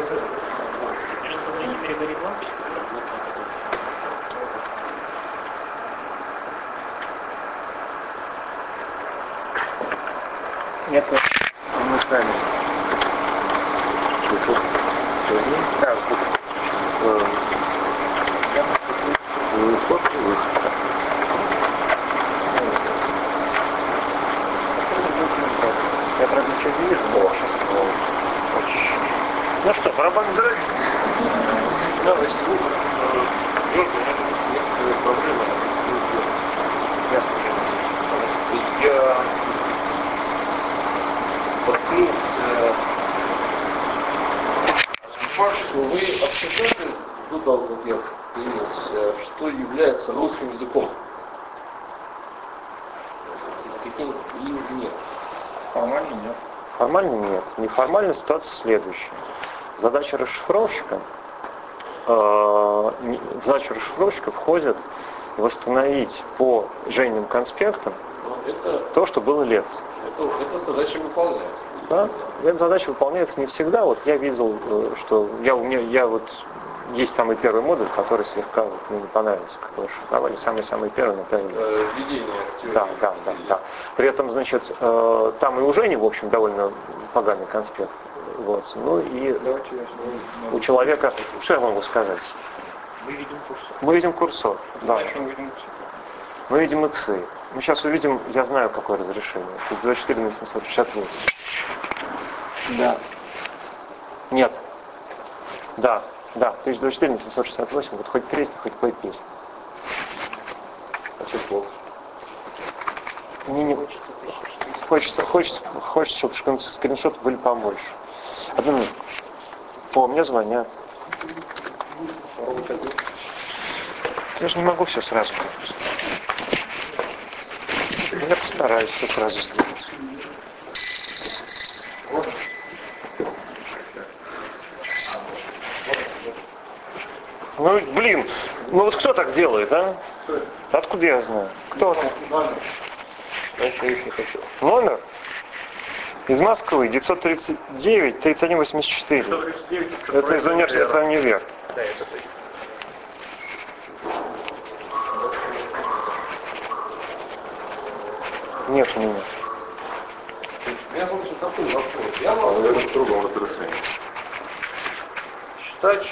Нет, мы с вами. Да, я, правда, ничего не вижу, но сейчас. Ну что, барабан драйв? Новость. Некоторые проблемы. Я слушаю. Я столкнулся с фактом, что вы обсуждали до того, как я появился, что является русским языком. С каким или нет? Формально нет. Формально нет. Неформальная ситуация следующая. Задача расшифровщика входит восстановить по Жениным конспектам то, что было лекцией. Эта задача выполняется. Да? Эта задача выполняется не всегда. Вот я видел, что есть самый первый модуль, который слегка мне не понравился, как его шифровали. Самый первый, например. Введение. Да. При этом, значит, там и у Жени, в общем, довольно поганый конспект. Вот. Ну и у человека, что я могу сказать? Мы видим курсор. Да. Мы видим иксы. Мы сейчас увидим, я знаю, какое разрешение. 24 на 768. Да. Нет. Да. 1024 на 768. Вот хоть крестик, хоть какой песни. А что плохо? Мне не хочется, чтобы скриншоты были побольше. Одну минутку. О, мне звонят. Я же не могу все сразу. Я постараюсь все сразу сделать. Ну, блин, ну вот кто так делает, а? Откуда я знаю? Кто это? Номер? Из Москвы, 939 3184. Это из университета «Универ». Да, это ты. Нет у меня. Я могу такой вопрос. Я могу считать,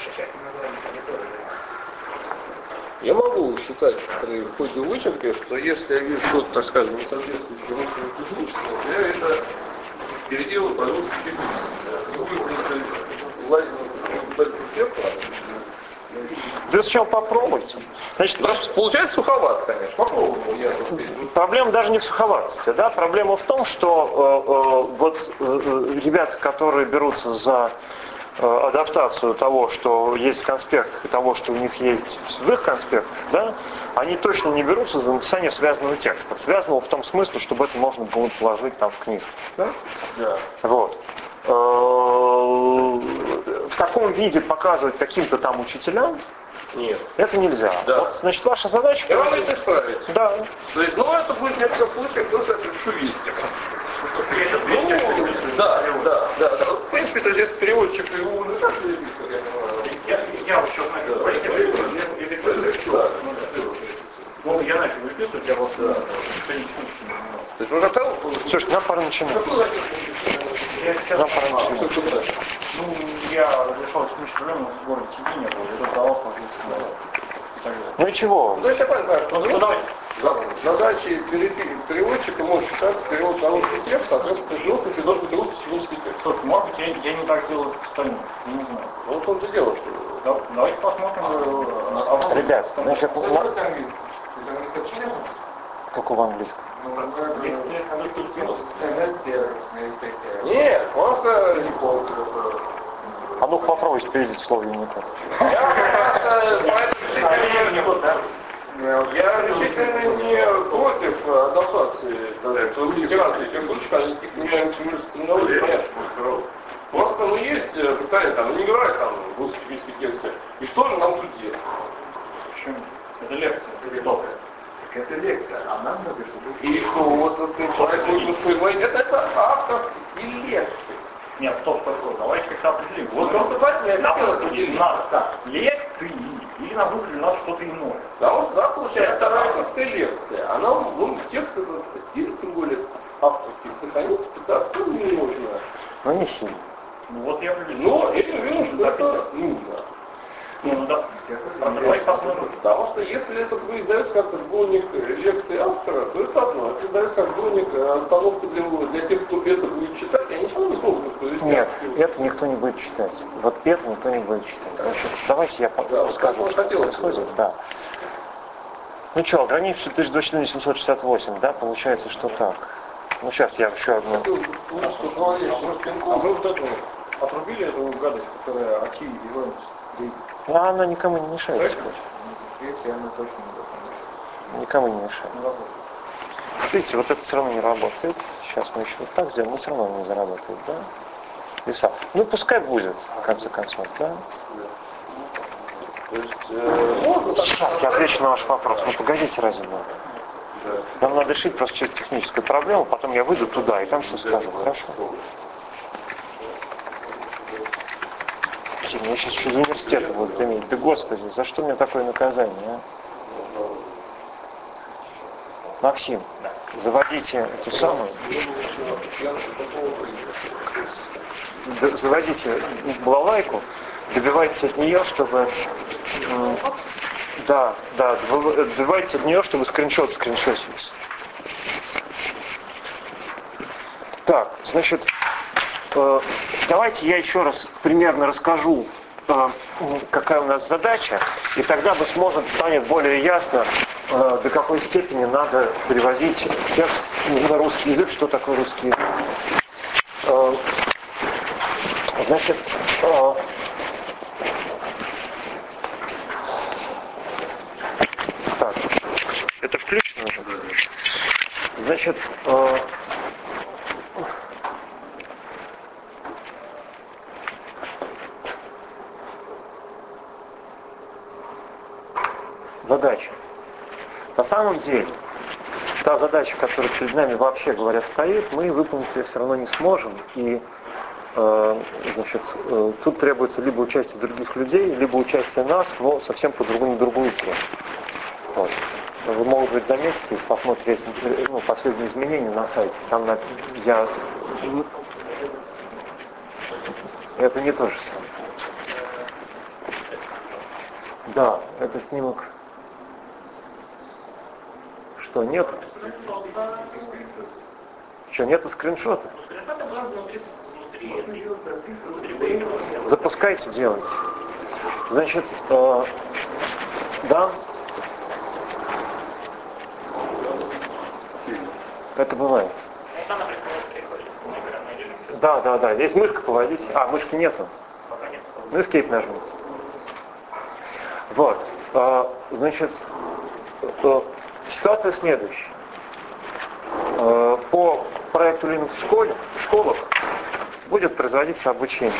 я могу считать при ходе вычерки, что если я вижу что-то, так скажем, не соответствующее русскому физическому, я это переделаю по русски Да сначала попробуйте. Значит, получается суховато, конечно. Попробуем. Проблема даже не в суховатости, да? Проблема в том, что ребята, которые берутся за адаптацию того, что есть в конспектах, и того, что у них есть в их конспектах, да, они точно не берутся за написание связанного текста. Связанного в том смысле, чтобы это можно было положить там в книгу. Да? Да. Вот. В таком виде показывать каким-то там учителям, нет. Это нельзя. Да. Вот, значит, ваша задача... Я вам это исправить. Да. То есть, это будет в некоторых случаях просто шувистика. Да. В принципе, то здесь переводчик его не так я вот сейчас начал говорить, я начал выписывать, я вот то есть, уже там... Слушай, нам пора начинать. Нам пора начинать. Я разрешал исключить проблему с сбором сидения, это давал, соответственно, и так далее. Ну и чего? Ну, я понимаю, задачи переводчика может считать перевод на русский текст, соответственно, перевод должен быть русский сиденский текст. Слушай, может быть, я не так делаю в остальном, я не знаю. Ну, в том-то дело, что... Давайте посмотрим. Ребят, значит, какого английского? Нет, просто не полностью. А ну попробуйте перевести слово «юнита». Я решительно не против адаптации литерации, тем больше, они их меняют терминологию, понятно. Просто, есть, представляете, там, не говорят там в русских физических текстах, и что же нам тут делать? Почему? Это лекция, это добрая. Это лекция, а нам надо, чтобы... И что, вот, это автор и лекции. Нет, стоп. Давайте как-то определим. Вот констатательное Надо так, лекции или нам выделили надо что-то иное. Потому что, да, получается, ораторская лекция. Она, текст этот стиль, тем более авторский, сохранить пытаться не нужно. Но не сильно. Ну вот я говорю. Но я уверен, что это нужно. Да. Давайте посмотрим. Потому что если это издается как сборник лекций автора, то это одно. Это издается как сборник остановка для тех, кто это будет читать, и они все равно не смогут провести. Нет, это никто не будет читать. Вот это никто не будет читать. Значит, давайте я расскажу, что происходит. Да. Ну что, граница 124768, да, получается, что так. Ну сейчас я еще одну. А вы вот эту отрубили эту гадость, которая Аки и Иванов? Ну она никому не мешает теперь. Если она точно не Никому не мешает. Видите, вот это все равно не работает. Сейчас мы еще вот так сделаем, но все равно не заработает, да? Веса. Ну пускай будет, в конце концов, да? Сейчас я отвечу на ваш вопрос. Ну погодите, разве надо? Нам надо решить просто через техническую проблему, потом я выйду туда и там все скажу, хорошо? Меня сейчас еще из университета будут иметь. Да господи, за что мне такое наказание, а? Максим, заводите эту самую. Заводите балалайку, добивайтесь от нее, чтобы... добивайтесь от нее, чтобы скриншоты скриншотились. Так, значит... Давайте я еще раз примерно расскажу, какая у нас задача, и тогда, быть может, станет более ясно, до какой степени надо перевозить текст на русский язык, что такое русский язык. Значит, так, это включено уже? Значит, задача. На самом деле, та задача, которая перед нами, вообще говоря, стоит, мы выполнить ее все равно не сможем. И тут требуется либо участие других людей, либо участие нас, но совсем по другую тему. Вот. Вы, может быть, заметите, если посмотрите последние изменения на сайте, там это не то же самое. Да, это снимок. Что, нет? Что, нету скриншота? Запускайте, делайте. Значит, да. Это бывает. Да. Здесь мышка поводите. Мышки нету. Ну, escape нажмите. Вот. Значит, ситуация следующая. По проекту Linux в школах будет производиться обучение.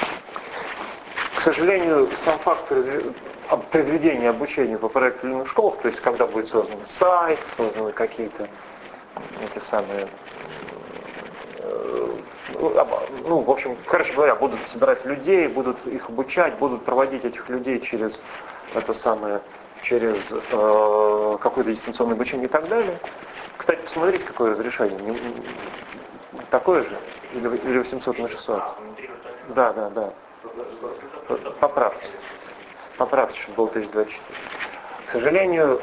К сожалению, сам факт произведения обучения по проекту Linux в школах, то есть когда будет создан сайт, созданы какие-то эти самые, в общем, короче говоря, будут собирать людей, будут их обучать, будут проводить этих людей через какое-то дистанционное обучение и так далее. Кстати, посмотрите, какое разрешение. Такое же? Или 800 на 600? Да. Поправьте, чтобы было 1024. К сожалению,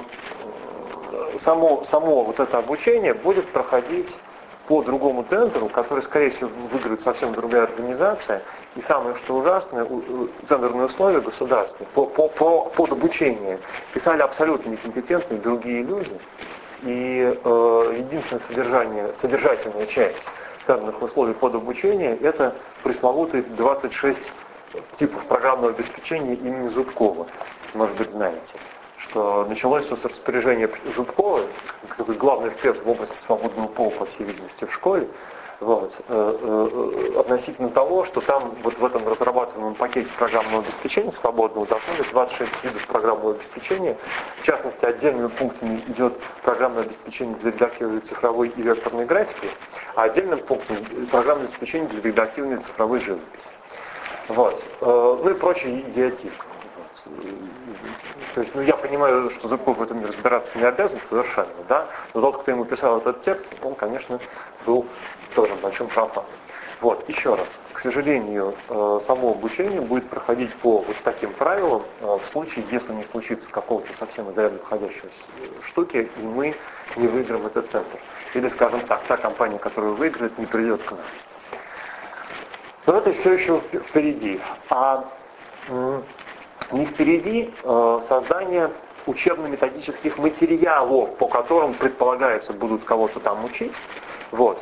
само вот это обучение будет проходить по другому тендеру, который, скорее всего, выиграет совсем другая организация. И самое, что ужасное, тендерные условия государственные под обучение писали абсолютно некомпетентные другие люди. И единственная содержательная часть тендерных условий под обучение — это пресловутые 26 типов программного обеспечения имени Зубкова. Может быть, знаете, что началось все с распоряжения Зубкова, такой главный спец в области свободного пола, по всей видимости, в школе, Вот. Относительно того, что там вот в этом разрабатываемом пакете программного обеспечения свободного должно быть 26 видов программного обеспечения. В частности, отдельными пунктами идет программное обеспечение для редактирования цифровой и векторной графики, а отдельным пунктом программное обеспечение для редактирования цифровой живописи. Вот. Ну и прочий идиотизм. То есть, я понимаю, что Зубков в этом разбираться не обязан совершенно, да, но тот, кто ему писал этот текст, он, конечно, был тоже на чем пропал. Вот, еще раз, к сожалению, само обучение будет проходить по вот таким правилам, в случае, если не случится какого-то совсем из ряда выходящего штуки, и мы не выиграем этот тендер. Или, скажем так, та компания, которая выиграет, не придет к нам. Но это все еще впереди. А не впереди создание учебно-методических материалов, по которым, предполагается, будут кого-то там учить, вот,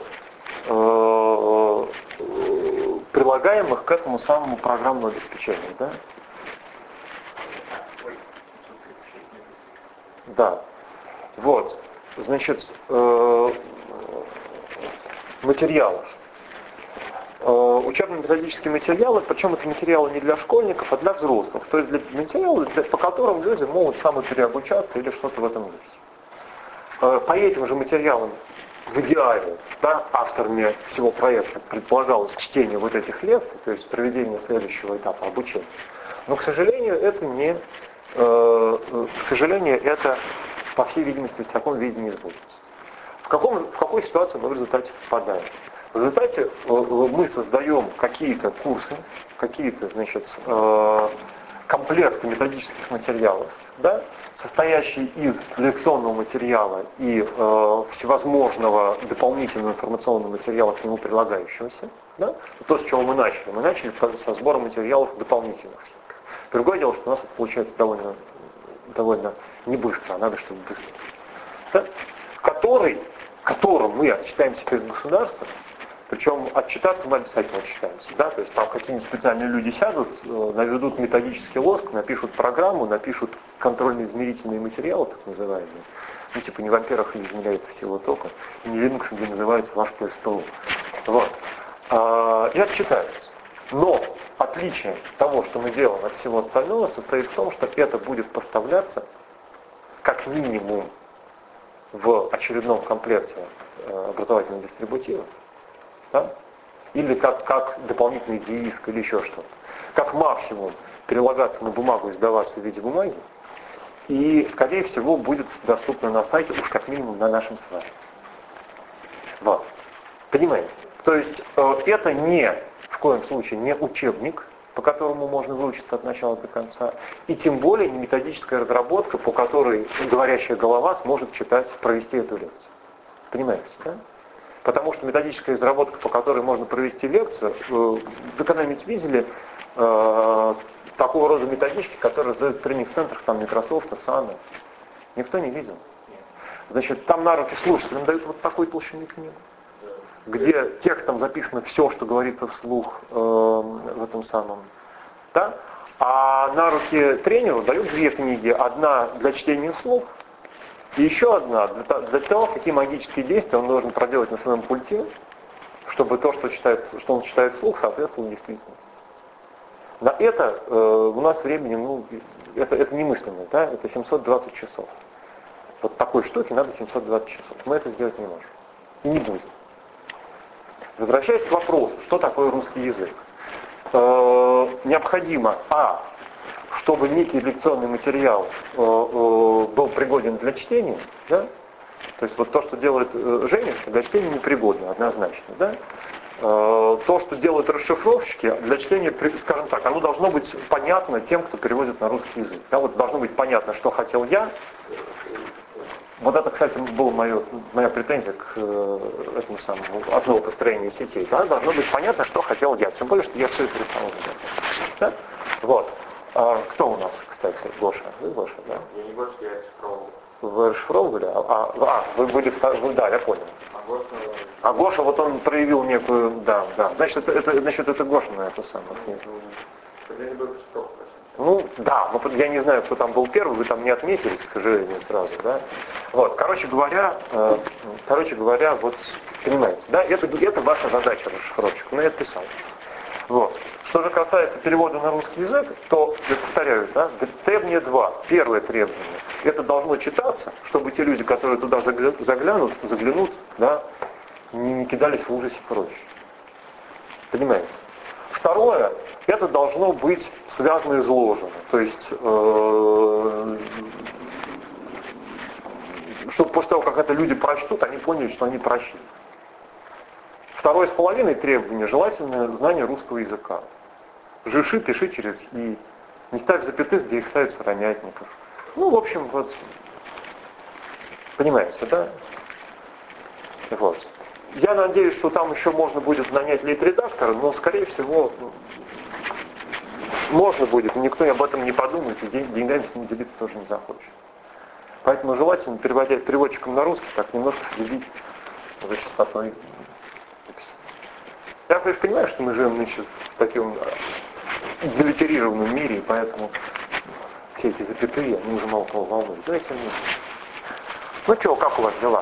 прилагаемых к этому самому программному обеспечению. Да? Да. Вот. Значит, материалов. Учебно-методические материалы, причем это материалы не для школьников, а для взрослых. То есть для материалов, по которым люди могут самопереобучаться или что-то в этом духе. По этим же материалам в идеале, да, авторами всего проекта предполагалось чтение вот этих лекций, то есть проведение следующего этапа обучения. Но, к сожалению, это, по всей видимости, в таком виде не сбудется. В какой ситуации мы в результате попадаем? В результате мы создаем какие-то курсы, какие-то, значит, комплекты методических материалов, да, состоящие из лекционного материала и всевозможного дополнительного информационного материала к нему прилагающегося. Да? То, с чего мы начали. Мы начали со сбора материалов дополнительных. Другое дело, что у нас это получается довольно не быстро, а надо, чтобы быстро. Да? Которым мы отчитаемся перед государством. Причем отчитаться мы обязательно отчитаемся. Да? То есть там какие-нибудь специальные люди сядут, наведут методический лоск, напишут программу, напишут контрольно-измерительные материалы, так называемые. Ну, типа не в амперах не измеряется сила тока, и не Linux, где называется ваш ПСПУ. Вот. И отчитаются. Но отличие того, что мы делаем от всего остального, состоит в том, что это будет поставляться как минимум в очередном комплекте образовательных дистрибутивов. Да? Или как дополнительный диск или еще что-то. Как максимум перелагаться на бумагу и сдаваться в виде бумаги. И, скорее всего, будет доступно на сайте, уж как минимум на нашем с вами. Вот. Понимаете? То есть это не, в коем случае, не учебник, по которому можно выучиться от начала до конца, и тем более не методическая разработка, по которой говорящая голова сможет провести эту лекцию. Понимаете, да? Потому что методическая разработка, по которой можно провести лекцию, вы когда-нибудь видели такого рода методички, которые раздают в тренинг-центрах там Microsoft, Asana? Никто не видел. Значит, там на руки слушателям дают вот такой толщины книгу, где текстом записано все, что говорится вслух в этом самом. Да? А на руки тренеру дают две книги. Одна для чтения вслух, и еще одна для того, какие магические действия он должен проделать на своем пульте, чтобы то, что он читает вслух, соответствовало действительности. На это у нас времени, это немыслимо, да? Это 720 часов. Вот такой штуки надо 720 часов. Мы это сделать не можем. И не будем. Возвращаясь к вопросу, что такое русский язык. Необходимо, чтобы некий лекционный материал был пригоден для чтения, да? То есть вот то, что делает Женя, для чтения непригодно, однозначно, да? То, что делают расшифровщики, для чтения, скажем так, оно должно быть понятно тем, кто переводит на русский язык. Да? Вот должно быть понятно, что хотел я. Вот это, кстати, была моя претензия к этому самому основопостроению сетей. Да? Должно быть понятно, что хотел я. Тем более, что я все это рисовал. Да? Вот. Кто у нас, кстати, Гоша? Вы Гоша, да? Я не Гоша, я расшифровывал. Вы расшифровывали? Вы были да, я понял. А Гоша, вот он проявил некую, да. Значит, это Гоша на эту самую книгу. Ну, да, но я не знаю, кто там был первый, вы там не отметились, к сожалению, сразу, да. Вот, короче говоря, вот Понимаете, да? Это ваша задача, расшифровщик. Но я писал. Вот. Что же касается перевода на русский язык, то, я повторяю, да, требование 2. Первое требование. Это должно читаться, чтобы те люди, которые туда заглянут, да, не кидались в ужасе и прочее. Понимаете? Второе, это должно быть связано и изложено. То есть, чтобы после того, как это люди прочтут, они поняли, что они прочли. Второе с половиной требование — желательное знание русского языка. Жиши, пиши через «и». Не ставь запятых, где их ставят сыромятников. Ну, в общем, вот. Понимаете, да? Вот. Я надеюсь, что там еще можно будет нанять лейт-редактора, но, скорее всего, можно будет. Никто об этом не подумает, и деньгами с ним делиться тоже не захочет. Поэтому желательно, переводя переводчиком на русский, так немножко следить за частотой. Я, конечно, понимаю, что мы живем нынче в таком делитерированном мире, и поэтому все эти запятые, они уже мало кого волнуют. Давайте мне. Ну что, как у вас дела?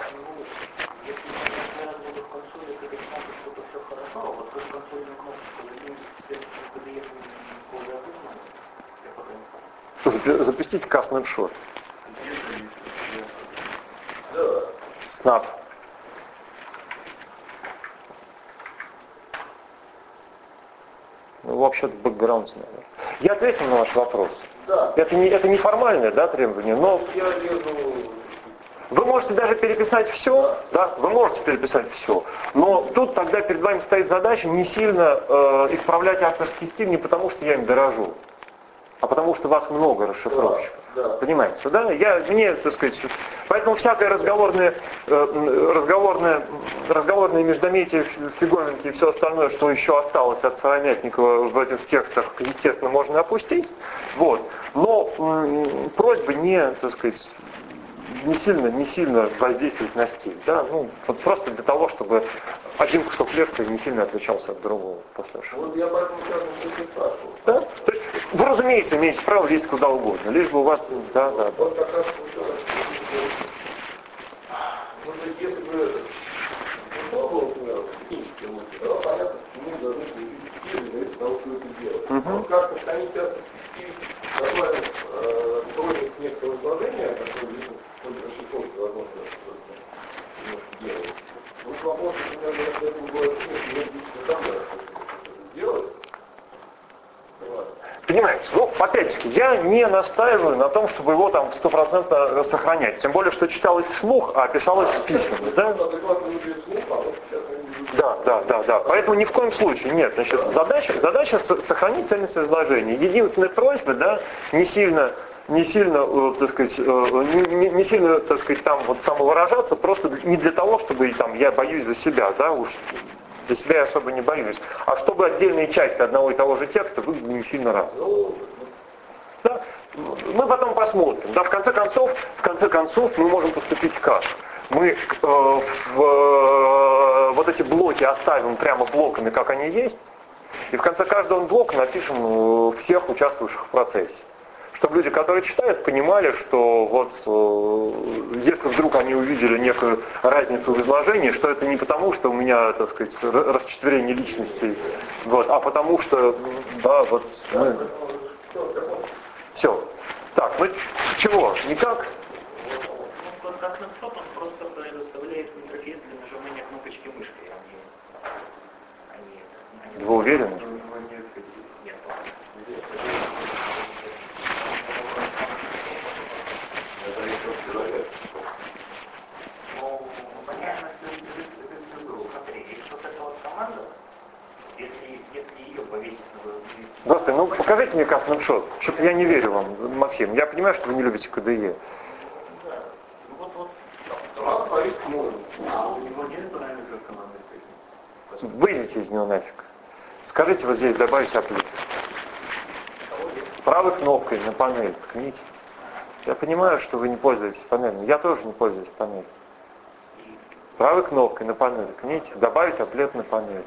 Запустите Snapshot. Snap. Ну, вообще-то в бэкграунде, наверное. Я ответил на ваш вопрос. Да. Это не формальное, да, требование, но Я лезу... вы можете даже переписать все, да, вы можете переписать все, но тут тогда перед вами стоит задача не сильно исправлять авторский стиль не потому, что я им дорожу, а потому что вас много расшифровщиков. Да. Понимаете, да? Мне, так сказать, поэтому всякое разговорное междометие, фиговинки и все остальное, что еще осталось от Сыромятникова в этих текстах, естественно, можно опустить. Вот. Но просьба не, так сказать, не сильно воздействовать на стиль. Да? Ну, вот просто для того, чтобы один кусок лекции не сильно отличался от другого после школы. Вот я поэтому сейчас не спрашиваю. Да? То есть, вы, разумеется, имеете право лезть куда угодно, лишь бы у вас... Да. Вот как раз ну, то есть, если бы было, например, технические мысли, тогда понятно, почему должны получить стиль и говорить того, что это делать. Но как-то они часто стиль добавят сложность некоторого изложения, которое расшифровка возможно делать. Вот вопрос, например, если это будет там сделать. Понимаете, ну, опять-таки, я не настаиваю на том, чтобы его там 100% сохранять. Тем более, что читалось вслух, а писалось письменно, да? Да. Поэтому ни в коем случае нет. Значит, задача сохранить цельность изложения. Единственная просьба, да, не сильно, так сказать, там вот самовыражаться, просто не для того, чтобы там я боюсь за себя, да, уж за себя я особо не боюсь, а чтобы отдельные части одного и того же текста выглядели не сильно разные. Да? Мы потом посмотрим. Да, в конце концов, мы можем поступить как? Мы вот эти блоки оставим прямо блоками, как они есть, и в конце каждого блока напишем всех участвующих в процессе. Чтобы люди, которые читают, понимали, что вот если вдруг они увидели некую разницу в изложении, что это не потому, что у меня, так сказать, расчетверение личностей, вот, а потому что, да, вот мы... Все. Так, ну чего? Никак? Snapshot он просто предоставляет интерфейс для нажимания кнопочки мышкой, Вы уверены? Нет. Ну, понятно, смотри, если вот эта вот команда, если ее повесить на... Господи, ну покажите мне Snapshot. Что-то я не верю вам, Максим. Я понимаю, что вы не любите KDE. Да. Вот. Команда повесить можно. А у него нет параметров команды степени? Выйдите из него нафиг. Скажите вот здесь добавить аплик. Правой кнопкой на панель ткните. Я понимаю, что вы не пользуетесь панелью. Я тоже не пользуюсь панелью. Правой кнопкой на панель ткните. Добавить аплет на панель.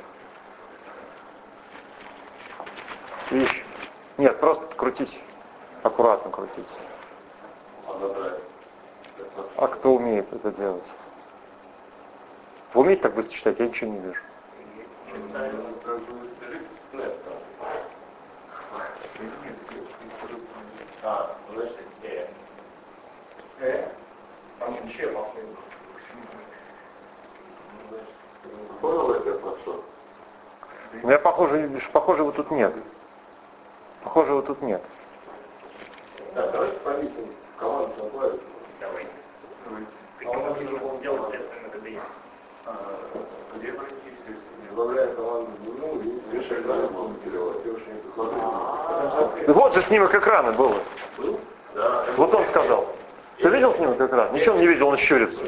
Ищем. Нет, просто крутите. Аккуратно крутите. А кто умеет это делать? Вы умеете так быстро читать? Я ничего не вижу. Понял это хорошо? Но я похожего тут нет. Похожего тут нет. Да, давайте повесим команду на клавишу. Давайте. А он нам уже был сделан, естественно, когда есть. Где пройти, добавляем команду ну и вешаем экран, будем переводить. Я уж не прикладываю. Вот же снимок экрана был. Был? Да. Вот он сказал. Ты видел снимок экрана? Ничего он не видел, он щурится.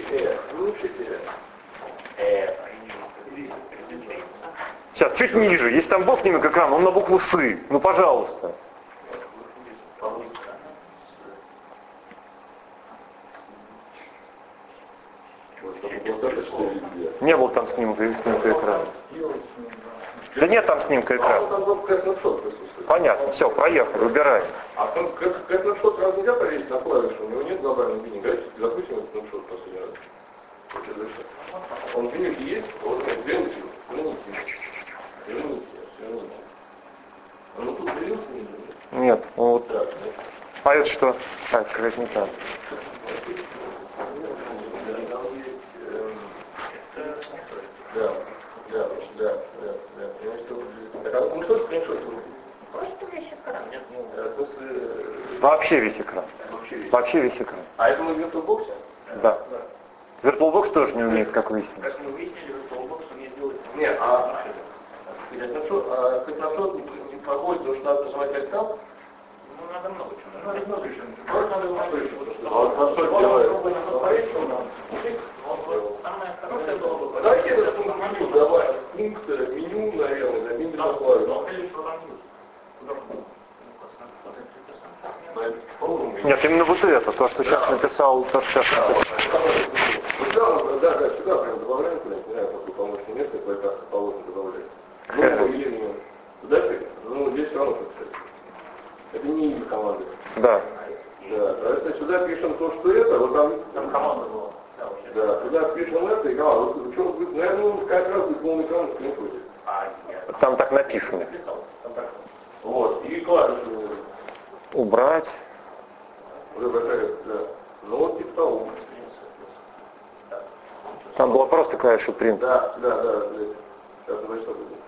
Сейчас, чуть ниже. Если там был снимок экрана, он на букву «С». Ну, пожалуйста. Не был там снимка экрана. Да нет там снимка экрана. Понятно, все, проехали, выбирай. А там снапшот раз нельзя повесить на клавишу, у него нет глобального биннинга. Допустим, этот снапшот последний раз. Он биннинг есть, вот сверните. Он тут появился? Нет, вот. А это что? А, это какая-то не так. Да. Так, а ну что скриншот? Просто весь экран, нет? В смысле... Вообще весь экран. Вообще весь экран. А это мы в VirtualBox? Да. VirtualBox тоже не умеет, как выяснилось. Как мы выяснили, VirtualBox умеет делать... Нет, снапшот не проходит, потому что надо нажимать Alt-Tab. Ну, надо много чего. Надо много чего. Просто надо снапшот делает. Самое хорошее было бы... Давайте этот пункт меню добавим. Пункт меню, наверное, заменим на клавишу. Нет, именно вот это, то, что сейчас написал, то, что сейчас написал. Да, сюда прям добавляем, не знаю, какое помощное место, только положено добавлять. Ну, или дальше, ну, здесь все равно, кстати. Это не имя команды. Да. Да, а если сюда пишем то, что это, вот там команда была. Да, сюда пишем это, и команда. Вот, что, наверное, как раз будет полный экран в скриншоте. Там так написано. Вот, и клавишу. Убрать. Уже большая, да. Ну вот типа того. Там была просто клавиша print. Да. Сейчас давай что будет.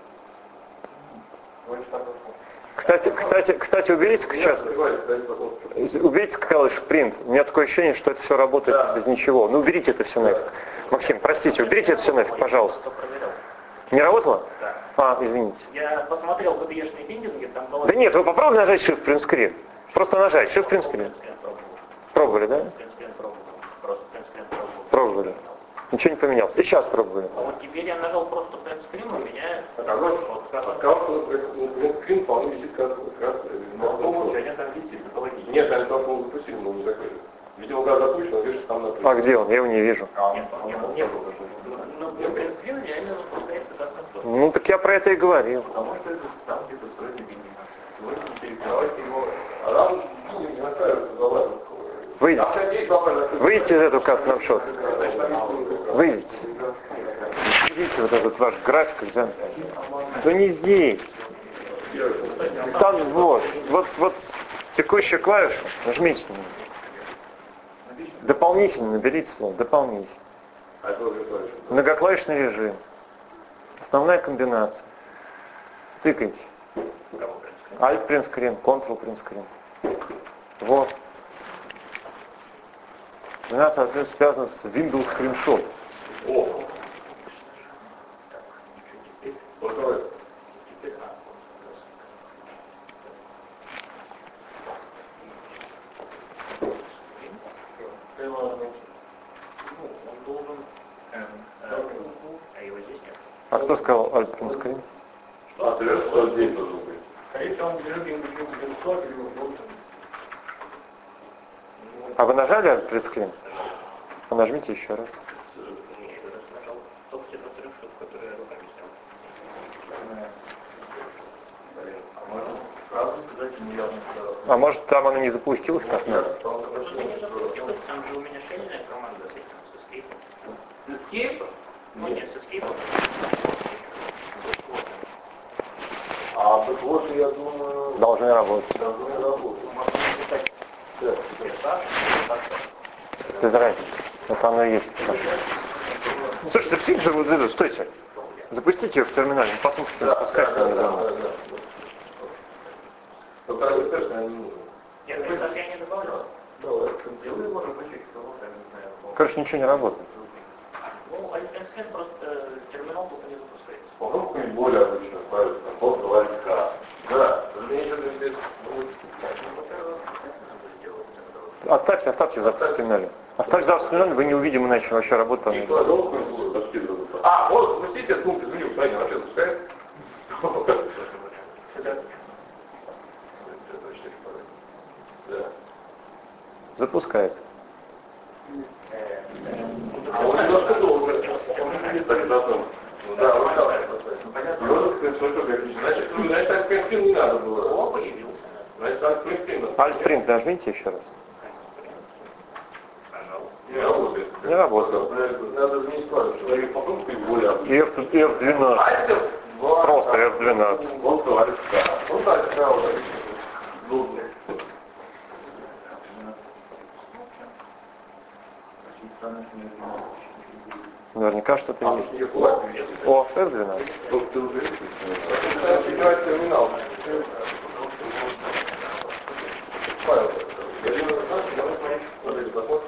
Кстати, уберите сейчас. Уберите клавишу print. У меня такое ощущение, что это все работает без ничего. Ну уберите это все нафиг. Максим, простите, уберите это все нафиг, пожалуйста. Не работало? Да. А, извините. Я посмотрел BDE-шные биндинги, там было... Да нет, вы попробуйте нажать Shift Print Screen. Просто нажать Shift Print Screen. Пробовали, да? Пробовали. Ничего не поменялось. И сейчас пробовали. А вот теперь я нажал просто print screen, у меня... Сказал, что скрин вполне висит как раз. Нет, там висит, это Нет, там просто он запустил, но не закрыли. Видимо, когда запущен, он пишет сам на. А где он? Я его не вижу. Не было. Но print screen реально запускается до снапшота. Ну так я про это и говорил. А может это там где-то встроенный биннинг. Сегодня перекрывать его. А там биннинг не настраивается глобально. Выйдите из этого снапшота. Выйдите. Видите вот этот ваш график экзамен. Да не здесь. Там вот текущая клавиша. Нажмите на нее. Дополнительно наберите слово. Дополнительно. Многоклавишный режим. Основная комбинация. Тыкайте. Alt print screen, Ctrl print screen. Вот. У нас, соответственно, связано с Windows Screenshot. О! Вот давай. А кто сказал Alt print screen? А ты знаешь, что здесь должен быть? Скорее он любим А вы нажали Alt print screen? Нажмите еще раз. А может там она не запустилась как надо? Там же у меня шейная команда с этим, со скейпом. С escape? Ну нет, все-таки вот. А вот я думаю... Должны работать. Должны работать. Без разницы. Это оно и есть. Слушайте, птицы же вот это, стойте. Запустите ее в терминале, послушайте, запускайте ее дома. Только совершенно не нужно. Нет, я не добавлял. Вы можете почекать, Короче, ничего не работает. Ну, альтернативно просто терминал только не запускается. Попробуй более обычно ставить, там, вот лайфка. Да, разумеется, здесь Оставьте запуск в терминале. Оставьте запуск в терминале, вы не увидим иначе вообще работу. А, вот, запустите, пункт изменил, правильно, вообще запускается? Запускается. А он немножко долго. Да, вот так. Можно сказать, что это значит, так, в принципе, не надо было. О, появился. Значит, так, в принципе, надо. Alt-Print нажмите еще раз. Не работает. Не работает. Надо изменить клавишу. Я попробую более F12. Просто F12. Вот клавиша. Вот так, да, вот так. Наверняка что-то есть. О, F12. Играть терминал. Файл. Я думаю, давай смотреть, вот эти заходы.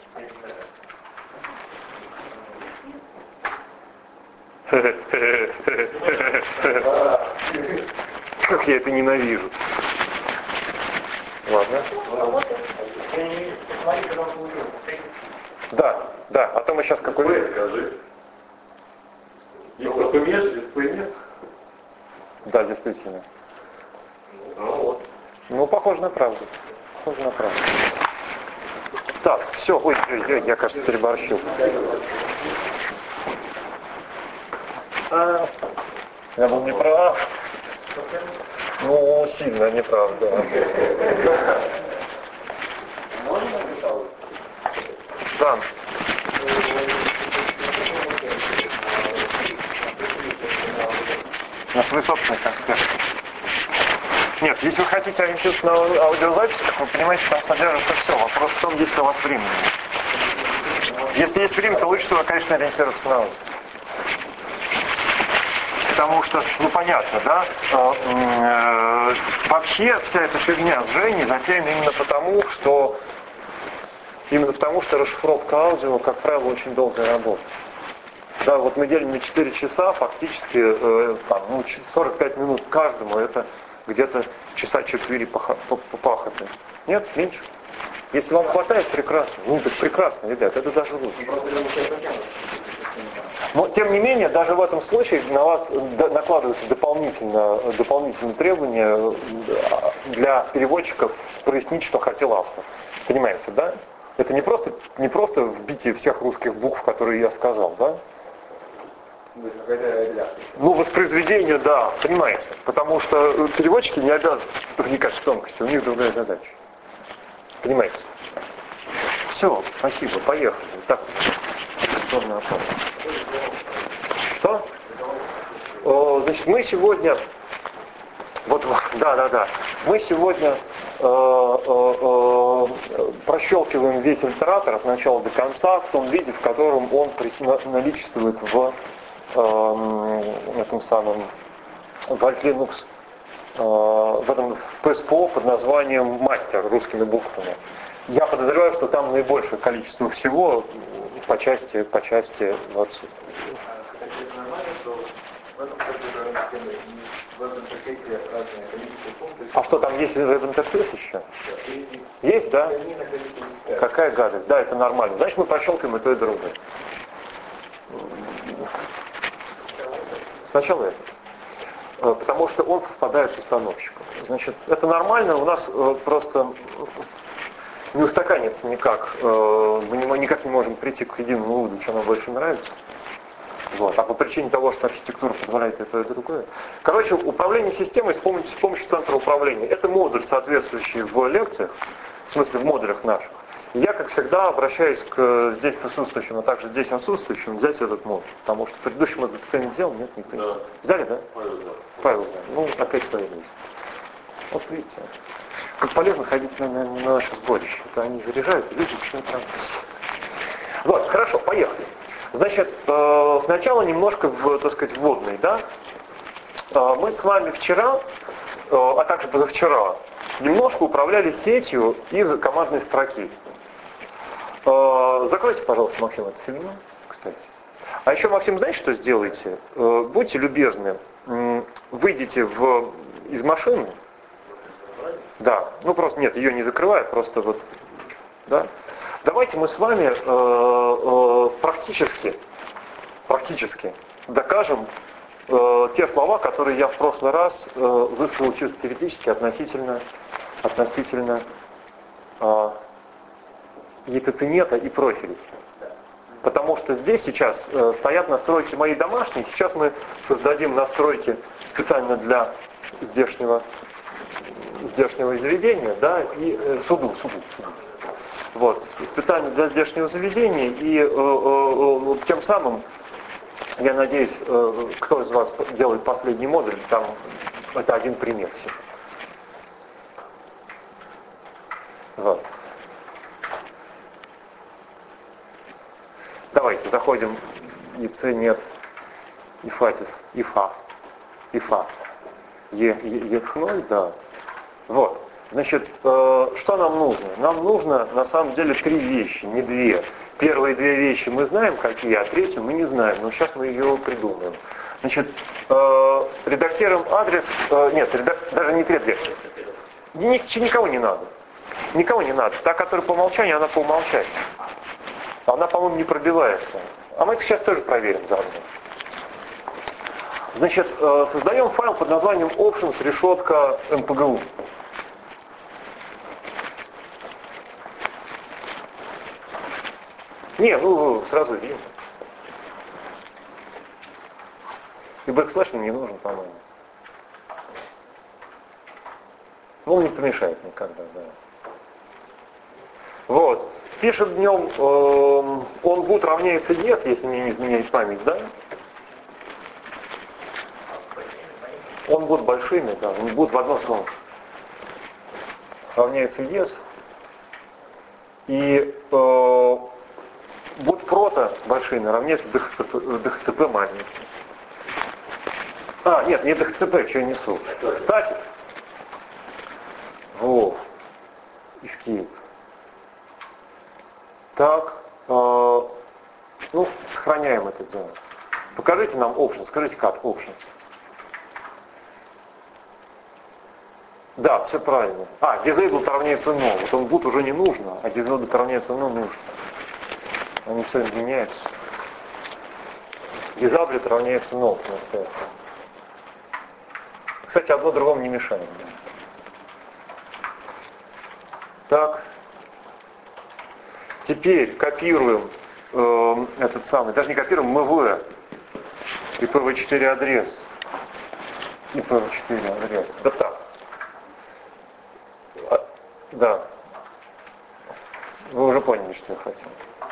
Как я это ненавижу. Ладно. Да, да. А то мы сейчас какой... Скажи. СПМ? Да, действительно. Ну вот. Ну, похоже на правду. Похоже на правду. Так, все. Ой, я, кажется, переборщил. Я был неправ. Ну, сильно неправ, да. Да. На свой собственный конспект. Нет, если вы хотите ориентироваться на аудиозапись, как вы понимаете, там содержится все. Вопрос в том, есть ли у вас время. Если есть время, то лучше всего, конечно, ориентироваться на аудио. Потому что, ну понятно, да, вообще вся эта фигня с Женей затеяна именно потому, что расшифровка аудио, как правило, очень долгая работа. Да, вот мы делим на 4 часа, фактически 45 минут каждому, это где-то часа 4 пахоты. Нет, меньше. Если вам хватает, прекрасно. Ну, так прекрасно, ребят, это даже лучше. Но, тем не менее, даже в этом случае на вас накладываются дополнительные требования для переводчиков прояснить, что хотел автор. Понимаете, да? Это не просто вбитие всех русских букв, которые я сказал, да? Ну, воспроизведение, да, понимаете. Потому что переводчики не обязаны вникать в тонкости, у них другая задача. Понимаете? Все, спасибо, поехали. Так, что? Значит, мы сегодня, мы сегодня прощелкиваем весь литератор от начала до конца в том виде, в котором он наличествует в этом самом в Alt-Linux, в этом PSPO под названием «Мастер» русскими буквами. Я подозреваю, что там наибольшее количество всего по части вот. Кстати, это нормально, что в этом интерфейсе разное количество пунктов. А что, там есть веб-интерфейс еще? Есть, да? Какая гадость. Да, это нормально. Значит, мы прощелкаем и то, и другое. Сначала это. Потому что он совпадает с установщиком. Значит, это нормально, у нас просто не устаканится никак. Мы никак не можем прийти к единому выводу, что нам больше нравится. Вот. А по причине того, что архитектура позволяет это и другое. Короче, управление системой с помощью центра управления. Это модуль, соответствующий в лекциях, в смысле в модулях наших. Я, как всегда, обращаюсь к здесь присутствующим, а также здесь отсутствующим, взять этот мод. Потому что предыдущий мод кто не взял, нет, никто не взял. Взяли, да? Павел взял. Ну, опять свои люди. Вот видите, как полезно ходить на наше сборище. Это они заряжают, люди начинают радоваться. Вот, хорошо, поехали. Значит, сначала немножко, так сказать, вводный, да? Мы с вами вчера, а также позавчера, немножко управляли сетью из командной строки. Закройте, пожалуйста, Максим, эту фигню, кстати. А еще, Максим, знаете, что сделайте? Будьте любезны, выйдите из машины. Да, ну просто нет, ее не закрывай, просто вот, да. Давайте мы с вами практически докажем те слова, которые я в прошлый раз высказал чисто теоретически относительно епицинета и профилей. Потому что здесь сейчас стоят настройки мои домашние, сейчас мы создадим настройки специально для здешнего заведения, да, и суду. Вот, специально для здешнего заведения, и тем самым, я надеюсь, кто из вас делает последний модуль, там это один пример всего. Вот. Давайте заходим ецинет ифасис, ифа, етхной, да. Вот. Значит, что нам нужно? Нам нужно на самом деле 3 вещи, не 2. Первые 2 вещи мы знаем какие, а третью мы не знаем, но сейчас мы ее придумаем. Значит, редактируем адрес, даже не 3. Никого не надо. Никого не надо. Та, которая по умолчанию, она по умолчанию. Она, по-моему, не пробивается. А мы это сейчас тоже проверим заодно. Значит, создаем файл под названием options решетка mpgu. Не, сразу видно. И бэкслэш мне не нужен, по-моему. Он не помешает никогда, да. Вот. Пишет днем, он будет равняется yes, если мне не изменяет память, да? Он будет большими, да, он будет в одно слово. Равняется yes. И будет прото большими, равняется DHCP маленький. Нет, не DHCP, что я несу. Статик. Вот. Escape. Так, сохраняем это дело. Покажите нам options, скажите как options. Да, все правильно. Disabled равняется no. Вот он boot уже не нужно, а disabled равняется no нужно. Они все меняются. Disabled равняется no. Кстати, одно другому не мешает. Так. Теперь копируем этот самый, даже не копируем, MV, IPv4 адрес. IPv4 адрес. Да так. Да. Вы уже поняли, что я хотел.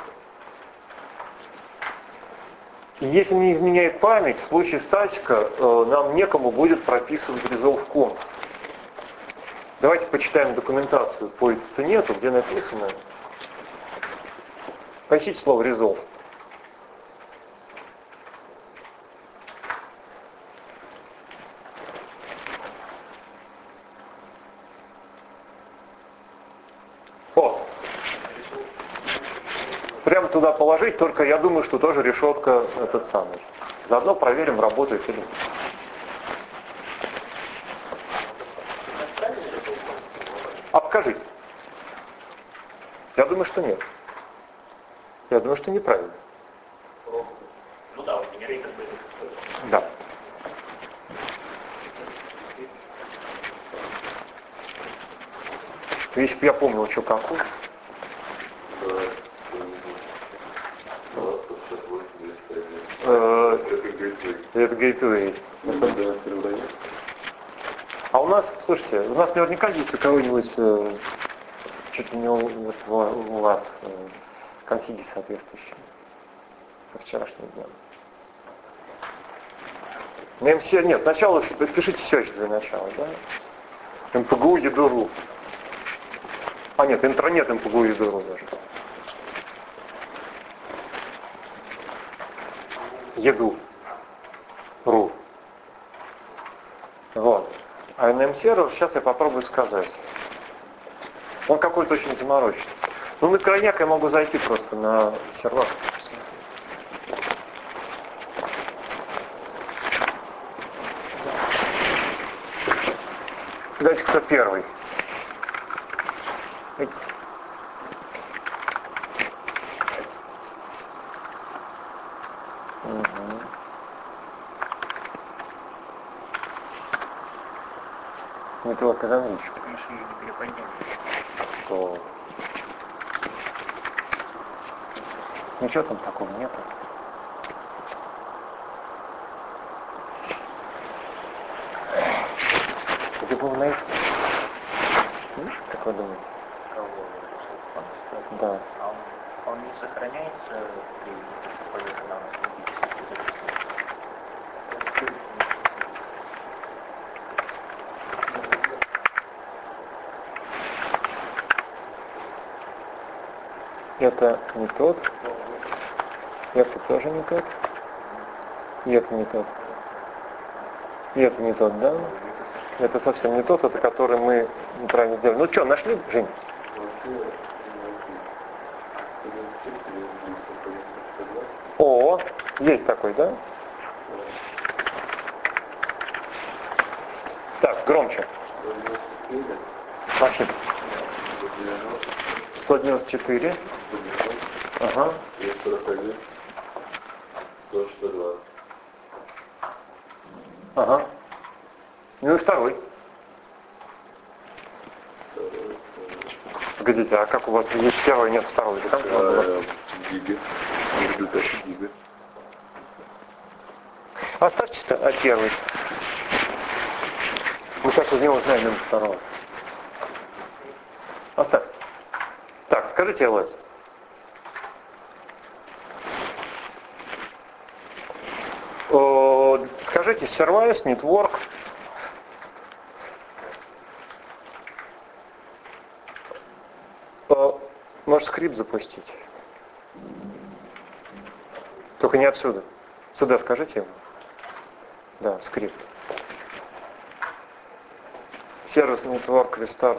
И если не изменяет память, в случае статика нам некому будет прописывать resolve conf. Давайте почитаем документацию по ецинету, где написано. Поищите слово resolve. Прямо туда положить, только я думаю, что тоже решетка этот самый. Заодно проверим, работает или нет. А покажите. Я думаю, что нет. Я думаю, что неправильно. Ну да, вот генератор был. Да. Если бы я помнил, что какой. Это gateway. А у нас, слушайте, у нас наверняка есть у кого-нибудь что-то не у вас конфиги соответствующие со вчерашним днем. На МС нет, сначала пишите все еще для начала, да? МПГУ ЕДУ.ру. А нет, интранет МПГУ ЕДУ.ру даже. ЕДУ.ру. Вот. А NM-сервер, сейчас я попробую сказать. Он какой-то очень замороченный. Ну, на крайняк я могу зайти просто на сервак. Давайте, кто первый. Видите? Угу. Нетворк из английского. Мы же ее не переподняли. Что? Ничего там такого нету. Где было найти? Как вы думаете? Кого? Да. А он не сохраняется при полете на Это не тот. Это тоже не тот. И это не тот. И это не тот, да? Это совсем не тот, это который мы неправильно сделали. Ну что, нашли, Жень? О, есть такой, да? Так, громче. Спасибо. 194. Ага. 41. 162. Ага. Ну и второй. Погодите, а как у вас есть первый, нет второго? Как было? Гига. Гига. Оставьте первый. Мы сейчас из него узнаем номер второго. Оставьте. Так, скажите ЛС. Скажите Service, Network. Может скрипт запустить. Только не отсюда. Сюда скажите ему. Да, скрипт. Сервис Network Restart.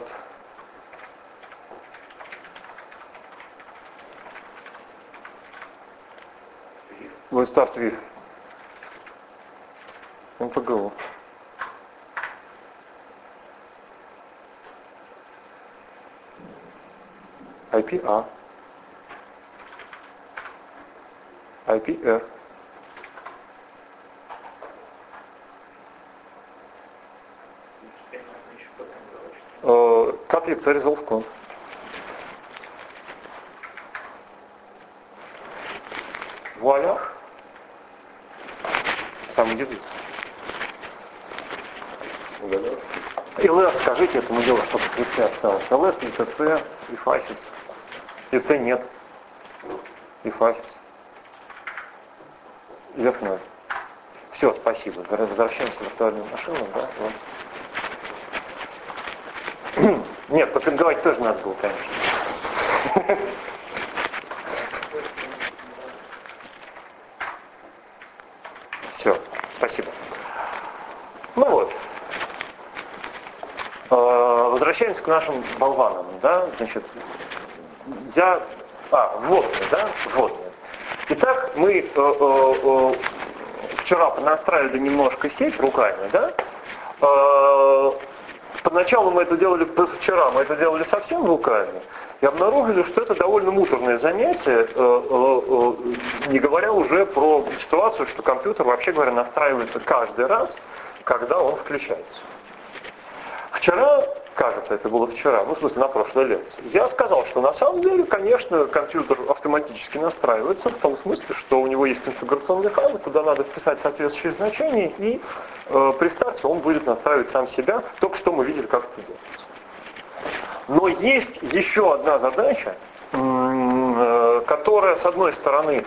Будет start with МПГУ. IP-A. IP-R. Котлица ResolveConf. Вуаля. Сам удивился. ЛС, скажите этому делу, чтобы в крипте осталось. ЛС, ИТЦ и Фасис. ИЦ нет. И Фасис. F0. Все, спасибо. Возвращаемся в виртуальную машину, да? Вот. Нет, попинговать тоже надо было, конечно. Все, спасибо. Ну вот. Возвращаемся к нашим болванам, да? Значит, вводные, да? Вводные. Итак, мы вчера понастраивали немножко сеть руками, да? Поначалу мы это делали, позавчера мы это делали совсем руками, и обнаружили, что это довольно муторное занятие, не говоря уже про ситуацию, что компьютер, вообще говоря, настраивается каждый раз, когда он включается. Вчера, кажется, это было вчера, ну, в смысле, на прошлой лекции, я сказал, что на самом деле, конечно, компьютер автоматически настраивается, в том смысле, что у него есть конфигурационный файл, куда надо вписать соответствующие значения, и при старте он будет настраивать сам себя, только что мы видели, как это делается. Но есть еще одна задача, которая, с одной стороны,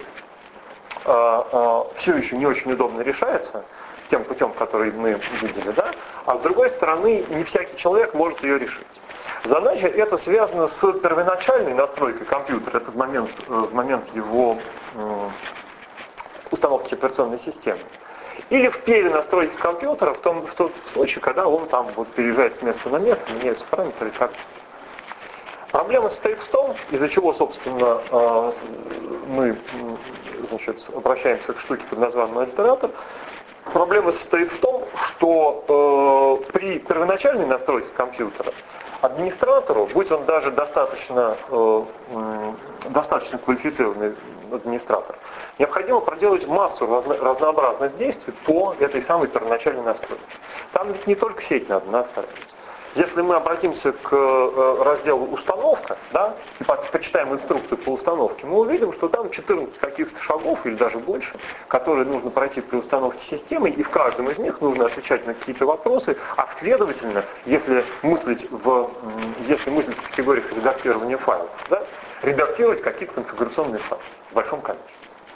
все еще не очень удобно решается, тем путем, который мы видели, да, а с другой стороны, не всякий человек может ее решить. Задача эта связана с первоначальной настройкой компьютера, это момент его установки операционной системы, или в перенастройке компьютера в том случае, когда он там вот переезжает с места на место, меняются параметры и так. Проблема состоит в том, из-за чего, собственно, мы, значит, обращаемся к штуке под названием альтератор. Проблема состоит в том, что при первоначальной настройке компьютера администратору, будь он даже достаточно квалифицированный администратор, необходимо проделать массу разнообразных действий по этой самой первоначальной настройке. Там ведь не только сеть надо настраивать. Если мы обратимся к разделу «Установка», да, и почитаем инструкцию по установке, мы увидим, что там 14 каких-то шагов, или даже больше, которые нужно пройти при установке системы, и в каждом из них нужно отвечать на какие-то вопросы, а следовательно, если мыслить в категориях редактирования файлов, да, редактировать какие-то конфигурационные файлы в большом количестве.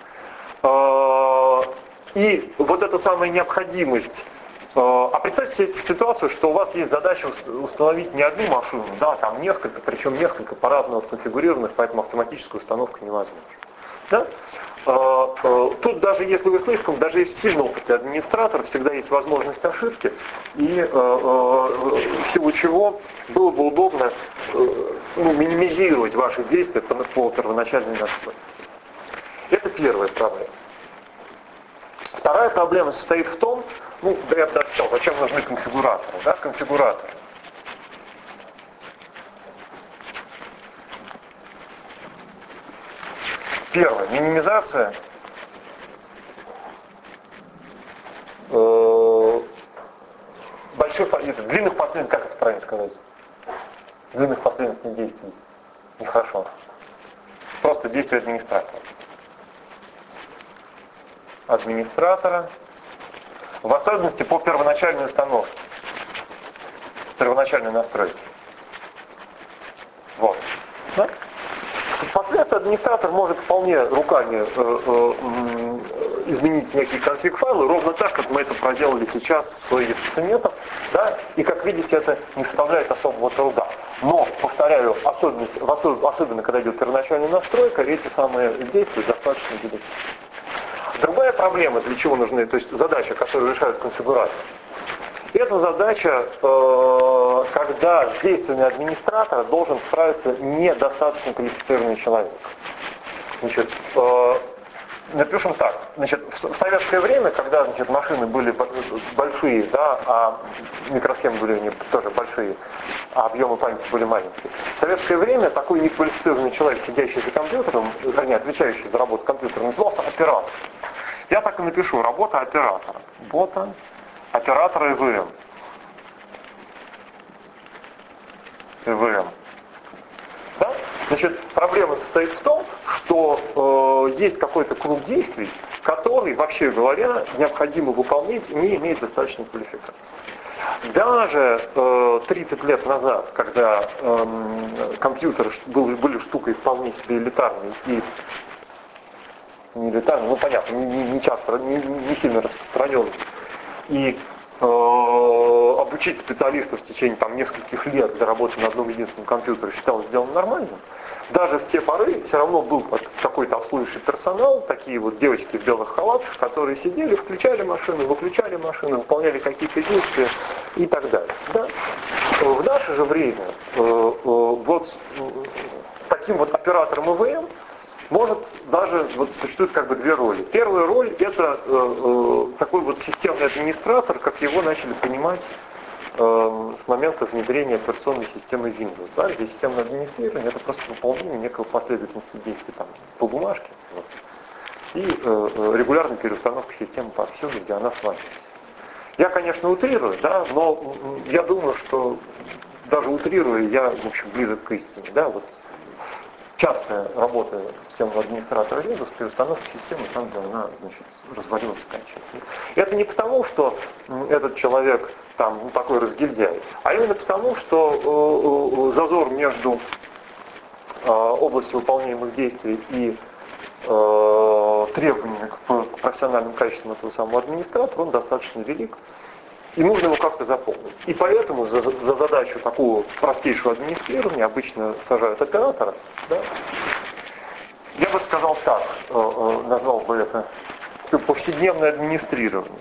И вот эта самая необходимость. А представьте себе ситуацию, что у вас есть задача установить не одну машину, да, там несколько, причем несколько по-разному конфигурированных, поэтому автоматическая установка невозможна. Да? Тут даже если вы слишком, даже если сильно опытный администратор, всегда есть возможность ошибки, и в силу чего было бы удобно минимизировать ваши действия по первоначальной настройке. Это первая проблема. Вторая проблема состоит в том, я бы сказал, зачем нужны конфигураторы, да, конфигураторы. Первое, минимизация длинных последовательностей, как это правильно сказать? Длинных последовательностей действий. Нехорошо. Просто действие администратора, в особенности по первоначальной установке, первоначальной настройке. Вот. Да? Впоследствии администратор может вполне руками изменить некие конфиг-файлы, ровно так, как мы это проделали сейчас с EFTNet, да? И как видите, это не составляет особого труда. Но, повторяю, особенно когда идет первоначальная настройка, эти самые действия достаточно велики. Другая проблема, для чего нужны, то есть задача, которую решают конфигураторы, это задача, когда с действиями администратора должен справиться недостаточно квалифицированный человек. Значит, напишем так. Значит, в советское время, когда, значит, машины были большие, да, а микросхемы были тоже большие, а объемы памяти были маленькие. В советское время такой неквалифицированный человек, сидящий за компьютером, вернее, отвечающий за работу компьютера, назывался оператор. Я так и напишу: работа оператора. Работа оператора ЭВМ. ЭВМ. Да? Значит, проблема состоит в том, что есть какой-то круг действий, который, вообще говоря, необходимо выполнять, не имеет достаточной квалификации. Даже 30 лет назад, когда компьютеры были штукой вполне себе элитарной и не элитарной, понятно, не часто, не сильно распространенной, и обучить специалистов в течение нескольких лет для работы на одном единственном компьютере считалось делом нормальным. Даже в те поры все равно был какой-то обслуживающий персонал, такие вот девочки в белых халатах, которые сидели, включали машины, выключали машины, выполняли какие-то действия и так далее. Да? В наше же время вот таким вот оператором ЭВМ может даже, существует две роли. Первая роль — это такой вот системный администратор, как его начали понимать с момента внедрения операционной системы Windows. Да, где системное администрирование — это просто выполнение некого последовательности действий по бумажке, вот, и регулярная переустановка системы повсюду, где она сломается. Я, конечно, утрирую, да, но я думаю, что даже утрируя, я, в общем, близок к истине. Да, вот. частая работа системного администратора Windows при установке системы там, где она, значит, развалилась окончательно. И это не потому, что этот человек там такой разгильдяй, а именно потому, что зазор между областью выполняемых действий и требованиями к профессиональным качествам этого самого администратора, он достаточно велик. И нужно его как-то заполнить. И поэтому за задачу такого простейшего администрирования обычно сажают оператора. Да? Я бы сказал так, назвал бы это повседневное администрирование.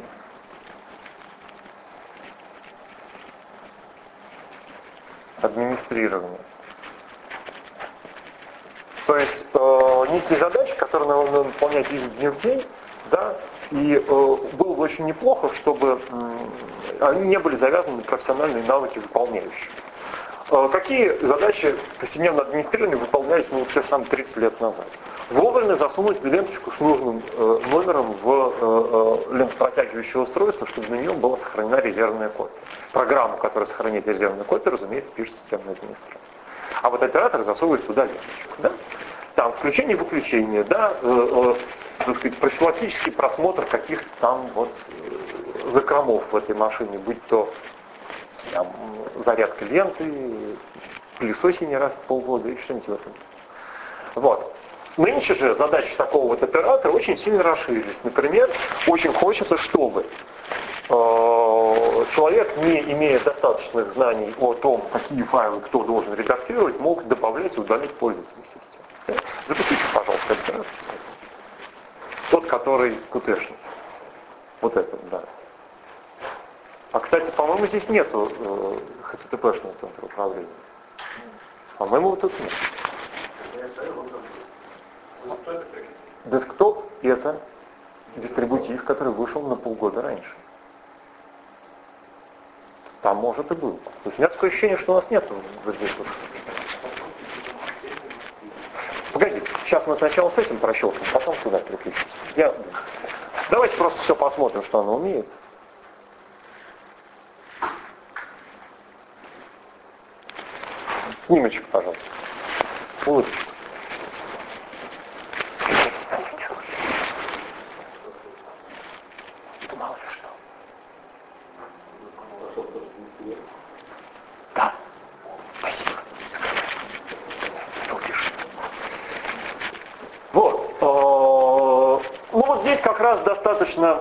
То есть некие задачи, которые надо выполнять из дня в день, да, и было бы очень неплохо, чтобы они не были завязаны на профессиональные навыки выполняющих. Какие задачи повседневно администрирования выполнялись, те самые 30 лет назад? Вовремя засунуть ленточку с нужным номером в лентопротягивающее устройство, чтобы на нем была сохранена резервная копия. Программу, которая сохраняет резервную копию, разумеется, пишет системный администратор. А вот оператор засовывает туда ленточку. Да? Там включение-выключение, да, так сказать, профилактический просмотр каких-то там вот закромов в этой машине, будь то там, зарядка ленты, пылесосение раз в полгода и что-нибудь в этом. Вот. Нынче же задачи такого вот оператора очень сильно расширились. Например, очень хочется, чтобы человек, не имея достаточных знаний о том, какие файлы кто должен редактировать, мог добавлять и удалить пользовательскую систему. Запустите, пожалуйста, оператор. Тот, который QT-шный. Вот этот, да. А, кстати, по-моему, здесь нету HTTP-шного центра управления. По-моему, вот тут нет. Десктоп — это дистрибутив, который вышел на полгода раньше. Там, может, и был. То есть у меня такое ощущение, что у нас нету вот здесь вот. Погодите, сейчас мы сначала с этим прощелкаем, потом сюда переключимся. Давайте просто все посмотрим, что она умеет. Снимочек, пожалуйста. Улыбочку. Мало ли что. Да. Спасибо. Вот. Ну вот здесь как раз достаточно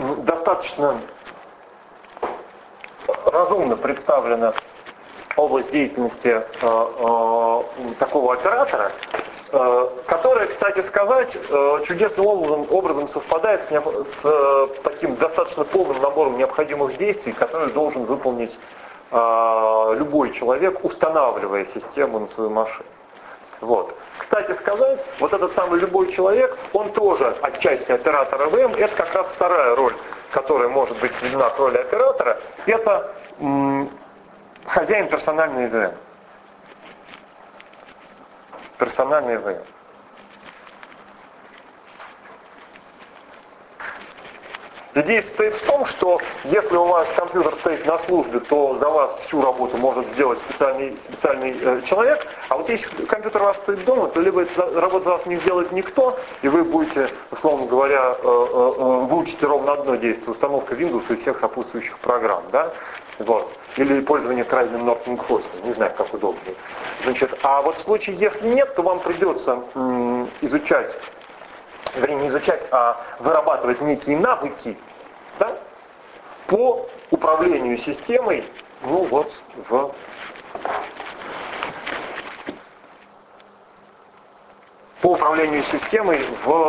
разумно представлена область деятельности такого оператора, которая, кстати сказать, чудесным образом совпадает с таким достаточно полным набором необходимых действий, которые должен выполнить любой человек, устанавливая систему на свою машину. Вот. Кстати сказать, вот этот самый любой человек, он тоже отчасти оператор ЭВМ, это как раз вторая роль, которая может быть сведена к роли оператора, это хозяин персональной ЭВМ. Персональный ЭВМ. Идея состоит в том, что если у вас компьютер стоит на службе, то за вас всю работу может сделать специальный человек, а вот если компьютер у вас стоит дома, то либо эту работу за вас не сделает никто, и вы будете, условно говоря, выучите ровно одно действие, установка Windows и всех сопутствующих программ, да? Вот. Или пользование крайним Norton хостом, не знаю, как удобнее. Значит, а вот в случае, если нет, то вам придется изучать, вернее, не изучать, а вырабатывать некие навыки, да, по управлению системой, ну вот, по управлению системой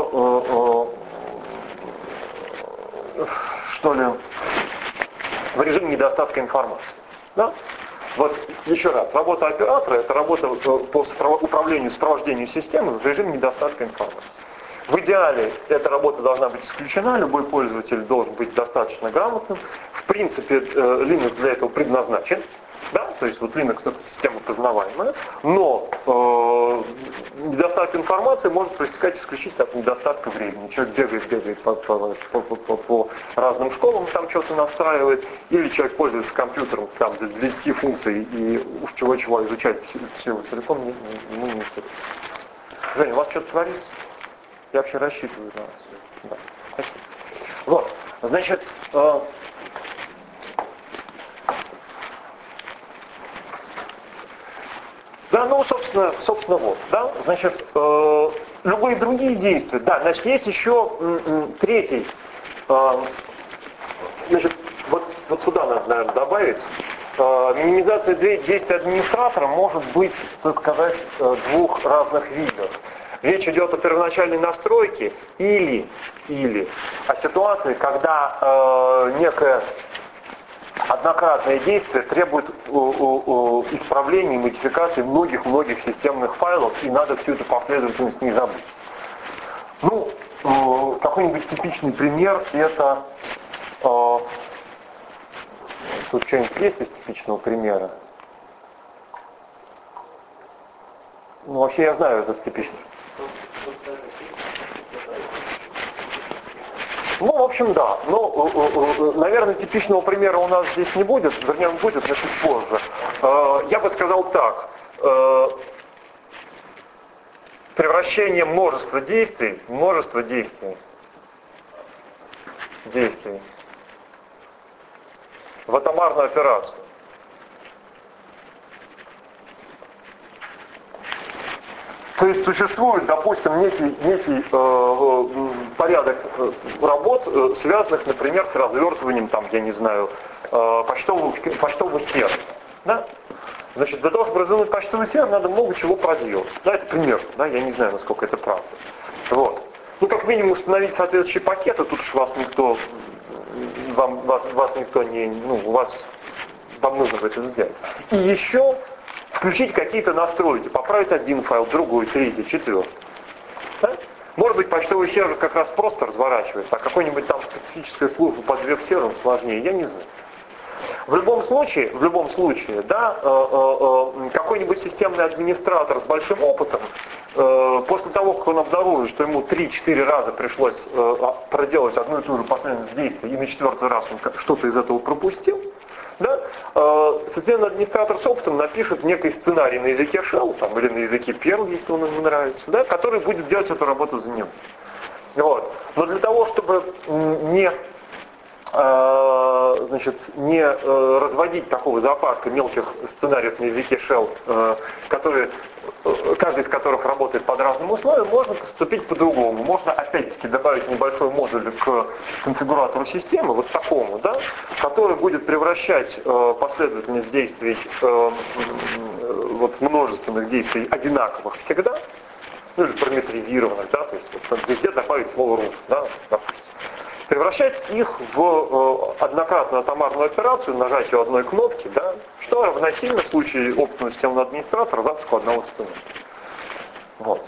в режиме недостатка информации. Да? Вот еще раз, работа оператора — это работа по управлению, сопровождению системы в режиме недостатка информации. В идеале эта работа должна быть исключена, любой пользователь должен быть достаточно грамотным. В принципе, Linux для этого предназначен. Да? То есть вот Linux — это система познаваемая, но недостаток информации может проистекать исключительно от недостатка времени. Человек бегает по разным школам, там что-то настраивает, или человек пользуется компьютером там, для 10 функций, и уж чего-чего изучать все целиком ему не интересно. Женя, у вас что-то творится? Я вообще рассчитываю на вас. Да. Спасибо. Вот, значит, да, ну, собственно, вот, да, значит, любые другие действия, да, значит, есть еще третий, значит, вот сюда надо, наверное, добавить, минимизация действий администратора может быть, так сказать, двух разных видов. Речь идет о первоначальной настройке или о ситуации, когда некое однократное действие требует исправления и модификации многих системных файлов, и надо всю эту последовательность не забыть. Ну, какой-нибудь типичный пример это... Тут что-нибудь есть из типичного примера? Ну, вообще я знаю этот типичный. Ну, в общем, да. Но, наверное, типичного примера у нас здесь не будет. Вернее, он будет, но чуть позже. Я бы сказал так. Превращение множества действий в атомарную операцию. То есть существует, допустим, некий порядок работ, связанных, например, с развертыванием, там, я не знаю, почтового сервера. Да? Значит, для того, чтобы развернуть почтовый сервер, надо много чего проделать. Да, это пример, да, я не знаю, насколько это правда. Вот. Ну, как минимум, установить соответствующие пакеты, тут уж вас никто не, вам нужно это сделать. И еще включить какие-то настройки, поправить один файл, другой, третий, четвертый. Да? Может быть, почтовый сервер как раз просто разворачивается, а какой-нибудь там специфическая служба под веб-сервером сложнее, я не знаю. В любом случае, да, какой-нибудь системный администратор с большим опытом, после того, как он обнаружит, что ему 3-4 раза пришлось проделать одну и ту же последовательность действий, и на 4-й раз он что-то из этого пропустил, да, системный администратор с опытом напишет некий сценарий на языке Shell, там, или на языке Perl, если он ему нравится, да, который будет делать эту работу за него. Вот. Но для того, чтобы не разводить такого зоопарка мелких сценариев на языке Shell, каждый из которых работает под разным условием, можно поступить по-другому. Можно опять-таки добавить небольшой модуль к конфигуратору системы, вот такому, да, который будет превращать последовательность действий, множественных действий одинаковых всегда, ну или параметризированных, да, то есть везде добавить слово root, да, допустим. Превращать их в однократную атомарную операцию, нажатию одной кнопки, да, что равносильно в случае опытного системного администратора запуску одного сценария. Вот.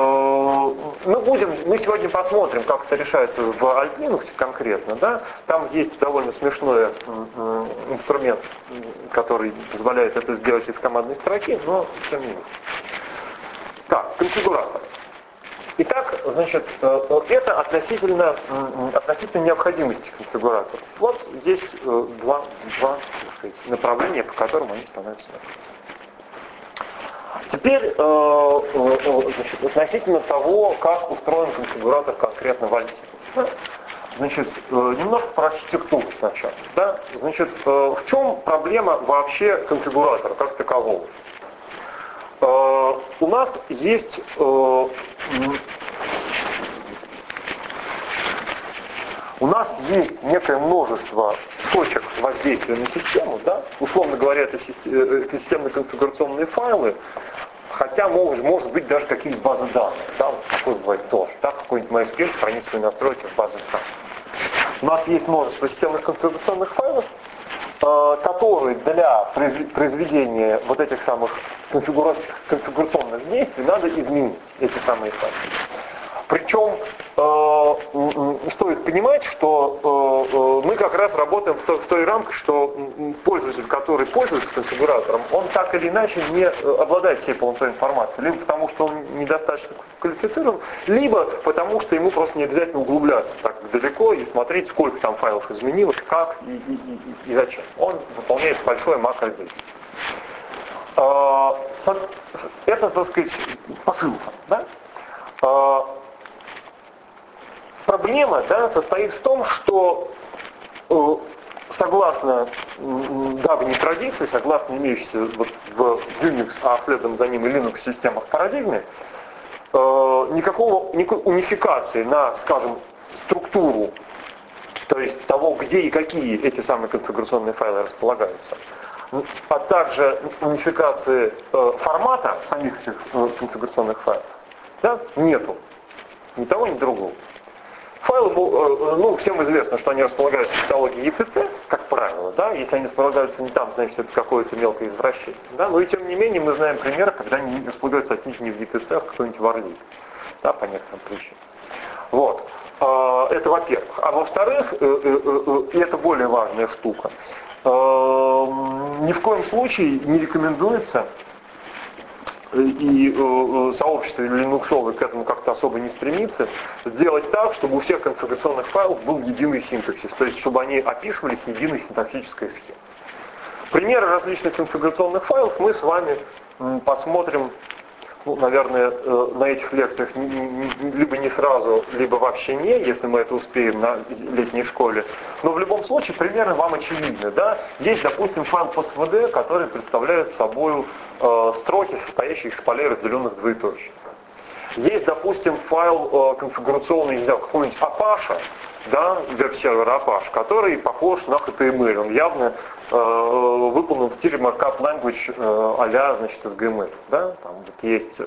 Мы сегодня посмотрим, как это решается в Alt Linux конкретно. Да? Там есть довольно смешной инструмент, который позволяет это сделать из командной строки, но тем не менее. Так, конфигуратор. Итак, значит, это относительно необходимости конфигуратора. Вот есть два направления, по которым они становятся необходимыми. Теперь относительно того, как устроен конфигуратор конкретно в Alt. Значит, немножко про архитектуру сначала. Да? Значит, в чем проблема вообще конфигуратора как такового? У нас есть некое множество точек воздействия на систему, да? Условно говоря, это системные конфигурационные файлы, хотя может быть даже какие-то базы данных, да? Вот такое бывает тоже, да? Какой-нибудь MySQL хранит свои настройки в базах данных. У нас есть множество системных конфигурационных файлов, которые для произведения вот этих самых конфигурационных действий надо изменить, эти самые файлы. Причем стоит понимать, что мы как раз работаем в той рамке, что пользователь, который пользуется конфигуратором, он так или иначе не обладает всей полнотой информации. Либо потому, что он недостаточно квалифицирован, либо потому, что ему просто не обязательно углубляться так далеко и смотреть, сколько там файлов изменилось, как и зачем. Он выполняет большое макродействие. Это, так сказать, посылка. Да? Проблема, да, состоит в том, что согласно давней традиции, согласно имеющейся вот в Unix, а следом за ним и Linux системах парадигме, никакой унификации на, скажем, структуру, то есть того, где и какие эти самые конфигурационные файлы располагаются, а также унификации формата самих этих конфигурационных файлов, да, нету. Ни того, ни другого. Файлы, ну, всем известно, что они располагаются в каталоге ECC, как правило, да, если они располагаются не там, значит, это какое-то мелкое извращение, да, но и тем не менее мы знаем примеры, когда они располагаются отнюдь не в ECC, а в какой-нибудь Warlib, да, по некоторым причинам. Вот. Это во-первых. А во-вторых, и это более важная штука, ни в коем случае не рекомендуется, и сообщество линуксовое к этому как-то особо не стремится, сделать так, чтобы у всех конфигурационных файлов был единый синтаксис, то есть чтобы они описывались единой синтаксической схемой. Примеры различных конфигурационных файлов мы с вами посмотрим, ну, наверное, на этих лекциях либо не сразу, либо вообще не, если мы это успеем на летней школе. Но в любом случае примеры вам очевидны. Да? Есть, допустим, файл POSVD, который представляет собой строки, состоящие из полей, разделенных двоеточием. Есть, допустим, файл конфигурационный, не знаю, какой-нибудь Apache, да, веб-сервер Apache, который похож на HTML. Он явно выполнен в стиле markup language а-ля, значит, SGML. Да? Там вот есть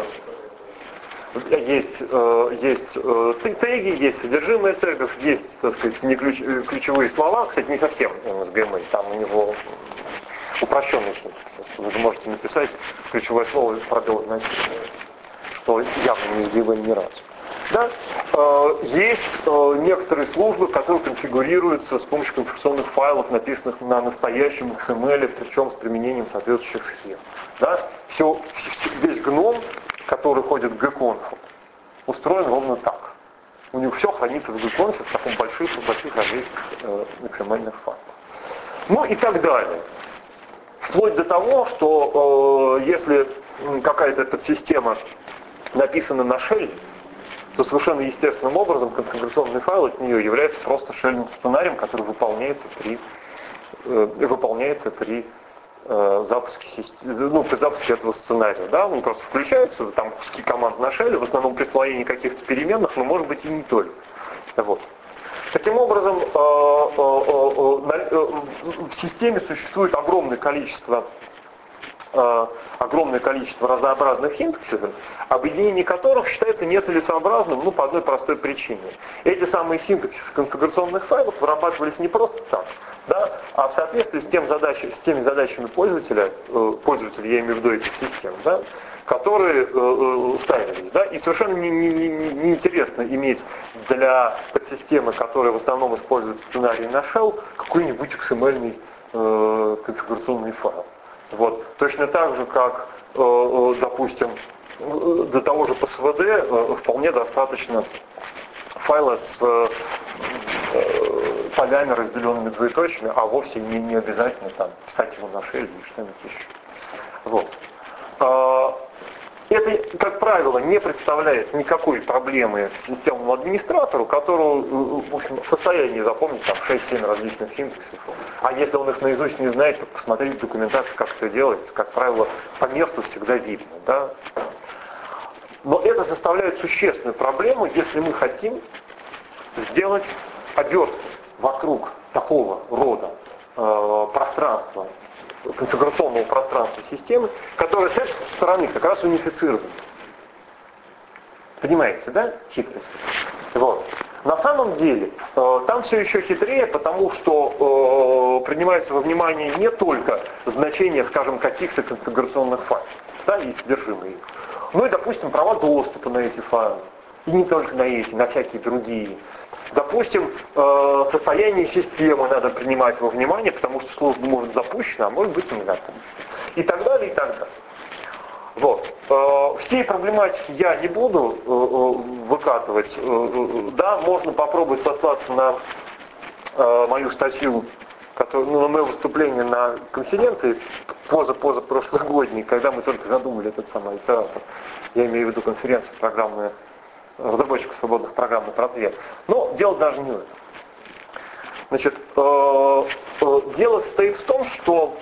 теги, есть содержимое тегов, есть, так сказать, не ключевые слова, кстати, не совсем SGML, там у него упрощенный синтаксис. Вы же можете написать ключевое слово пробел значения, что явно не SGML ни разу. Да? Есть некоторые службы, которые конфигурируются с помощью конфигурационных файлов, написанных на настоящем XML, причем с применением соответствующих схем. Да? Весь гном, который ходит в gconf, устроен ровно так. У него все хранится в gconf в таком больших различных XML-ных файлах. Ну и так далее. Вплоть до того, что если какая-то подсистема написана на shell, то совершенно естественным образом конфигурационный файл от нее является просто шельным сценарием, который выполняется при запуске, при запуске этого сценария. Да? Он просто включается, там куски команд на шеле, в основном при слоении каких-то переменных, но может быть и не только. Вот. Таким образом, в системе существует огромное количество разнообразных синтаксисов, объединение которых считается нецелесообразным, по одной простой причине. Эти самые синтаксисы конфигурационных файлов вырабатывались не просто так, да, а в соответствии с теми задачами пользователя, я имею в виду этих систем, да, которые ставились. Да, и совершенно неинтересно иметь для подсистемы, которая в основном использует сценарий на shell, какой-нибудь XML-ный конфигурационный файл. Вот. Точно так же, как, допустим, для того же POSVD вполне достаточно файла с полями, разделенными двоеточиями, а вовсе не обязательно там писать его на shell или что-нибудь еще. Вот. Это, как правило, не представляет никакой проблемы системному администратору, которому, в общем, в состоянии запомнить там 6-7 различных синтаксисов. А если он их наизусть не знает, то посмотреть документацию, как это делается, как правило, по месту всегда видно. Да? Но это составляет существенную проблему, если мы хотим сделать обертку вокруг такого рода пространства, конфигурационного пространства системы, которое с этой стороны как раз унифицировано. Понимаете, да, хитрость? Вот. На самом деле, там все еще хитрее, потому что принимается во внимание не только значение, скажем, каких-то конфигурационных файлов, да, и содержимое их, но и, допустим, права доступа на эти файлы. И не только на эти, на всякие другие. Допустим, состояние системы надо принимать во внимание, потому что служба может запущена, а может быть и не запущена. И так далее, и так далее. Вот. Всей проблематики я не буду выкатывать. Да, можно попробовать сослаться на мою статью, на мое выступление на конференции позапрошлогодней, когда мы только задумали этот самый оператор. Я имею в виду конференцию программное разработчиков свободных программных ответ. Но дело даже не в этом. Значит, дело состоит в том, что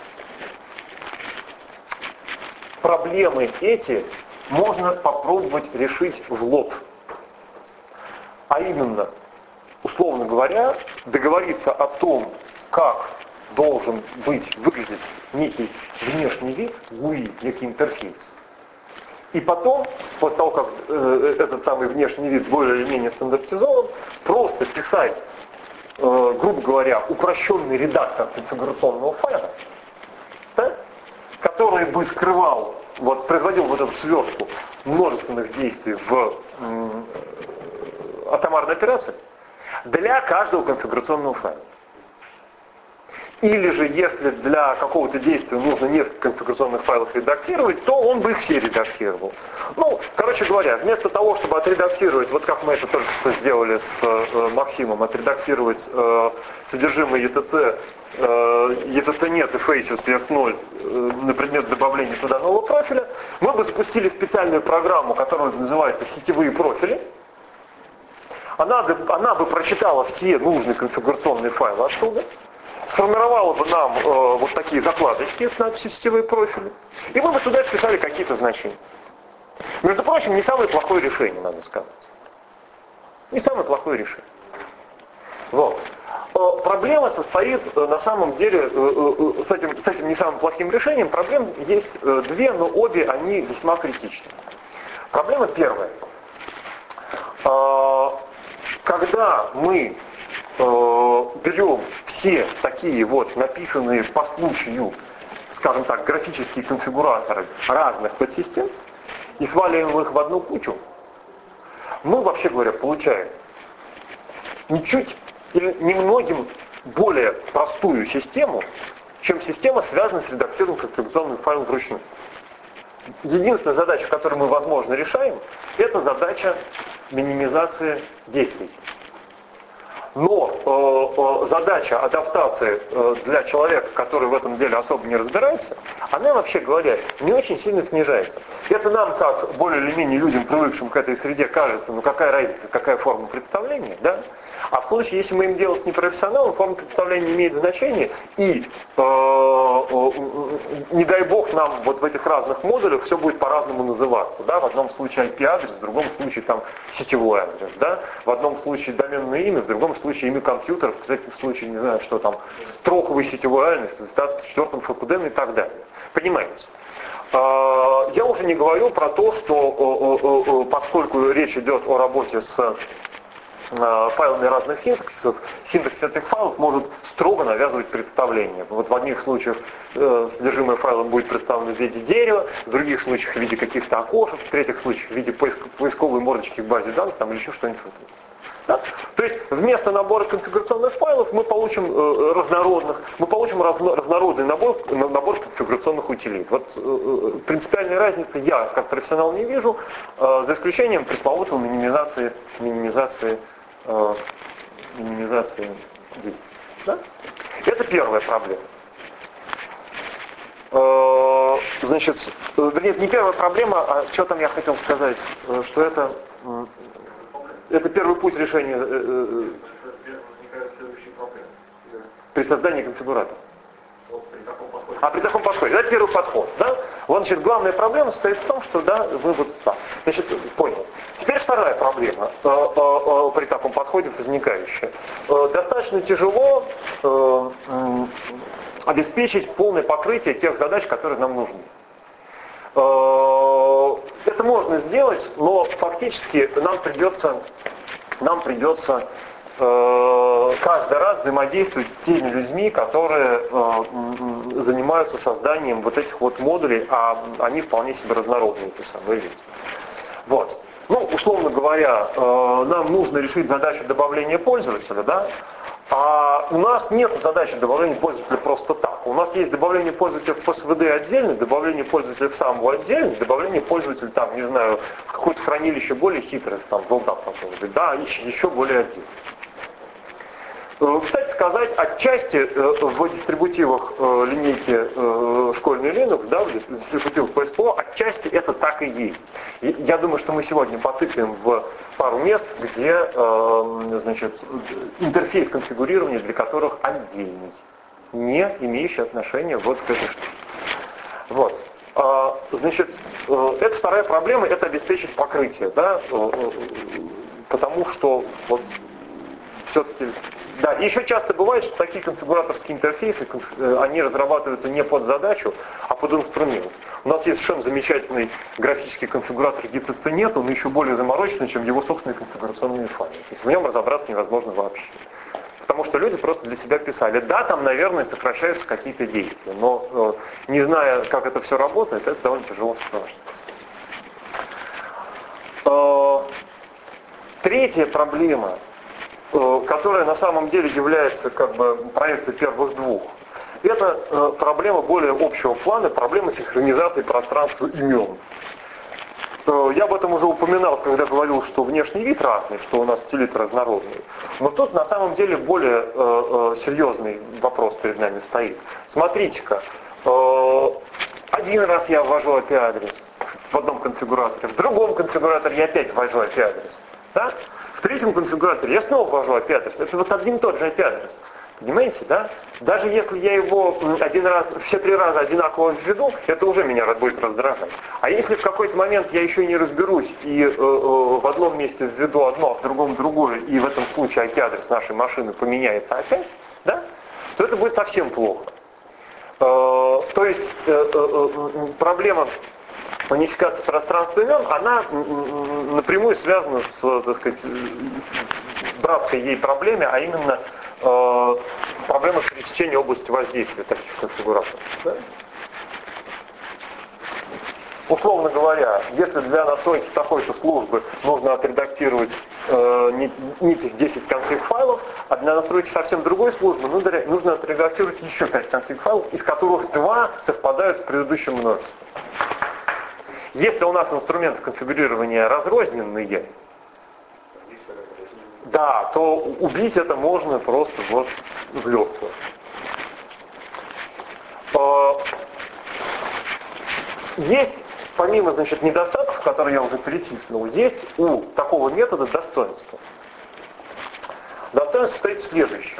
проблемы эти можно попробовать решить в лоб. А именно, условно говоря, договориться о том, как должен выглядеть некий внешний вид, GUI, некий интерфейс. И потом, после того, как этот самый внешний вид более или менее стандартизован, просто писать, грубо говоря, упрощенный редактор конфигурационного файла, да, который бы скрывал, производил вот эту свертку множественных действий в атомарной операции для каждого конфигурационного файла. Или же, если для какого-то действия нужно несколько конфигурационных файлов редактировать, то он бы их все редактировал. Короче говоря, вместо того, чтобы отредактировать, вот как мы это только что сделали с Максимом, отредактировать содержимое ETC, ETC нет и Faces сверх 0 на предмет добавления туда нового профиля, мы бы запустили специальную программу, которая называется «Сетевые профили». Она бы прочитала все нужные конфигурационные файлы оттуда, сформировала бы нам вот такие закладочки с надписью «Сетевые профили», и мы бы туда вписали какие-то значения. Между прочим, не самое плохое решение, надо сказать. Не самое плохое решение. Вот. Проблема состоит, на самом деле, с этим не самым плохим решением, проблем есть две, но обе они весьма критичны. Проблема первая. Когда мы берем все такие вот написанные по случаю, скажем так, графические конфигураторы разных подсистем и сваливаем их в одну кучу, мы, вообще говоря, получаем ничуть или немногим более простую систему, чем система, связанная с редактированием конфигурационных файлов вручную. Единственная задача, которую мы, возможно, решаем, это задача минимизации действий. Но задача адаптации для человека, который в этом деле особо не разбирается, она, вообще говоря, не очень сильно снижается. Это нам, как более или менее людям, привыкшим к этой среде, кажется, какая разница, какая форма представления, да? А в случае, если мы им делаем с непрофессионалом, форма представления имеет значение, и не дай бог нам вот в этих разных модулях все будет по-разному называться. Да? В одном случае IP-адрес, в другом случае там сетевой адрес, да? В одном случае доменное имя, в другом случае имя компьютера, в третьем случае, не знаю, что там, строковый сетевой адрес, в 24-м ФКД и так далее. Понимаете? Я уже не говорю про то, что поскольку речь идет о работе с файлами разных синтаксисов, синтаксис этих файлов может строго навязывать представление. Вот в одних случаях содержимое файла будет представлено в виде дерева, в других случаях в виде каких-то окошек, в третьих случаях в виде поисковой мордочки в базе данных там, или еще что-нибудь. Да? То есть вместо набора конфигурационных файлов мы получим разнородный набор конфигурационных утилит. Вот принципиальной разницы я как профессионал не вижу, за исключением пресловутой минимизации действий. Да? Это первая проблема. Значит, нет, не первая проблема, а что там я хотел сказать, что это первый путь решения при создании конфигуратора. При таком подходе. Это первый подход. Да? Вот, значит, главная проблема состоит в том, что да, вы вот так. Значит, понял. Теперь вторая проблема при таком подходе возникающая. Достаточно тяжело обеспечить полное покрытие тех задач, которые нам нужны. Это можно сделать, но фактически нам придется каждый раз взаимодействовать с теми людьми, которые занимаются созданием вот этих вот модулей, а они вполне себе разнородные, эти самые люди. Вот. Условно говоря, нам нужно решить задачу добавления пользователя, да? А у нас нет задачи добавления пользователя просто так. У нас есть добавление пользователя в ПСВД отдельно, добавление пользователя в саму отдельно, добавление пользователя там, не знаю, в какое-то хрранилище более хитрое, там, долгап какой-нибудь, да, еще более отдельно. Кстати сказать, отчасти в дистрибутивах линейки школьный Linux, да, в дистрибутивах PSPO, отчасти это так и есть. И я думаю, что мы сегодня потыкаем в пару мест, где значит, интерфейс конфигурирования для которых отдельный, не имеющий отношения вот к этой штуке. Вот. Значит, это вторая проблема, это обеспечить покрытие, да, потому что вот все-таки, да, еще часто бывает, что такие конфигураторские интерфейсы, они разрабатываются не под задачу, а под инструмент. У нас есть совершенно замечательный графический конфигуратор GTC-нет, он еще более замороченный, чем его собственные конфигурационные файлы. То есть в нем разобраться невозможно вообще. Потому что люди просто для себя писали, да, там, наверное, сокращаются какие-то действия, но не зная, как это все работает, это довольно тяжело спрашивать. Третья проблема, которая на самом деле является как бы проекцией первых двух, это проблема более общего плана, проблема синхронизации пространства имен. Я об этом уже упоминал, когда говорил, что внешний вид разный, что у нас стилит разнородный. Но тут на самом деле более серьезный вопрос перед нами стоит. Смотрите-ка, один раз я ввожу IP-адрес в одном конфигураторе, в другом конфигураторе я опять ввожу IP-адрес. Да? В третьем конфигураторе я снова ввожу IP-адрес. Это вот один и тот же IP-адрес. Понимаете, да? Даже если я его все 3 раза одинаково введу, это уже меня будет раздражать. А если в какой-то момент я еще не разберусь и в одном месте введу одно, а в другом другое, и в этом случае IP-адрес нашей машины поменяется опять, да? То это будет совсем плохо. То есть проблема унификации пространства имен, она напрямую связана с, так сказать, с братской ей проблеме, а именно проблема пересечения области воздействия таких конфигураторов. Да? Условно говоря, если для настройки такой же службы нужно отредактировать не этих 10 конфиг-файлов, а для настройки совсем другой службы нужно отредактировать еще 5 конфиг-файлов, из которых 2 совпадают с предыдущим множеством. Если у нас инструменты конфигурирования разрозненные, да, то убить это можно просто вот в легкую. Есть, помимо, значит, недостатков, которые я уже перечислил, есть у такого метода достоинство. Достоинство состоит в следующем.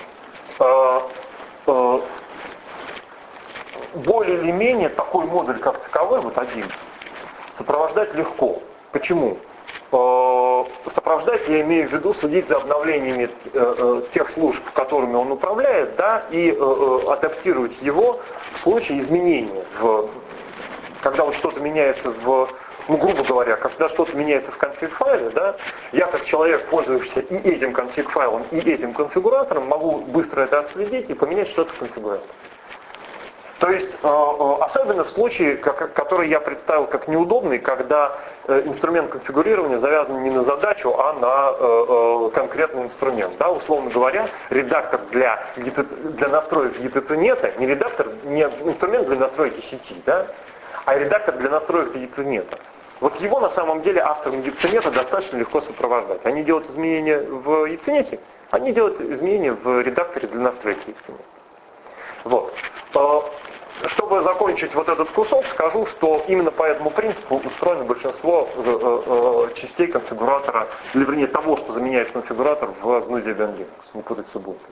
Более или менее такой модуль, как таковой, вот один, сопровождать легко. Почему? Сопровождать, я имею в виду, следить за обновлениями тех служб, которыми он управляет, да, и адаптировать его в случае изменения. Когда вот что-то меняется грубо говоря, когда что-то меняется в конфиг-файле, да, я как человек, пользующийся и этим конфиг-файлом, и этим конфигуратором, могу быстро это отследить и поменять что-то в конфигураторе. То есть, особенно в случае, который я представил как неудобный, когда инструмент конфигурирования завязан не на задачу, а на конкретный инструмент. Да? Условно говоря, редактор для настроек ETC-нета, не инструмент для настройки сети, да? А редактор для настроек ETC-нета. Вот его на самом деле авторам ETC-нета достаточно легко сопровождать. Они делают изменения в ETC-нете, они делают изменения в редакторе для настройки ETC-нета. Вот. Чтобы закончить вот этот кусок, скажу, что именно по этому принципу устроено большинство частей конфигуратора, или вернее того, что заменяет конфигуратор в GNU Debian Linux, не путать с Ubuntu.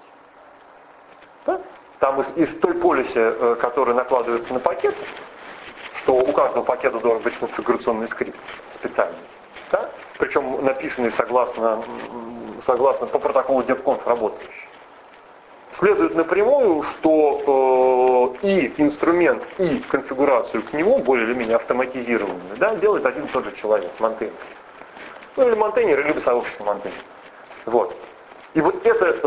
Да? Там из той полиси, которая накладывается на пакет, что у каждого пакета должен быть конфигурационный скрипт специальный, да? Причем написанный согласно по протоколу DevConf работающий. Следует напрямую, что и инструмент, и конфигурацию к нему, более или менее автоматизированную, да, делает один и тот же человек, монтейнер. Ну или монтейнер, либо сообщество монтейнер. Вот. И вот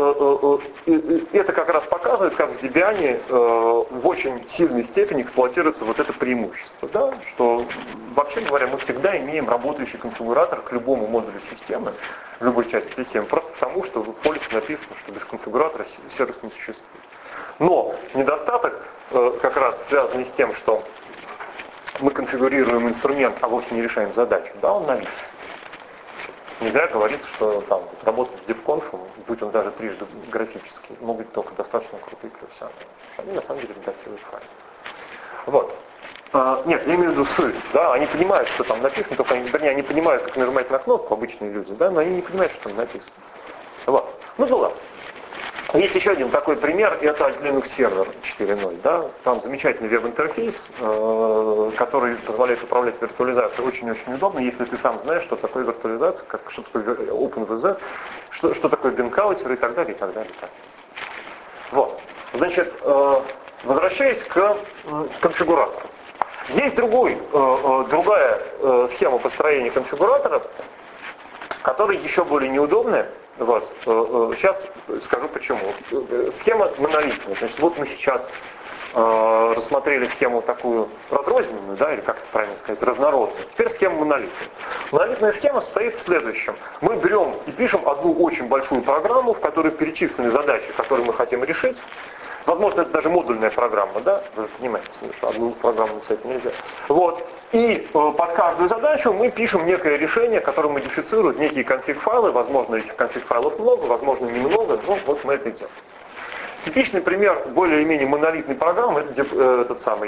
это как раз показывает, как в Debian в очень сильной степени эксплуатируется вот это преимущество, да, что, вообще говоря, мы всегда имеем работающий конфигуратор к любому модулю системы, в любой части системы, просто потому, что в полисе написано, что без конфигуратора сервис не существует. Но недостаток как раз связанный с тем, что мы конфигурируем инструмент, а вовсе не решаем задачу, да, он наличен. Не зря говорится, что там работать с дипконфом, будь он даже трижды графический, могут только достаточно крутые профессионалы. Они на самом деле редактируют файл. Вот. Нет, я имею в виду да, они понимают, что там написано, только они понимают, как нажимать на кнопку, обычные люди, да, но они не понимают, что там написано. Вот. Ну да ладно. Есть еще один такой пример, это Linux Server 4.0, да, там замечательный веб-интерфейс, который позволяет управлять виртуализацией, очень-очень удобно, если ты сам знаешь, что такое виртуализация, что такое OpenVZ, что такое бинкаутер и так далее, и так далее, и так далее. Вот. Значит, возвращаясь к конфигуратору. Есть другая схема построения конфигуратора, которая еще более неудобная. Вот. Сейчас скажу почему. Схема монолитная. Значит, вот мы сейчас рассмотрели схему такую разрозненную, да, или как это правильно сказать, разнородную. Теперь схема монолитная. Монолитная схема состоит в следующем. Мы берем и пишем одну очень большую программу, в которой перечислены задачи, которые мы хотим решить. Возможно, это даже модульная программа, да? Вы понимаете, что одну программу написать нельзя. Вот. И под каждую задачу мы пишем некое решение, которое модифицирует некие конфиг-файлы. Возможно, этих конфиг-файлов много, возможно, немного, но вот мы это делаем. Типичный пример более-менее монолитной программы это этот самый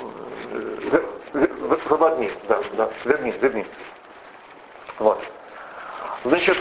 WebAdmin, да, WebAdmin. Вот. Значит,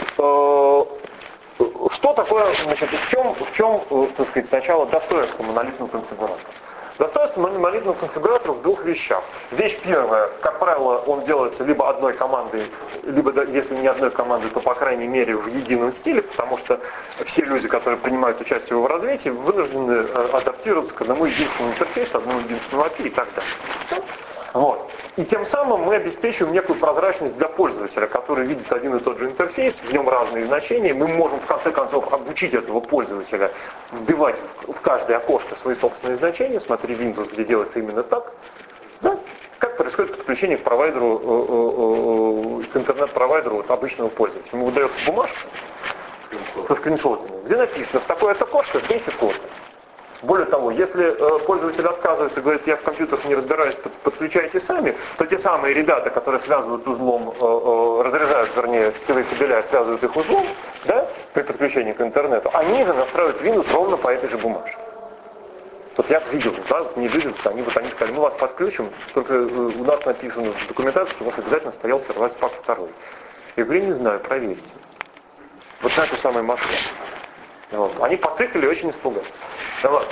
что такое, значит, в чем, так сказать, сначала достоинство монолитного конфигуратора? Достоинство монолитного конфигуратора в двух вещах. Вещь первая, как правило, он делается либо одной командой, либо, если не одной командой, то, по крайней мере, в едином стиле, потому что все люди, которые принимают участие в его развитии, вынуждены адаптироваться к одному единственному интерфейсу, одному единственному API и так далее. Вот. И тем самым мы обеспечиваем некую прозрачность для пользователя, который видит один и тот же интерфейс, в нем разные значения. Мы можем в конце концов обучить этого пользователя вбивать в каждое окошко свои собственные значения. Смотри Windows, где делается именно так. Да? Как происходит подключение к провайдеру, к интернет-провайдеру от обычного пользователя. Ему выдается бумажка со скриншотами, где написано: в такое-то окошко вбейте код. Более того, если пользователь отказывается и говорит: я в компьютерах не разбираюсь, подключайте сами, то те самые ребята, которые связывают узлом, разрезают, вернее, сетевые кабеля, связывают их узлом, да, при подключении к интернету, они же настраивают Windows ровно по этой же бумажке. Вот я видел, да, не видел, они сказали: мы вас подключим, только у нас написано в документации, что у вас обязательно стоял сервис пак 2. Я говорю: не знаю, проверьте. Вот на эту самую машину. Вот. Они потыкали и очень испугались. Вот.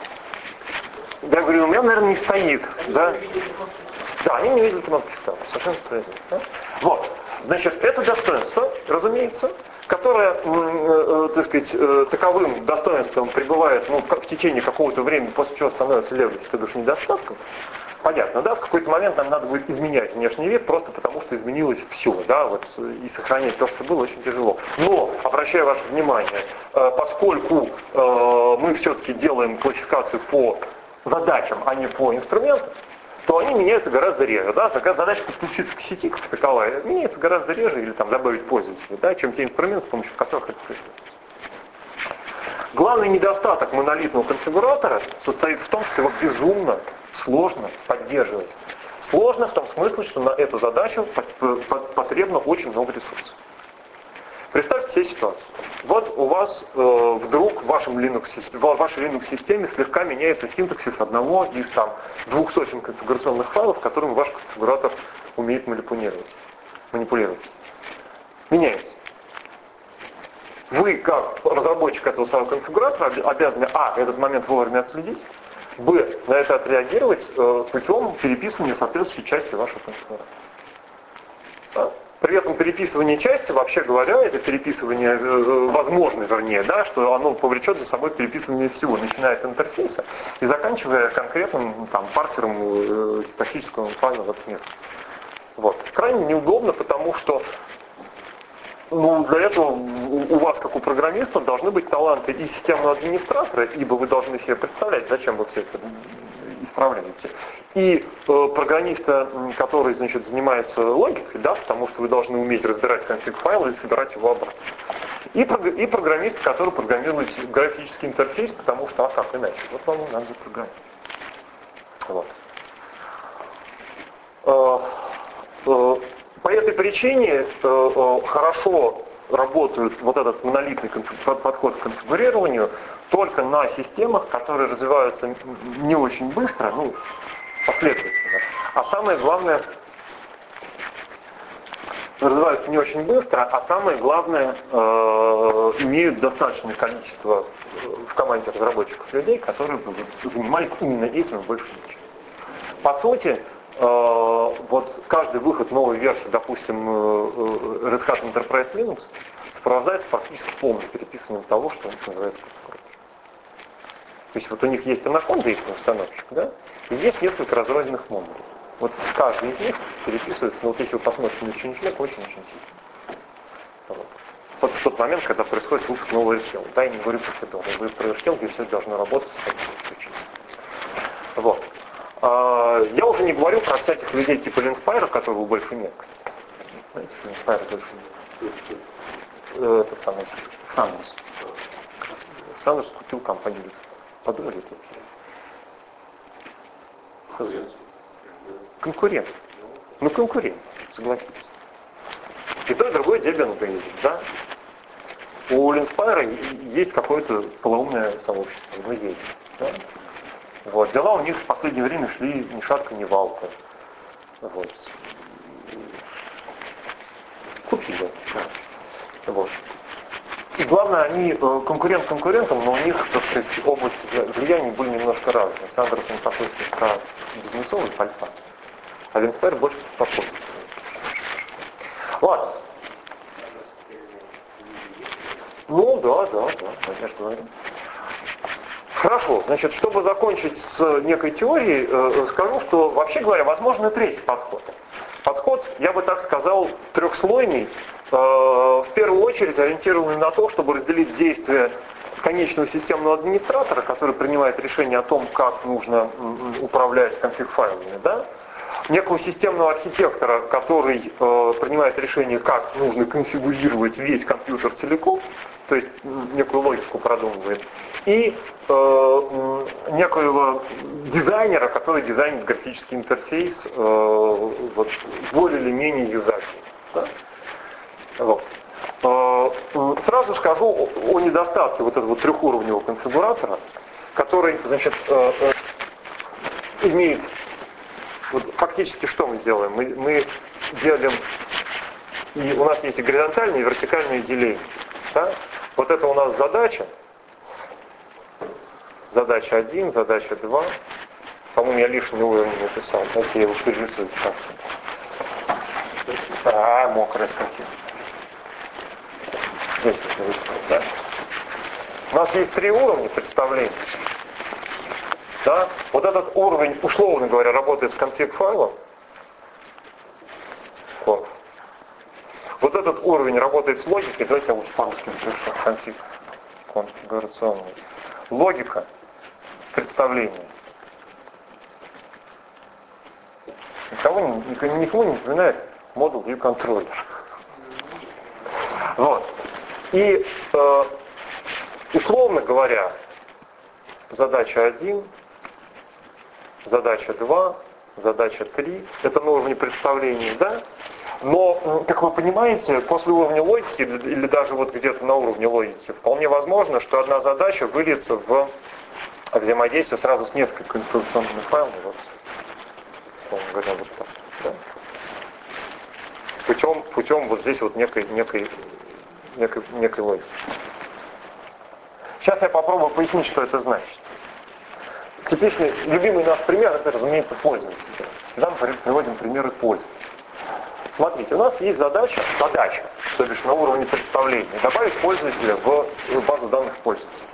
Я говорю: у меня, наверное, не стоит. Да, да, они не видели кнопки старта. Совершенно справедливо. Да? Вот. Значит, это достоинство, разумеется, которое, так сказать, таковым достоинством пребывает в течение какого-то времени, после чего становится левлить, то бишь недостатком. Понятно, да, в какой-то момент нам надо будет изменять внешний вид, просто потому что изменилось все, да, вот, и сохранять то, что было, очень тяжело. Но, обращаю ваше внимание, поскольку мы все-таки делаем классификацию по задачам, а не по инструментам, то они меняются гораздо реже, да, задача подключиться к сети как таковая меняется гораздо реже, или там добавить пользователя, да, чем те инструменты, с помощью которых это происходит. Главный недостаток монолитного конфигуратора состоит в том, что его безумно сложно поддерживать. Сложно в том смысле, что на эту задачу потребно очень много ресурсов. Представьте себе ситуацию. Вот у вас вдруг в вашей Linux-системе слегка меняется синтаксис одного из 200 конфигурационных файлов, которыми ваш конфигуратор умеет манипулировать. Меняется. Вы, как разработчик этого самого конфигуратора, обязаны этот момент вовремя отследить, на это отреагировать путем переписывания соответствующей части вашего конфигуратора. Да? При этом переписывание части, вообще говоря, это переписывание возможно, вернее, да, что оно повлечет за собой переписывание всего, начиная от интерфейса и заканчивая конкретным парсером синтаксического файла в этот место. Вот. Крайне неудобно, потому что для этого у вас, как у программиста, должны быть таланты и системного администратора, ибо вы должны себе представлять, зачем вы все это исправляете. И программиста, который, значит, занимается логикой, да, потому что вы должны уметь разбирать конфиг-файл и собирать его обратно. И программист, который программирует графический интерфейс, потому что, как иначе? Вот вам и надо запрограммировать. Вот. По этой этой причине хорошо работает вот этот монолитный подход к конфигурированию только на системах, которые развиваются не очень быстро, ну, последовательно. А самое главное, развиваются не очень быстро, а самое главное, имеют достаточное количество в команде разработчиков людей, которые бы занимались именно этим больше ничем. По сути, вот каждый выход новой версии, допустим, Red Hat Enterprise Linux, сопровождается практически полным переписыванием того, что называется конфигурацией. То есть вот у них есть Anaconda, их установщик, да, и есть несколько разрозненных модулей. Вот каждый из них переписывается, но вот если вы посмотрите на ChangeLog, очень-очень сильно. Вот в тот момент, когда происходит выпуск нового RHEL. Да, я не говорю про Fedora, я говорю про RHEL, где все должно работать в таком случае. Вот. Я уже не говорю про всяких людей типа Linspire, которого больше нет, кстати. Знаете, Linspire больше нет. Этот самый Сандерс. Сандерс купил компанию. Подумали тут? Конкурент. Ну, конкурент, согласитесь. И то, и другое Debian Basic, да? У Linspire есть какое-то полоумное сообщество, мы есть. Да? Вот. Дела у них в последнее время шли ни шатка, ни валка. Вот. Купили. Да. Вот. И главное, они конкурент конкурентам, но у них, так сказать, области влияния были немножко разные. Сандерс, он такой слегка бизнесовый пальца, а Linspire больше подходит. Ладно. Ну, да, я же говорю. Хорошо, значит, чтобы закончить с некой теорией, скажу, что, вообще говоря, возможно третий подход. Подход, я бы так сказал, трехслойный, в первую очередь ориентированный на то, чтобы разделить действия конечного системного администратора, который принимает решение о том, как нужно управлять конфиг-файлами, да? Некого системного архитектора, который принимает решение, как нужно конфигурировать весь компьютер целиком, то есть некую логику продумывает, и некоего дизайнера, который дизайнит графический интерфейс вот, более или менее юзабельный. Да? Вот. Сразу скажу о недостатке вот этого трехуровневого конфигуратора, который, значит, имеет, вот фактически что мы делаем? Мы делим, и у нас есть и горизонтальное, и вертикальное деление. Да? Вот это у нас задача. Задача 1, задача 2. По-моему, я лишний уровень написал. Давайте я его перерисую. Мокрая скотина. Здесь вот рисуем, да? У нас есть 3 уровня представлений. Да? Вот этот уровень, условно говоря, работает с конфиг-файлом. Вот. Вот этот уровень работает с логикой. Давайте я лучше по-русски напишу. Конфиг. Конфигурационный. Логика представления. Никому не напоминает Model View Controller. Вот. И, условно говоря, задача 1, задача 2, задача 3, это на уровне представления, да? Но, как вы понимаете, после уровня логики, или даже вот где-то на уровне логики, вполне возможно, что одна задача выльется в взаимодействие сразу с несколькими информационными файлами, вот, условно говоря, вот так, да? Путем вот здесь вот некой логики. Сейчас я попробую пояснить, что это значит. Типичный, любимый наш пример, это, разумеется, пользователь. Всегда мы приводим примеры пользователя. Смотрите, у нас есть задача, то бишь на уровне представления, добавить пользователя в базу данных пользователя.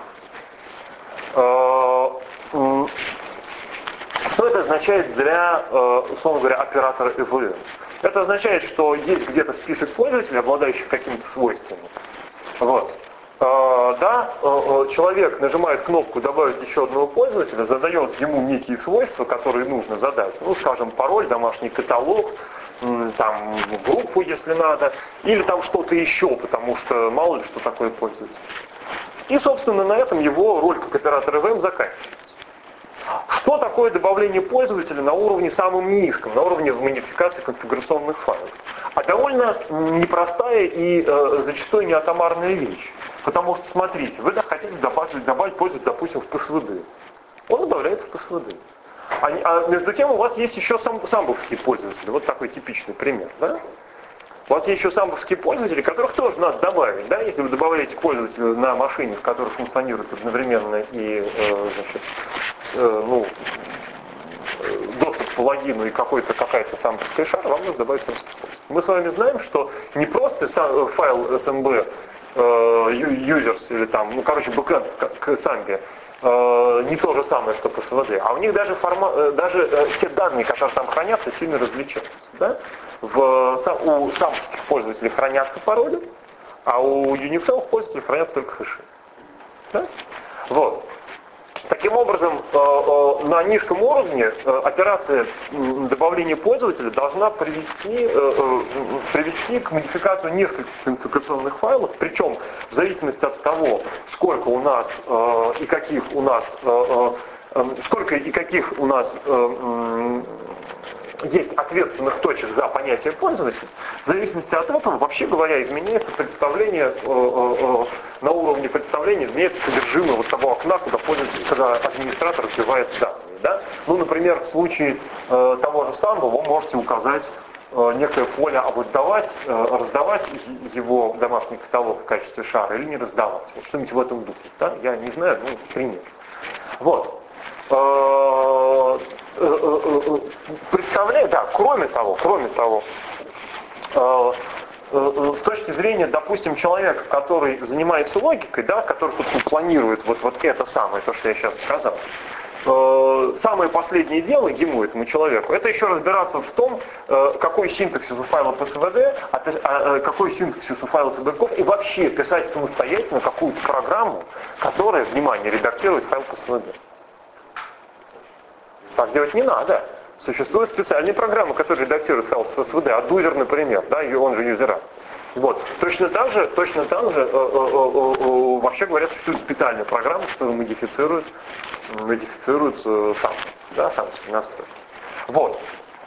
Что это означает для, условно говоря, оператора EVM? Это означает, что есть где-то список пользователей, обладающих какими-то свойствами. Вот. Да, человек нажимает кнопку «Добавить еще одного пользователя», задает ему некие свойства, которые нужно задать. Ну, скажем, пароль, домашний каталог, там, группу, если надо, или там что-то еще, потому что мало ли что такое пользователь. И, собственно, на этом его роль как оператора EVM заканчивается. Что такое добавление пользователя на уровне самом низком, на уровне модификации конфигурационных файлов? А довольно непростая и зачастую неатомарная вещь. Потому что, смотрите, вы хотите добавить пользователя, допустим, в ПСВД. Он добавляется в ПСВД. А между тем у вас есть еще самбовские пользователи. Вот такой типичный пример. Да? У вас есть еще самбовские пользователи, которых тоже надо добавить. Да? Если вы добавляете пользователя на машине, в которой функционирует одновременно и доступ по логину и какая-то самбовская шара, вам нужно добавить самбовский пользователь. Мы с вами знаем, что не просто файл SMB users или там, backend к самбе, не то же самое, что по СВД, а у них даже те данные, которые там хранятся, сильно различаются. Да? У самбовских пользователей хранятся пароли, а у юниксовых пользователей хранятся только хэши. Да? Вот. Таким образом, на низком уровне операция добавления пользователя должна привести к модификации нескольких конфигурационных файлов, причем в зависимости от того, сколько у нас есть ответственных точек за понятие пользователя, в зависимости от этого, вообще говоря, изменяется представление, на уровне представления изменяется содержимое вот того окна, куда администратор вбивает данные. Да? Например, в случае того же самого вы можете указать некое поле, а вот раздавать его домашний каталог в качестве шара или не раздавать. Вот что-нибудь в этом духе. Да? Я не знаю, пример. Вот. Представляю, да, кроме того, с точки зрения, допустим, человека, который занимается логикой, да, который, собственно, планирует вот это самое, то, что я сейчас сказал, самое последнее дело этому человеку, это еще разбираться в том, какой синтаксис у файла ПСВД, какой синтаксис у файла СБКов, и вообще писать самостоятельно какую-то программу, которая, внимание, редактирует файл ПСВД. Так делать не надо. Существуют специальные программы, которые редактируют файл с СВД. Adduser, например, да, и он же юзера. Вот. Точно так же, вообще говоря, существуют специальные программы, которые модифицируют самский настрой. Вот.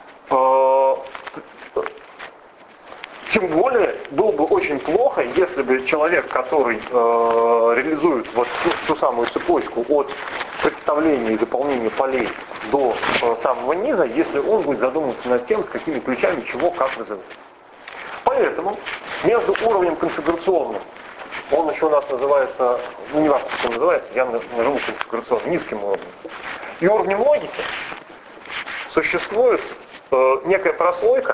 Тем более, было бы очень плохо, если бы человек, который реализует вот ту самую цепочку от представления и заполнения полей до самого низа, если он будет задумываться над тем, с какими ключами, чего, как вызывать. Поэтому между уровнем конфигурационным, он еще у нас называется, не важно, как он называется, я назову конфигурационным, низким уровнем, и уровнем логики существует некая прослойка,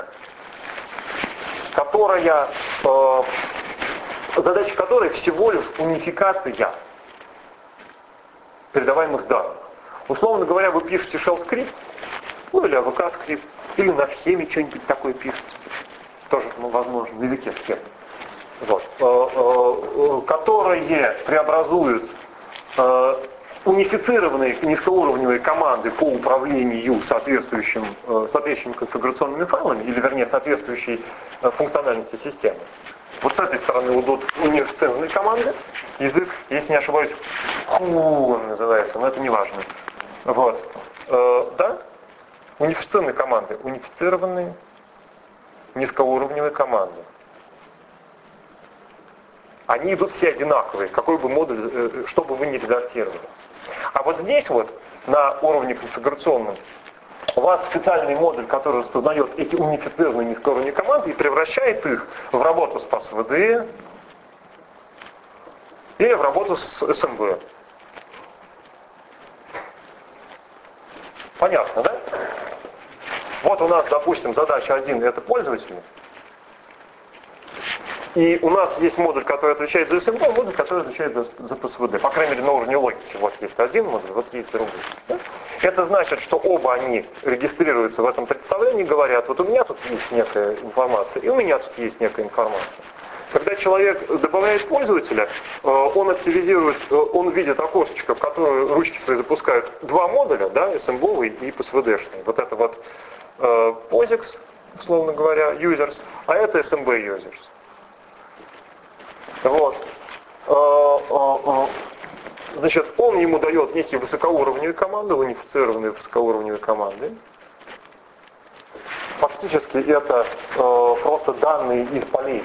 задача которой всего лишь унификация передаваемых данных. Условно говоря, вы пишете shell-скрипт, или AVK-скрипт, или на схеме что-нибудь такое пишете. Тоже, возможно, в языке схемы. Вот. Которые преобразуют унифицированные низкоуровневые команды по управлению соответствующими конфигурационными файлами, или вернее соответствующей функциональности системы. Вот с этой стороны идут унифицированные команды. Язык, если не ошибаюсь, он называется, но это не важно. Вот. Да? Унифицированные низкоуровневые команды. Они идут все одинаковые, какой бы модуль, что бы вы ни редактировали. А вот здесь вот, на уровне конфигурационном, у вас специальный модуль, который распознает эти унифицированные низкоуровневые команды и превращает их в работу с ПСВД или в работу с SMB. Понятно, да? Вот у нас, допустим, задача 1 это пользователи. И у нас есть модуль, который отвечает за SMB, модуль, который отвечает за ПСВД. По крайней мере, на уровне логики. Вот есть один модуль, вот есть другой. Да? Это значит, что оба они регистрируются в этом представлении, говорят, вот у меня тут есть некая информация, и у меня тут есть некая информация. Когда человек добавляет пользователя, он активизирует, он видит окошечко, в которое ручки свои запускают два модуля, да, SMB и PSVD-шный. Вот это вот POSIX, условно говоря, users, а это SMB users. Вот. значит, он ему дает некие высокоуровневые команды, унифицированные высокоуровневые команды. Фактически это просто данные из полей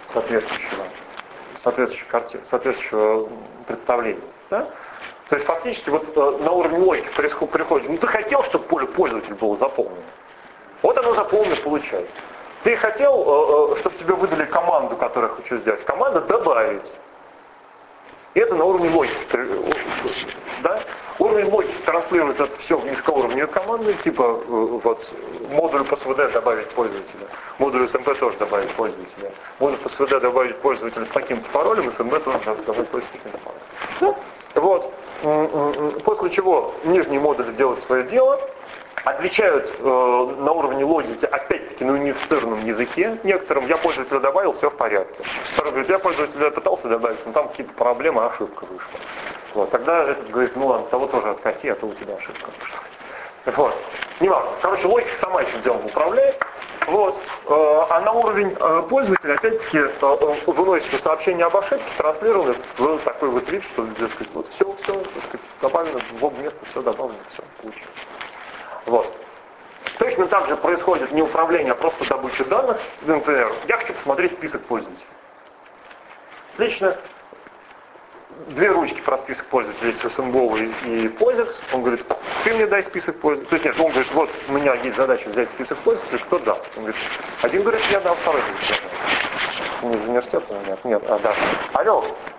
соответствующего представления. Да? То есть фактически вот на уровне логики приходит, ну ты хотел, чтобы поле пользователя было заполнено. Вот оно заполнено, получается. Ты хотел, чтобы тебе выдали команду, которую я хочу сделать. Команда добавить. И это на уровне логики. Да? Уровень логики транслирует это все в низкоуровневые команды, типа вот модуль по СВД добавить пользователя, модуль СМБ тоже добавить пользователя, модуль по СВД добавить пользователя с таким-то паролем, СМБ тоже добавить пользователя с таким-то паролем. Да? Вот. После чего нижние модули делают свое дело, отвечают на уровне логики, опять-таки на унифицированном языке. Некоторым я пользователя добавил, все в порядке. Второй говорит, я пользователя пытался добавить, но там какие-то проблемы, ошибка вышла. Вот. Тогда этот говорит, ну ладно, того тоже откати, а то у тебя ошибка вышла. Вот. Не важно. Короче, логика сама этим делом управляет. Вот. А на уровень пользователя, опять-таки, выносится сообщение об ошибке, транслировано в такой вот вид, что, дескать, вот все, добавлено в оба места, все добавлено, все получилось. Вот. Точно так же происходит не управление, а просто добыча данных. Например, я хочу посмотреть список пользователей. Отлично. Две ручки про список пользователей с СМБО и POSIX. Он говорит, ты мне дай список пользователей. То есть нет, он говорит, вот у меня есть задача взять список пользователей, кто даст? Он говорит, один говорит, я дам, второй говорит, я дам. Не из университета звонят? Нет, да. Алло.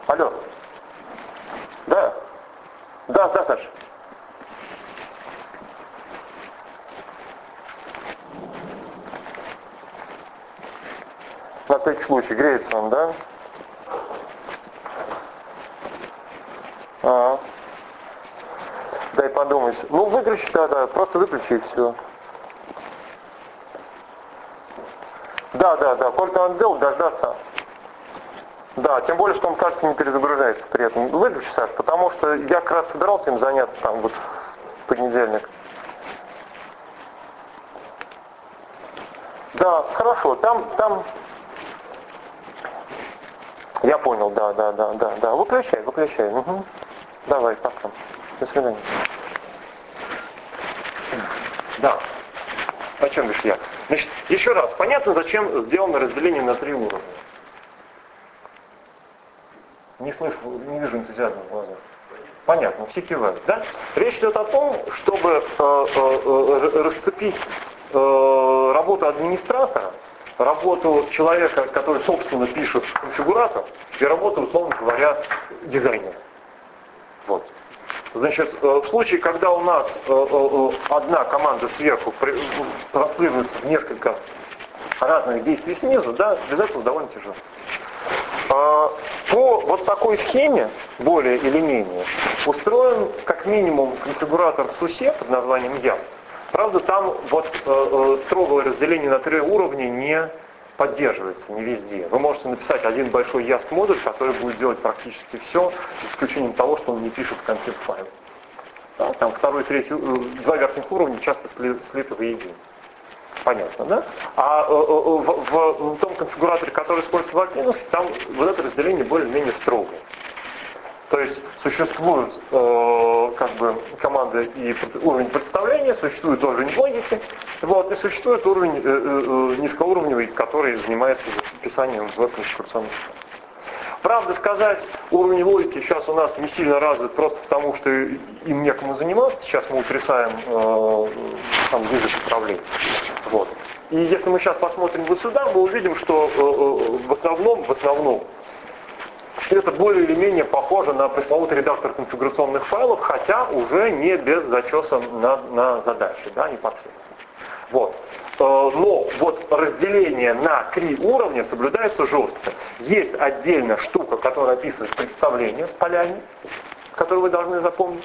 Да, Саша. На всякий случай, греется он, да? Дай подумать. Ну, выключи, да, просто выключи и все. Да, коль ты отдел, дождаться. Да, тем более, что он, кажется, не перезагружается при этом. Выключи, Саш, потому что я как раз собирался им заняться там вот в понедельник. Да, хорошо, там... Я понял, да. Выключай. Угу. Давай, пока. До свидания. Да. О чем лишь я? Значит, еще раз, понятно, зачем сделано разделение на 3 уровня? Не слышу, не вижу энтузиазма в глазах. Понятно, все кивают, да? Речь идет о том, чтобы расцепить работу администратора, работу человека, который, собственно, пишет конфигуратор, и работу, условно говоря, дизайнера. Вот. Значит, в случае, когда у нас одна команда сверху транслируется в несколько разных действий снизу, да, без этого довольно тяжело. По вот такой схеме, более или менее, устроен как минимум конфигуратор SUSE под названием YAST. Правда, там вот строгое разделение на 3 уровня не поддерживается, не везде. Вы можете написать один большой YAST модуль, который будет делать практически все, с исключением того, что он не пишет конфиг файл. Да, там 2 и 3, 2 верхних уровня часто слиты воедино. Понятно, да? А в том конфигураторе, который используется в Linux, там вот это разделение более-менее строгое. То есть существуют как бы команды и уровень представления, существует уровень логики, вот, и существует уровень низкоуровневый, который занимается записанием в конфигурационных. Правда сказать, уровень логики сейчас у нас не сильно развит просто потому, что им некому заниматься. Сейчас мы утрясаем сам язык управления. Вот. И если мы сейчас посмотрим вот сюда, мы увидим, что в основном это более или менее похоже на пресловутый редактор конфигурационных файлов, хотя уже не без зачеса на задачи, да, непосредственно. Вот. Но вот разделение на 3 уровня соблюдается жестко. Есть отдельная штука, которая описывает представление с полями, которые вы должны запомнить.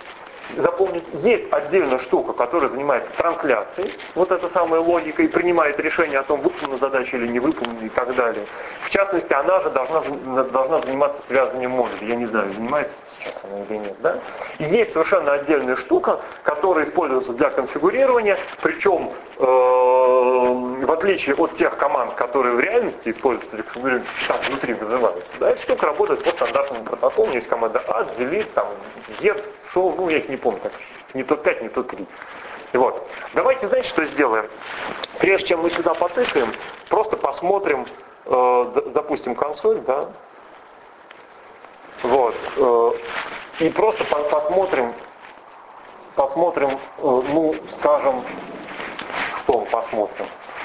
запомнить, есть отдельная штука, которая занимается трансляцией, вот эта самая логика, и принимает решение о том, выполнена задача или не выполнена и так далее. В частности, она же должна заниматься связыванием модулей. Я не знаю, занимается сейчас она или нет, да? И есть совершенно отдельная штука, которая используется для конфигурирования, причем в отличие от тех команд, которые в реальности используются для конфигурирования, там внутри вызываются, да, эта штука работает по стандартному протоколу. У нее есть команда add, delete, там, get, show, ну я их не помню, так, не то 5, не то 3. И вот. Давайте, знаете, что сделаем? Прежде чем мы сюда потыкаем, просто посмотрим, запустим консоль, да, вот, и просто посмотрим, ну, скажем, что мы посмотрим.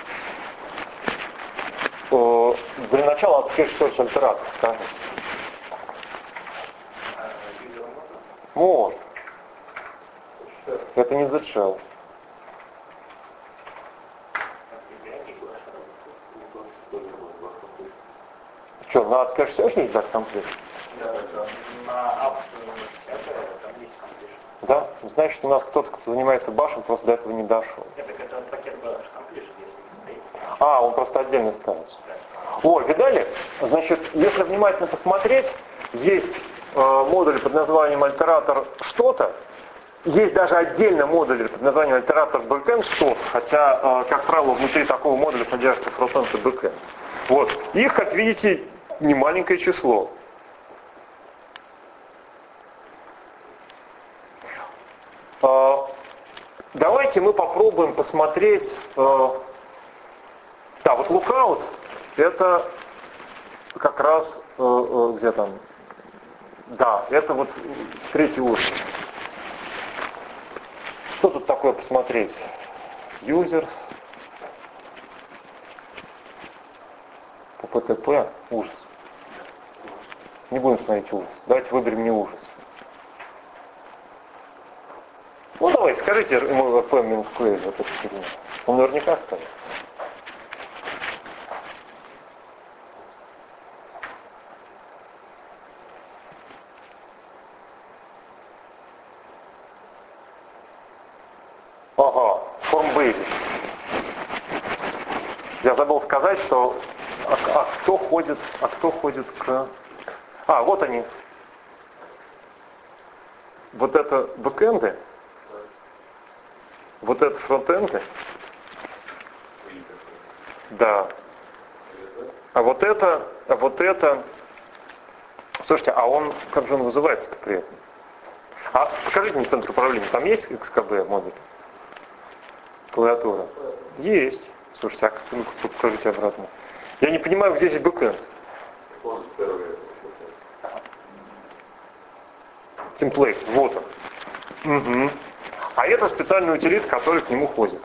Для начала открыть что-то альтератор, скажем. Вот. Это не Z-Shell. Что, на открыть все не так комплект? Да, на апп там есть комплект. Да? Значит, у нас кто-то, кто занимается башем, просто до этого не дошел. Нет, так это пакет баш комплект, если не стоит. А, он просто отдельно ставится. О, видали? Значит, если внимательно посмотреть, есть модуль под названием альтератор что-то, есть даже отдельно модуль под названием альтератор backend что-то, хотя, как правило, внутри такого модуля содержится фронтенд и backend. Вот. Их, как видите, немаленькое число. Давайте мы попробуем посмотреть. Да, вот lookout это как раз где там. Да, это вот третий уровень. Что тут такое посмотреть? User. ПТП. Ужас. Не будем смотреть ужас. Давайте выберем не ужас. Ну давайте, скажите ему p-q, вот эту фигню. Он наверняка ставит. Ага, form basic. Я забыл сказать, что кто ходит к... А, вот они. Вот это бэкэнды. Вот это фронтенды. Да. А вот это... Слушайте, а он, как же он называется-то при этом? А покажите мне центр управления. Там есть XKB модуль? Клавиатура? Есть. Слушайте, а ну-ка покажите обратно. Я не понимаю, где здесь бэкэнд. Темплейт, вот он. Угу. А это специальный утилит, который к нему ходит.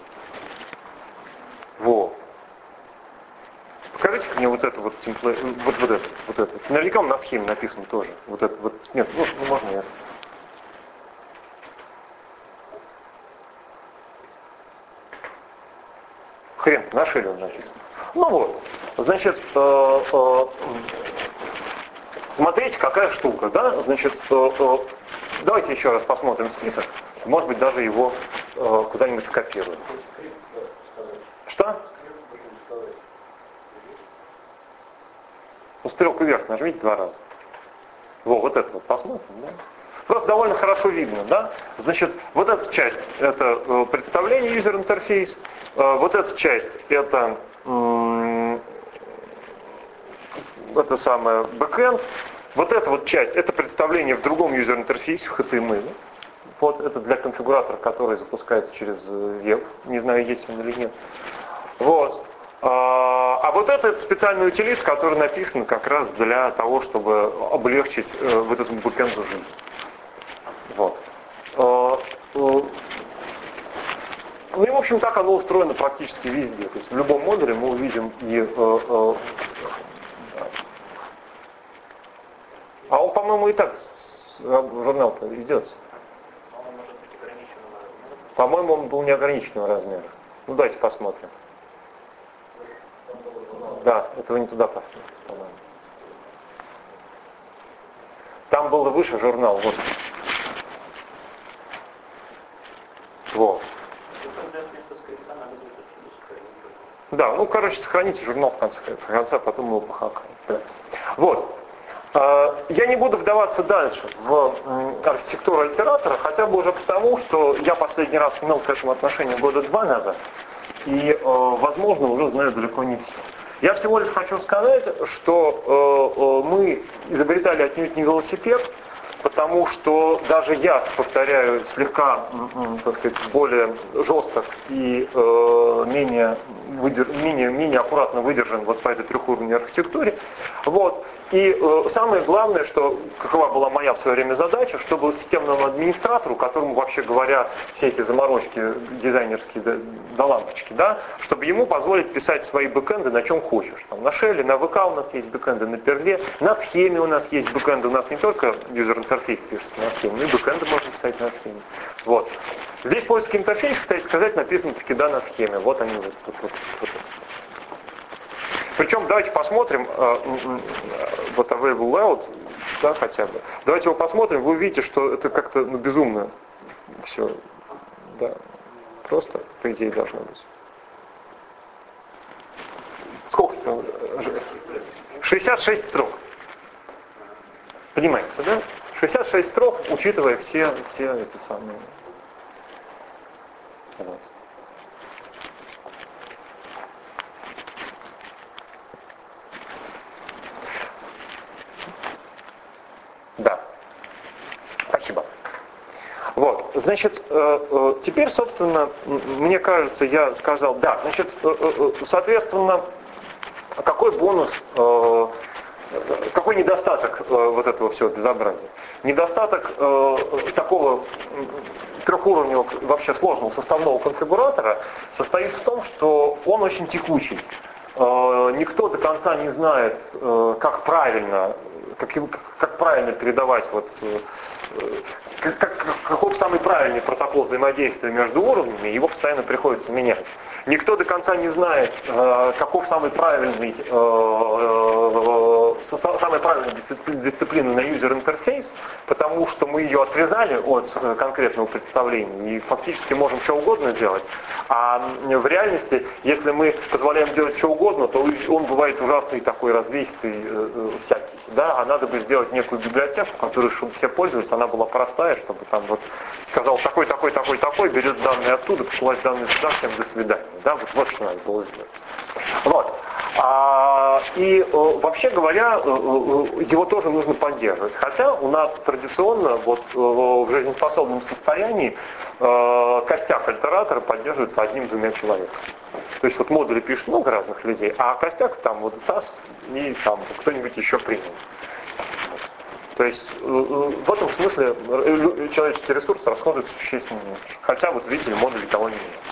Во. Покажите мне вот это вот темплейт, вот это. Наверняка он на схеме написан тоже. Вот это вот. Нет, ну можно это. Хрен, на шее он написан. Ну вот, значит, смотрите, какая штука, да? Значит, давайте еще раз посмотрим список. Может быть, даже его куда-нибудь скопируем. Что? Ну, стрелку вверх нажмите 2 раза. Вот это вот посмотрим, да? Просто довольно хорошо видно, да? Значит, вот эта часть это представление user interface, вот эта часть это самое backend, вот эта вот часть это представление в другом user интерфейсе в HTML. Вот это для конфигуратора, который запускается через веб. Не знаю, есть он или нет. Вот. А вот это специальный утилит, который написан как раз для того, чтобы облегчить вот этому бэкэнду жизнь. Вот. Ну и, в общем, так оно устроено практически везде. То есть в любом модуле мы увидим и... А он, по-моему, и так журнал-то идет. По-моему, он был неограниченного размера. Ну, давайте посмотрим. Да, это вы не туда пошли, по-моему. Там был выше журнал, вот. Вот. Да, ну, короче, сохраните журнал в конце, а потом мы его похакаем. Да. Вот. Я не буду вдаваться дальше в архитектуру альтератора, хотя бы уже потому, что я последний раз имел к этому отношение года 2 назад, и, возможно, уже знаю далеко не все. Я всего лишь хочу сказать, что мы изобретали отнюдь не велосипед, потому что даже я, повторяю, слегка, так сказать, более жесток и менее аккуратно выдержан вот по этой трехуровневой архитектуре. Вот. И самое главное, что какова была моя в свое время задача, чтобы системному администратору, которому, вообще говоря, все эти заморочки дизайнерские до лампочки, да, чтобы ему позволить писать свои бэкэнды на чем хочешь. Там, на Shell, на ВК у нас есть бэкэнды, на Перле, на схеме у нас есть бэкэнды. У нас не только юзер-интерфейс пишется на схеме, но и бэкэнды можно писать на схеме. Вот. Весь польский интерфейс, кстати сказать, написан таки да на схеме. Вот они вот тут. Причем давайте посмотрим вот available layout, да, хотя бы. Давайте его посмотрим, вы увидите, что это как-то безумно все, да, просто, по идее, должно быть. Сколько там? 66 строк. Понимаете, да? 66 строк, учитывая все эти самые. Вот. Да. Спасибо. Вот, значит, теперь, собственно, мне кажется, я сказал, да, значит, соответственно, какой бонус, какой недостаток вот этого всего безобразия? Недостаток такого трехуровневого, вообще сложного составного конфигуратора состоит в том, что он очень текучий. Никто до конца не знает, как правильно передавать какой самый правильный протокол взаимодействия между уровнями, его постоянно приходится менять. Никто до конца не знает, каков самая правильная дисциплина на юзер-интерфейс, потому что мы ее отвязали от конкретного представления и фактически можем что угодно делать. А в реальности, если мы позволяем делать что угодно, то он бывает ужасный такой развесистый всякий. Да? А надо бы сделать некую библиотеку, которую, чтобы все пользовались, она была простая, чтобы там вот сказал такой, берет данные оттуда, посылает данные сюда, всем до свидания. Да? Вот что надо было сделать. Вот. И вообще говоря, его тоже нужно поддерживать. Хотя у нас традиционно в жизнеспособном состоянии костяк альтератора поддерживается 1-2 человеками. То есть модули пишут много разных людей, а костяк там Стас и там кто-нибудь еще принял. То есть в этом смысле человеческий ресурс расходуется существенно меньше. Хотя видите, модули того не имеют.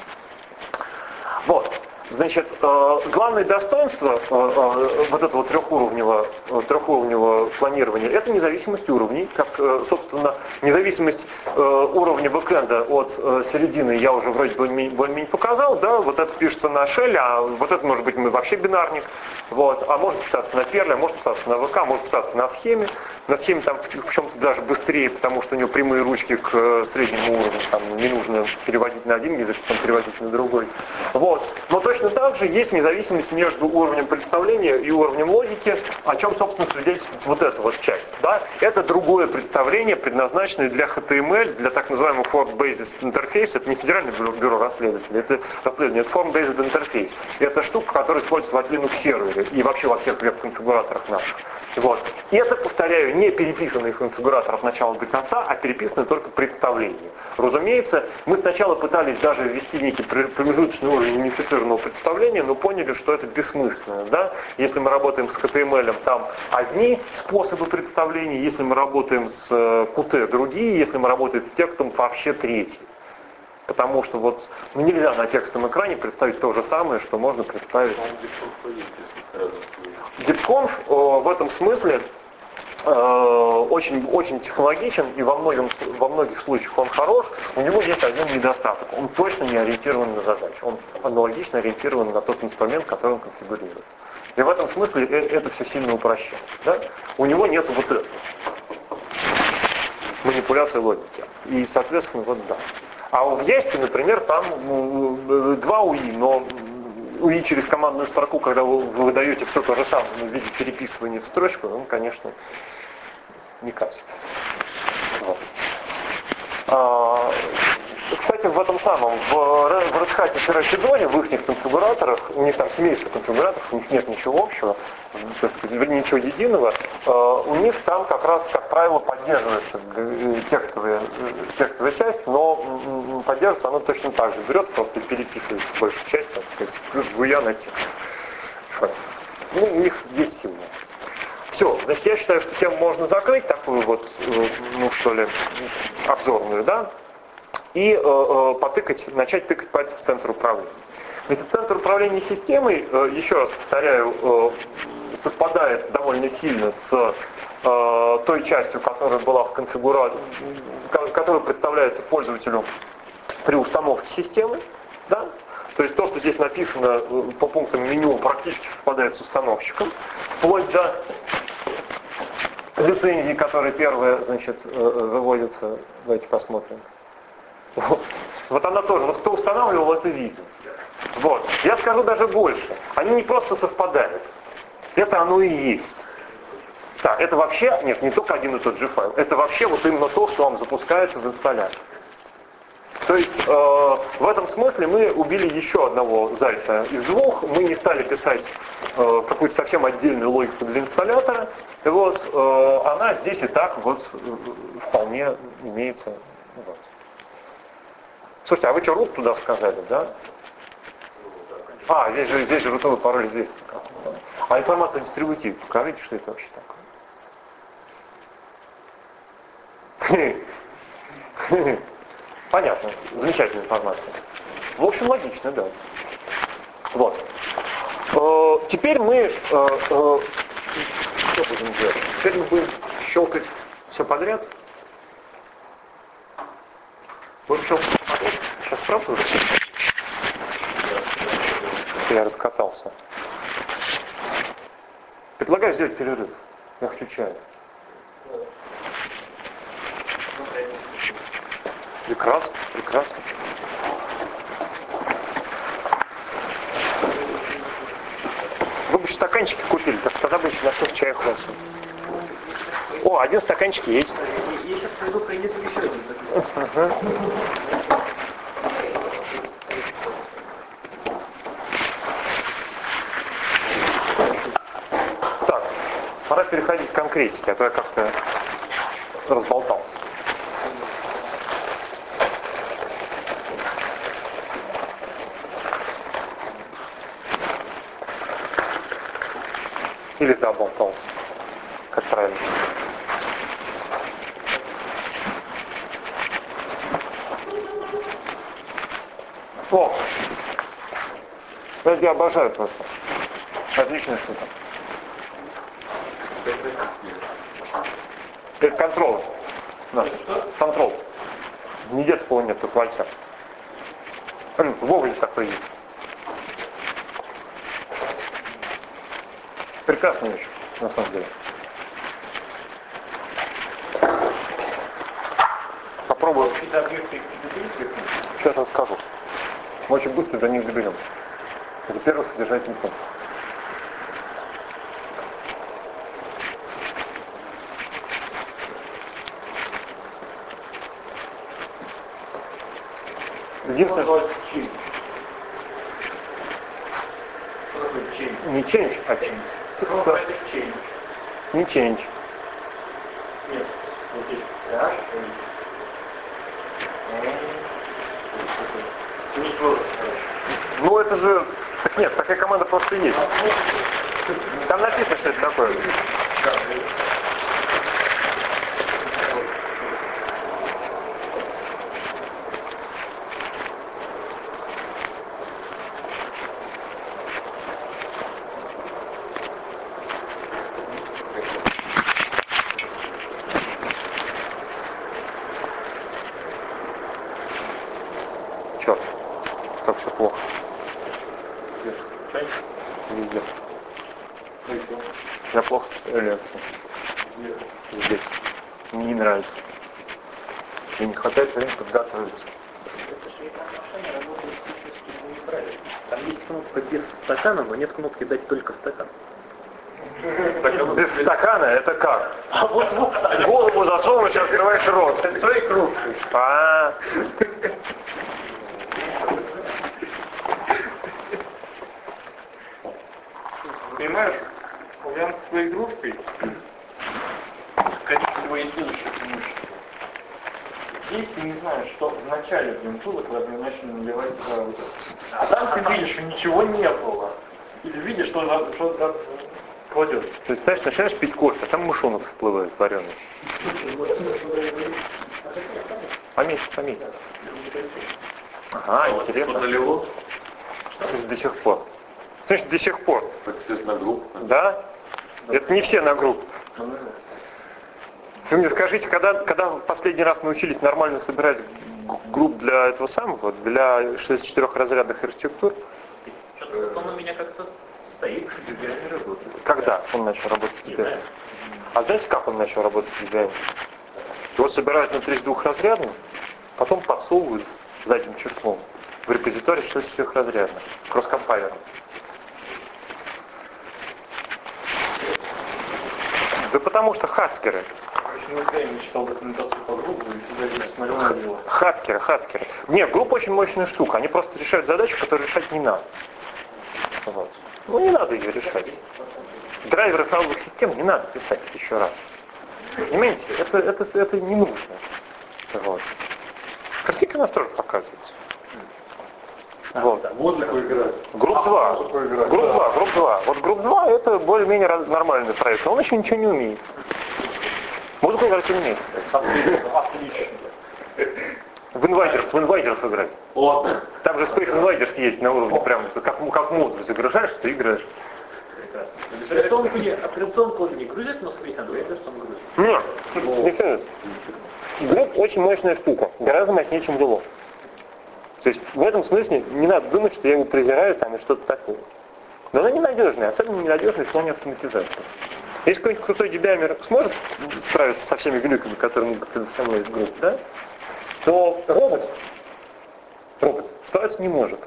Вот. Значит, главное достоинство вот этого трехуровневого планирования — это независимость уровней. Как, собственно, независимость уровня бэкэнда от середины я уже вроде более-менее показал. Да? Вот это пишется на Shell, а вот это может быть вообще бинарник. Вот. А может писаться на Perl, может писаться на ВК, может писаться на схеме. На схеме там в чем-то даже быстрее, потому что у него прямые ручки к среднему уровню. Там не нужно переводить на один язык, потом переводить на другой. Вот. Но точно так же есть независимость между уровнем представления и уровнем логики, о чем, собственно, свидетельствует вот эта часть. Да? Это другое представление, предназначенное для HTML, для так называемого Form-Based Interface. Это не Федеральное бюро расследователей, это расследование, это Form-Based Interface. Это штука, которая используется в Linux сервере и вообще во всех веб-конфигураторах наших. Вот. И это, повторяю, не переписанный конфигуратор от начала до конца, а переписанное только представление. Разумеется, мы сначала пытались даже ввести некий промежуточный уровень унифицированного представления, но поняли, что это бессмысленно. Да? Если мы работаем с HTML, там одни способы представления, если мы работаем с Qt, другие, если мы работаем с текстом, вообще третьи. Потому что нельзя на текстовом экране представить то же самое, что можно представить. DeepConf в этом смысле очень, очень технологичен, и во многих случаях он хорош. У него есть один недостаток. Он точно не ориентирован на задачу. Он аналогично ориентирован на тот инструмент, который он конфигурирует. И в этом смысле это все сильно упрощает. Да? У него нет этого манипуляции логики. И, соответственно, да. А в Есть, например, там 2 УИ, но УИ через командную строку, когда вы выдаете все то же самое, но в виде переписывания в строчку, он, конечно, не катит. Вот. Кстати, в этом самом, в Red Hat-Fedora, в их конфигураторах, у них там семейство конфигураторов, у них нет ничего общего, так сказать, вернее, ничего единого, у них там как раз, как правило, поддерживается текстовая часть, но поддерживается она точно так же. Берется, просто переписывается большая часть, так сказать, плюс гуя на текст. Ну, у них есть сила. Все, значит, я считаю, что тему можно закрыть, такую вот, ну что ли, обзорную, да, и начать тыкать пальцы в центр управления. Значит, центр управления системой, еще раз повторяю, совпадает довольно сильно с той частью, которая была в конфигурации, которая представляется пользователю при установке системы, да? То есть то, что здесь написано по пунктам меню, практически совпадает с установщиком, вплоть до лицензии, которая первая, значит, выводится. Давайте посмотрим. Вот она тоже. Вот кто устанавливал, это видел. Вот. Я скажу даже больше. Они не просто совпадают. Это оно и есть. Да, это вообще, нет, не только один и тот же файл. Это вообще вот именно то, что вам запускается в инсталлятор. То есть в этом смысле мы убили еще одного зайца из двух. Мы не стали писать какую-то совсем отдельную логику для инсталлятора. И вот она здесь и так вот вполне имеется. Вот. Слушайте, а вы что, root туда сказали, да? А, здесь же рутовый пароль известен. А информация о дистрибутиве, покажите, что это вообще такое. Понятно, замечательная информация. В общем, логично, да. Вот. Теперь мы что будем делать? Теперь мы будем щелкать все подряд. Будем щелкать подряд. Сейчас правда уже? Я раскатался. Предлагаю сделать перерыв. Я хочу чаю. Прекрасно, прекрасно. Вы бы еще стаканчики купили, так тогда бы еще на всех чаях хватило. О, один стаканчик есть. Я сейчас пойду принесу еще один. Так, пора переходить к конкретике, а то я как-то разболтался. Или заболтался, как правильно. О! Я обожаю просто. Отличная штука. Это контрол. Да. Контрол. Нигде такого нет, только вальца. Вовремя такой есть. Прекрасная вещь, на самом деле. Попробую. Сейчас расскажу. Мы очень быстро до них доберемся. Это первый содержательный пункт. Единственное, не change, а change. Не change. Нет, вот здесь. Да? Ну это же... Так нет, такая команда просто есть. Там написано, что это такое. Черт, как все плохо. Везде. Я плохо читаю лекцию. Здесь. Мне не нравится. Мне не хватает времени подготовиться. Машина работает исключительно неправильно. Там есть кнопка без стакана, но нет кнопки дать только стакан. Так, без стакана это как? Голову засунешь и открываешь рот. Ты своей кружкой. Понимаешь, я своей кружкой, скорее всего, есть следующее преимущество. Здесь ты не знаешь, что в начале в нем было, когда ты начали наливать туда. А там ты видишь, что ничего не было. Или видишь, что кладет. То есть, знаешь, начинаешь пить кофе, а там мышонок всплывает вареный. Поменьше. Ага, интересно. Налило? До сих пор. Значит, до сих пор. Так, естественно, группа. Да? Это не все на группу. Вы мне скажите, когда в последний раз научились нормально собирать групп для этого самого, для 64-разрядных архитектур? Что-то он у меня как-то стоит, что не работает. Когда он начал работать с DBM? А знаете, как он начал работать с DBM? Его собирают на 32-разрядном, потом подсовывают задним числом в репозиторий 64-разрядных, кросс-компайлером. Да потому что хацкеры. Я не читал документацию по группу и всегда здесь смотрел на него. Хацкеры. Нет, группа очень мощная штука. Они просто решают задачу, которую решать не надо. Вот. Ну не надо ее решать. Драйверы файловых систем не надо писать еще раз. Понимаете, это не нужно. Вот. Картинка нас тоже показывается. Вот. Вот такой играть. Групп 2. Групп 2. Вот групп 2 это более-менее нормальный проект. Он еще ничего не умеет. Музыку играть умеет, кстати. Отлично. В инвайдеров играть. Вот. Там же Space Invaders есть на уровне, прям как модуль загружаешь, ты играешь. Операционку он не грузит, но Space Invaders он грузит. Нет, не все. Групп очень мощная штука, гораздо мощнее, чем Дело. То есть в этом смысле не надо думать, что я его презираю там и что-то такое. Но она ненадежная, особенно ненадежная в плане автоматизации. Если какой-нибудь крутой дебиамер сможет справиться со всеми глюками, которые ему предоставляет группа, да, то робот справиться не может.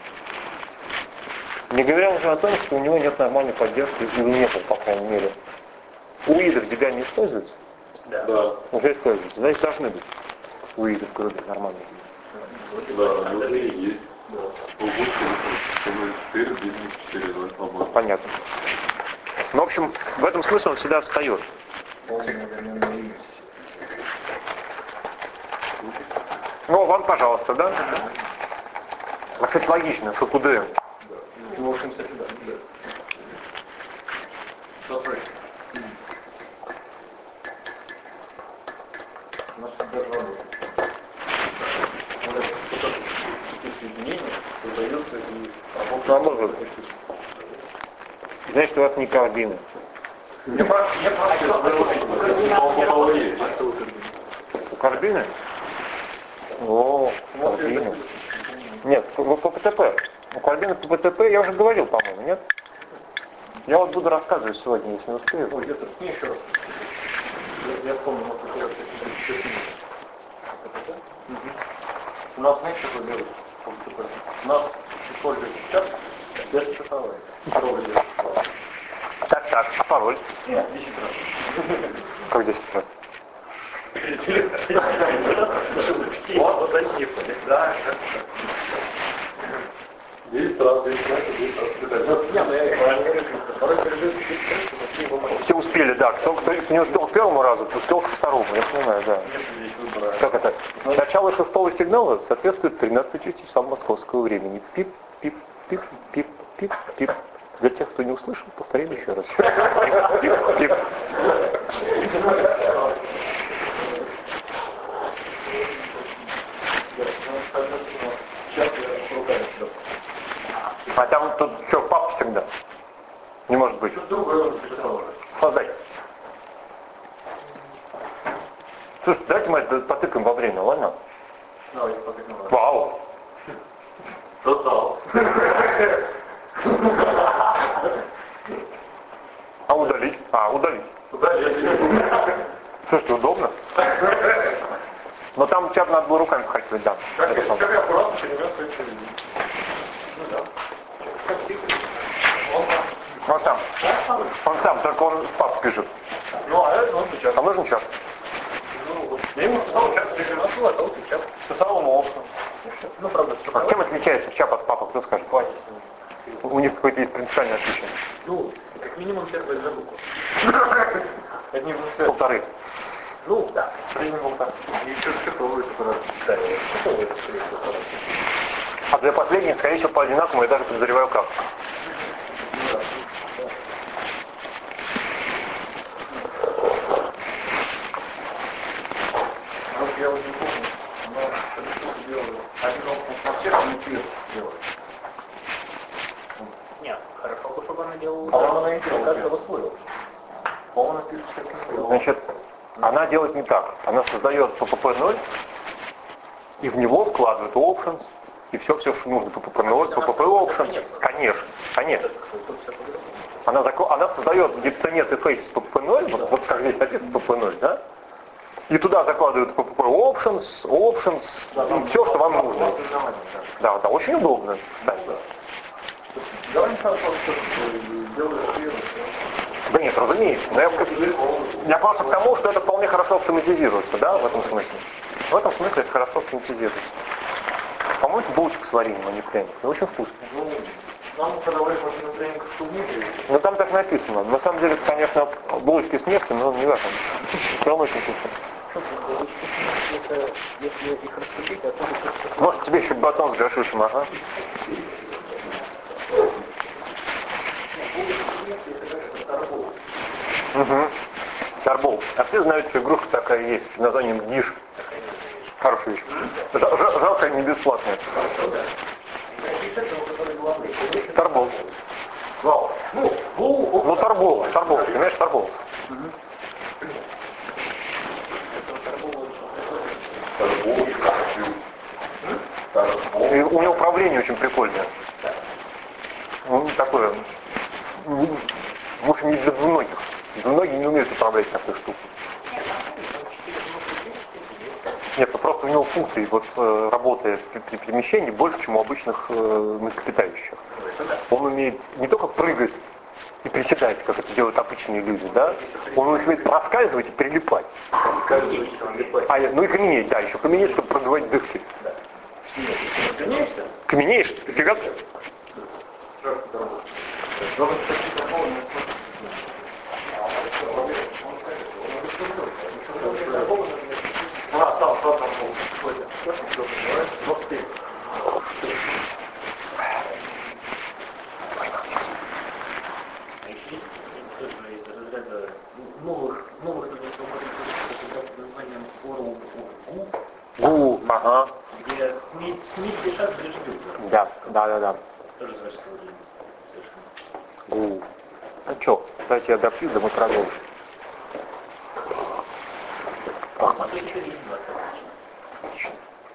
Не говоря уже о том, что у него нет нормальной поддержки, или нету, по крайней мере. УИДы в Debian не используются? Да. Уже используются. Значит, должны быть УИДы в группе нормальные. Да, они уже есть. Теперь бизнес 4.0, по-моему. Понятно. Ну, в общем, в этом смысле он всегда отстает. Ну, вам, пожалуйста, да? А, кстати, логично, что КУДМ. В общем, кстати, да. Добрый. У нас тут даже соединения создается и работает. Ну, а может быть. Значит, у вас не карбины. У карбины? О, карбины. Нет, по ПТП. У карбины по ПТП я уже говорил, по-моему, нет? Я вот буду рассказывать сегодня, если не успею. Ой, это не еще раз. Я помню, вот это у нас, знаете, что делают? У нас используют сейчас без шифрования. Так, а пароль? 10 раз. Как 10 раз? Вот засипали, да. 10 раз. Не, ну я правильно говорю, второй пережит, что все его могут. Все успели, да. Кто не успел к первому разу, то успел ко второму. Я понимаю, да. Нет здесь выбора. Как это? Начало шестого сигнала соответствует 13 часам московского времени. Пип, пип, пип, пип, пип, пип. Для тех, кто не услышал, повторим еще раз. Пип, пип. А там тут что, папа всегда? Не может быть. Создай. Слушай, давайте мы это потыкаем во время, ладно? Давайте потыкаем. Вау! Тотал. А удалить? Удалить. Слушайте, удобно. Но там тебя надо было руками вхватывать, да. Как аккуратно Он сам, только он пап пишет. Ну, а это он сейчас. А можно сейчас? Ну, я ему сказал, сейчас переносил, а то сейчас. Сказал ему окна. Ну, правда, А чем отличается чап от папы, кто скажет? У них какое-то есть принципиальное отличие. Ну, как минимум первая за букву. Это не взрослый. Полторы. Ну, да. Средний полтора. И еще шифровой аппарат. Да, шифровой аппарат. А для последних, скорее всего, по одинаковому, я даже подозреваю как. Вот я уже не помню. Но что делали? Один окна на всех, а не первый делали. Нет, хорошо бы, чтобы она делала. По-моему, она и делала. Каждого свой общий. По-моему, она пишет, как не делала. Значит, она делает не так. Она создает PPP0 и в него вкладывает options и все, что нужно. PPP0, PPP options. Конечно. Она создает гипсонет и фейс PPP0, вот как здесь написано PPP0, да? И туда закладывают PPP options, и все, что вам нужно. Да, это очень удобно, кстати. Давай не хорошо, что делаешь первый. Да нет, разумеется. Но я просто к тому, что это вполне хорошо автоматизируется, да, в этом смысле. В этом смысле это хорошо автоматизируется. По-моему, это булочка с вареньем, а не пряник. И очень вкусно. Ну, нам продавали после тренинга сувениры. Ну там так написано. На самом деле, конечно, булочки с нефтью, но не в этом. Все равно очень вкусно. Если их раскрутить, то это... Может, тебе еще батон с гашишем, ага. Угу. Тарбол. А все знают, что игрушка такая есть, под названием Диш. Хорошая вещь. Жалко, не бесплатная. Тарбол. Ну, тарбол, понимаешь, тарбол. И у него управление очень прикольное. Ну, такое, в общем, не для двуногих. Двуногие не умеют управлять такой штукой. Нет, ну просто у него функции вот, работает при перемещении больше, чем у обычных млекопитающих. Он умеет не только прыгать и приседать, как это делают обычные люди, да? Он умеет проскальзывать и прилипать. Ну и каменеть, да, еще каменеть, чтобы пробивать дырки. Каменеешь? Фига? Новых людей с названием Гу, ага. где смесь дышат с дрожжью. Да. Тоже зашкварили. Гу. Ну что, давайте я допью, да мы продолжим. А то еще есть достаточно.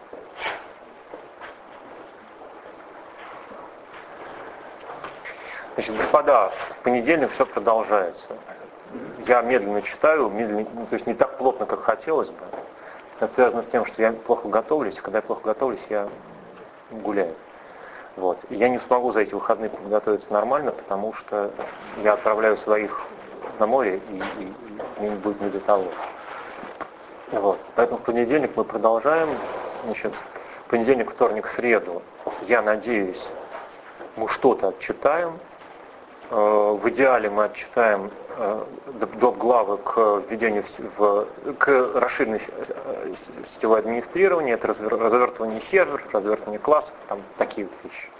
Значит, господа, в понедельник все продолжается. Я медленно читаю, то есть не так плотно, как хотелось бы. Это связано с тем, что я плохо готовлюсь. Когда я плохо готовлюсь, я гуляю. Вот. И я не смогу за эти выходные подготовиться нормально, потому что я отправляю своих на море, и мне будет не до того. Вот. Поэтому в понедельник мы продолжаем. Значит, понедельник, вторник, среду. Я надеюсь, мы что-то отчитаем. В идеале мы отчитаем до главы к введению к расширенной сетевой администрированию, это развертывание серверов, развертывание классов, там такие вот вещи.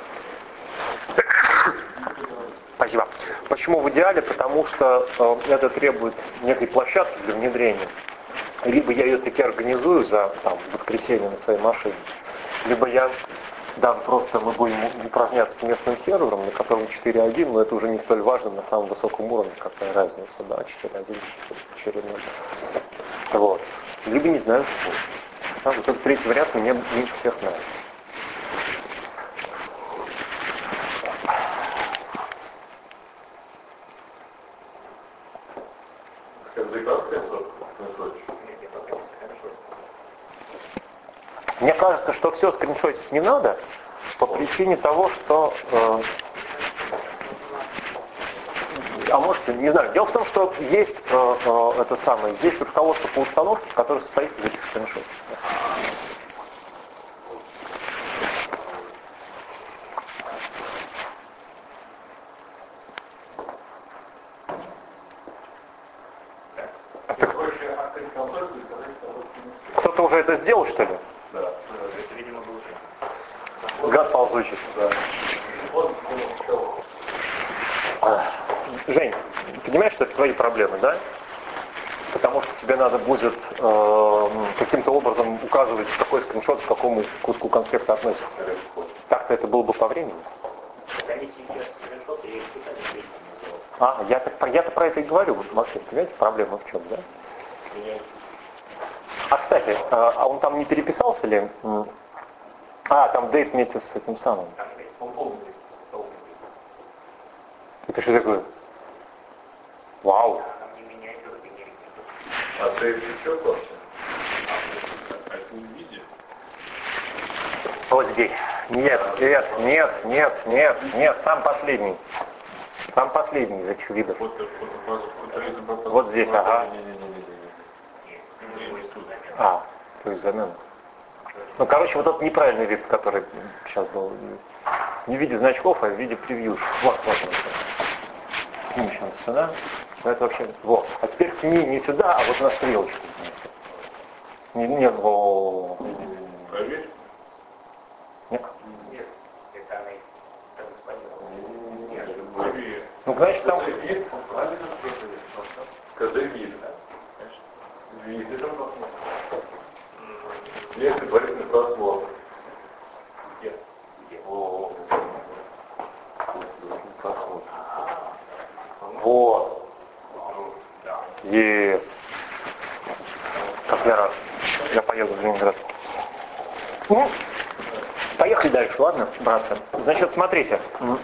Спасибо. Почему в идеале? Потому что это требует некой площадки для внедрения. Либо я ее таки организую за воскресенье на своей машине, либо я просто мы будем упражняться с местным сервером, на котором 4.1, но это уже не столь важно на самом высоком уровне, какая разница, да, 4.1, 4.0. Вот. Либо не знаю что. Вот этот третий вариант мне меньше всех нравится. Мне кажется, что все скриншотить не надо по причине того, что а можете, не знаю. Дело в том, что есть есть руководство по установке, которое состоит из этих скриншотов. Кто-то уже это сделал, что ли? Да, это, видимо, был Гад ползучий. Да. Жень, понимаешь, что это твои проблемы, да? Потому что тебе надо будет каким-то образом указывать, какой скриншот к какому куску конспекта относится. Так-то это было бы по времени. Я-то про это и говорю, Максим, понимаете, проблема в чем, да? А, кстати, а он там не переписался ли? Там дейт вместе с этим самым. Это что такое? Вау! А ты еще вообще? А это не видишь? Вот здесь. Нет, сам последний. Сам последний из этих видов. Вот здесь, ага. То есть замена. Ну, короче, вот этот неправильный вид, который сейчас был. Не в виде значков, а в виде превью. Вот. Кни сейчас сюда. Это вообще. Вот. А теперь кни не сюда, а вот на стрелочку. Нет, во. Проверь. Нет. Нет, это она Нет, проверь. Ну, значит, там. Вид, правильно проверить. Когда вид, да? Вид, это есть предварительный просмотр. Где? Вот. Есть. Как я рад. Я поеду в Ленинград. Ну, поехали дальше, ладно, братцы? Значит, смотрите.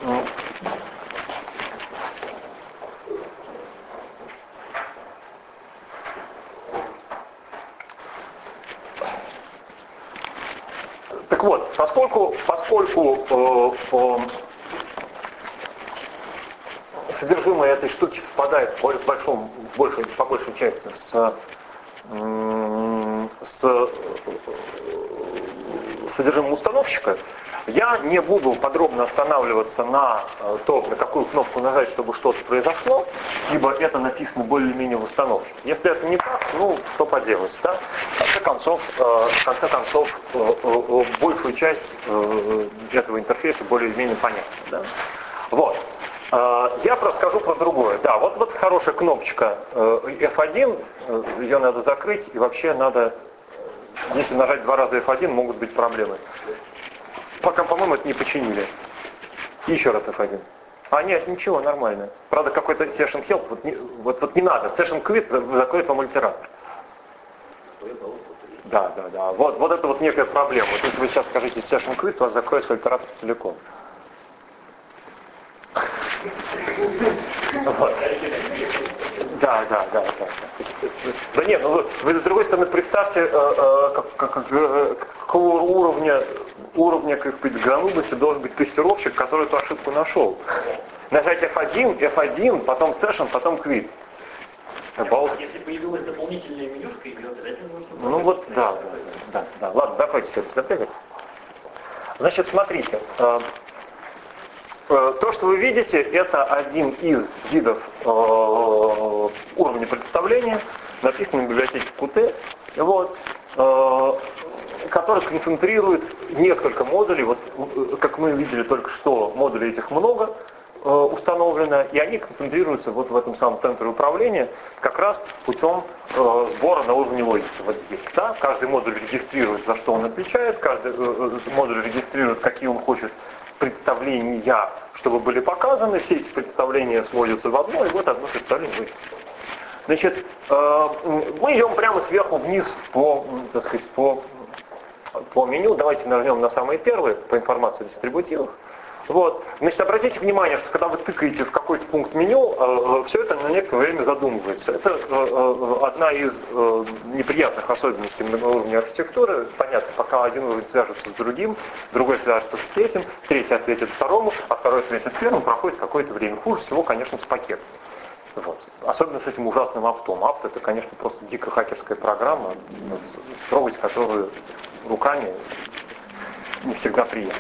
Так вот, поскольку содержимое этой штуки совпадает по большей части с содержимым установщика, я не буду подробно останавливаться на том, на какую кнопку нажать, чтобы что-то произошло, ибо это написано более-менее в установке. Если это не так, ну, что поделать, да? В конце концов, большую часть этого интерфейса более-менее понятна, да? Вот. Я расскажу про другое. Да, вот хорошая кнопочка F1, ее надо закрыть, и вообще надо, если нажать 2 раза F1, могут быть проблемы. Пока, по-моему, это не починили. И еще раз F1. Нет, ничего, нормально. Правда, какой-то session help, вот не надо. Session quit закроет вам альтератор. Да. Вот это вот некая проблема. Вот если вы сейчас скажите session quit, у вас закроется альтератор целиком. Вот. Да. Да нет, ну вы с другой стороны представьте, какого уровня, как сказать, гранулости должен быть тестировщик, который эту ошибку нашел. Нажать F1, потом session, потом quit. Если появилась дополнительная менюшка, и обязательно нужно... Ну вот, да. Ладно, закройте все это запрягать. Значит, смотрите. То, что вы видите, это один из видов уровня представления, написанный в библиотеке Qt, который концентрирует несколько модулей. Вот, как мы видели только что, модулей этих много установлено, и они концентрируются вот в этом самом центре управления как раз путем сбора на уровне логики. Вот здесь. Да? Каждый модуль регистрирует, за что он отвечает, каждый модуль регистрирует, какие он хочет представления, чтобы были показаны, все эти представления сводятся в одно, и вот одно представление будет. Значит, мы идем прямо сверху вниз по меню. Давайте нажмем на самые первые, по информации о дистрибутивах. Вот. Значит, обратите внимание, что когда вы тыкаете в какой-то пункт меню, все это на некоторое время задумывается. Это одна из неприятных особенностей на уровне архитектуры. Понятно, пока один уровень свяжется с другим, другой свяжется с третьим, третий ответит второму, а второй ответит первому, проходит какое-то время. Хуже всего, конечно, с пакетом. Вот. Особенно с этим ужасным аптом. Апт это, конечно, просто дико хакерская программа, трогать которую руками не всегда приятно.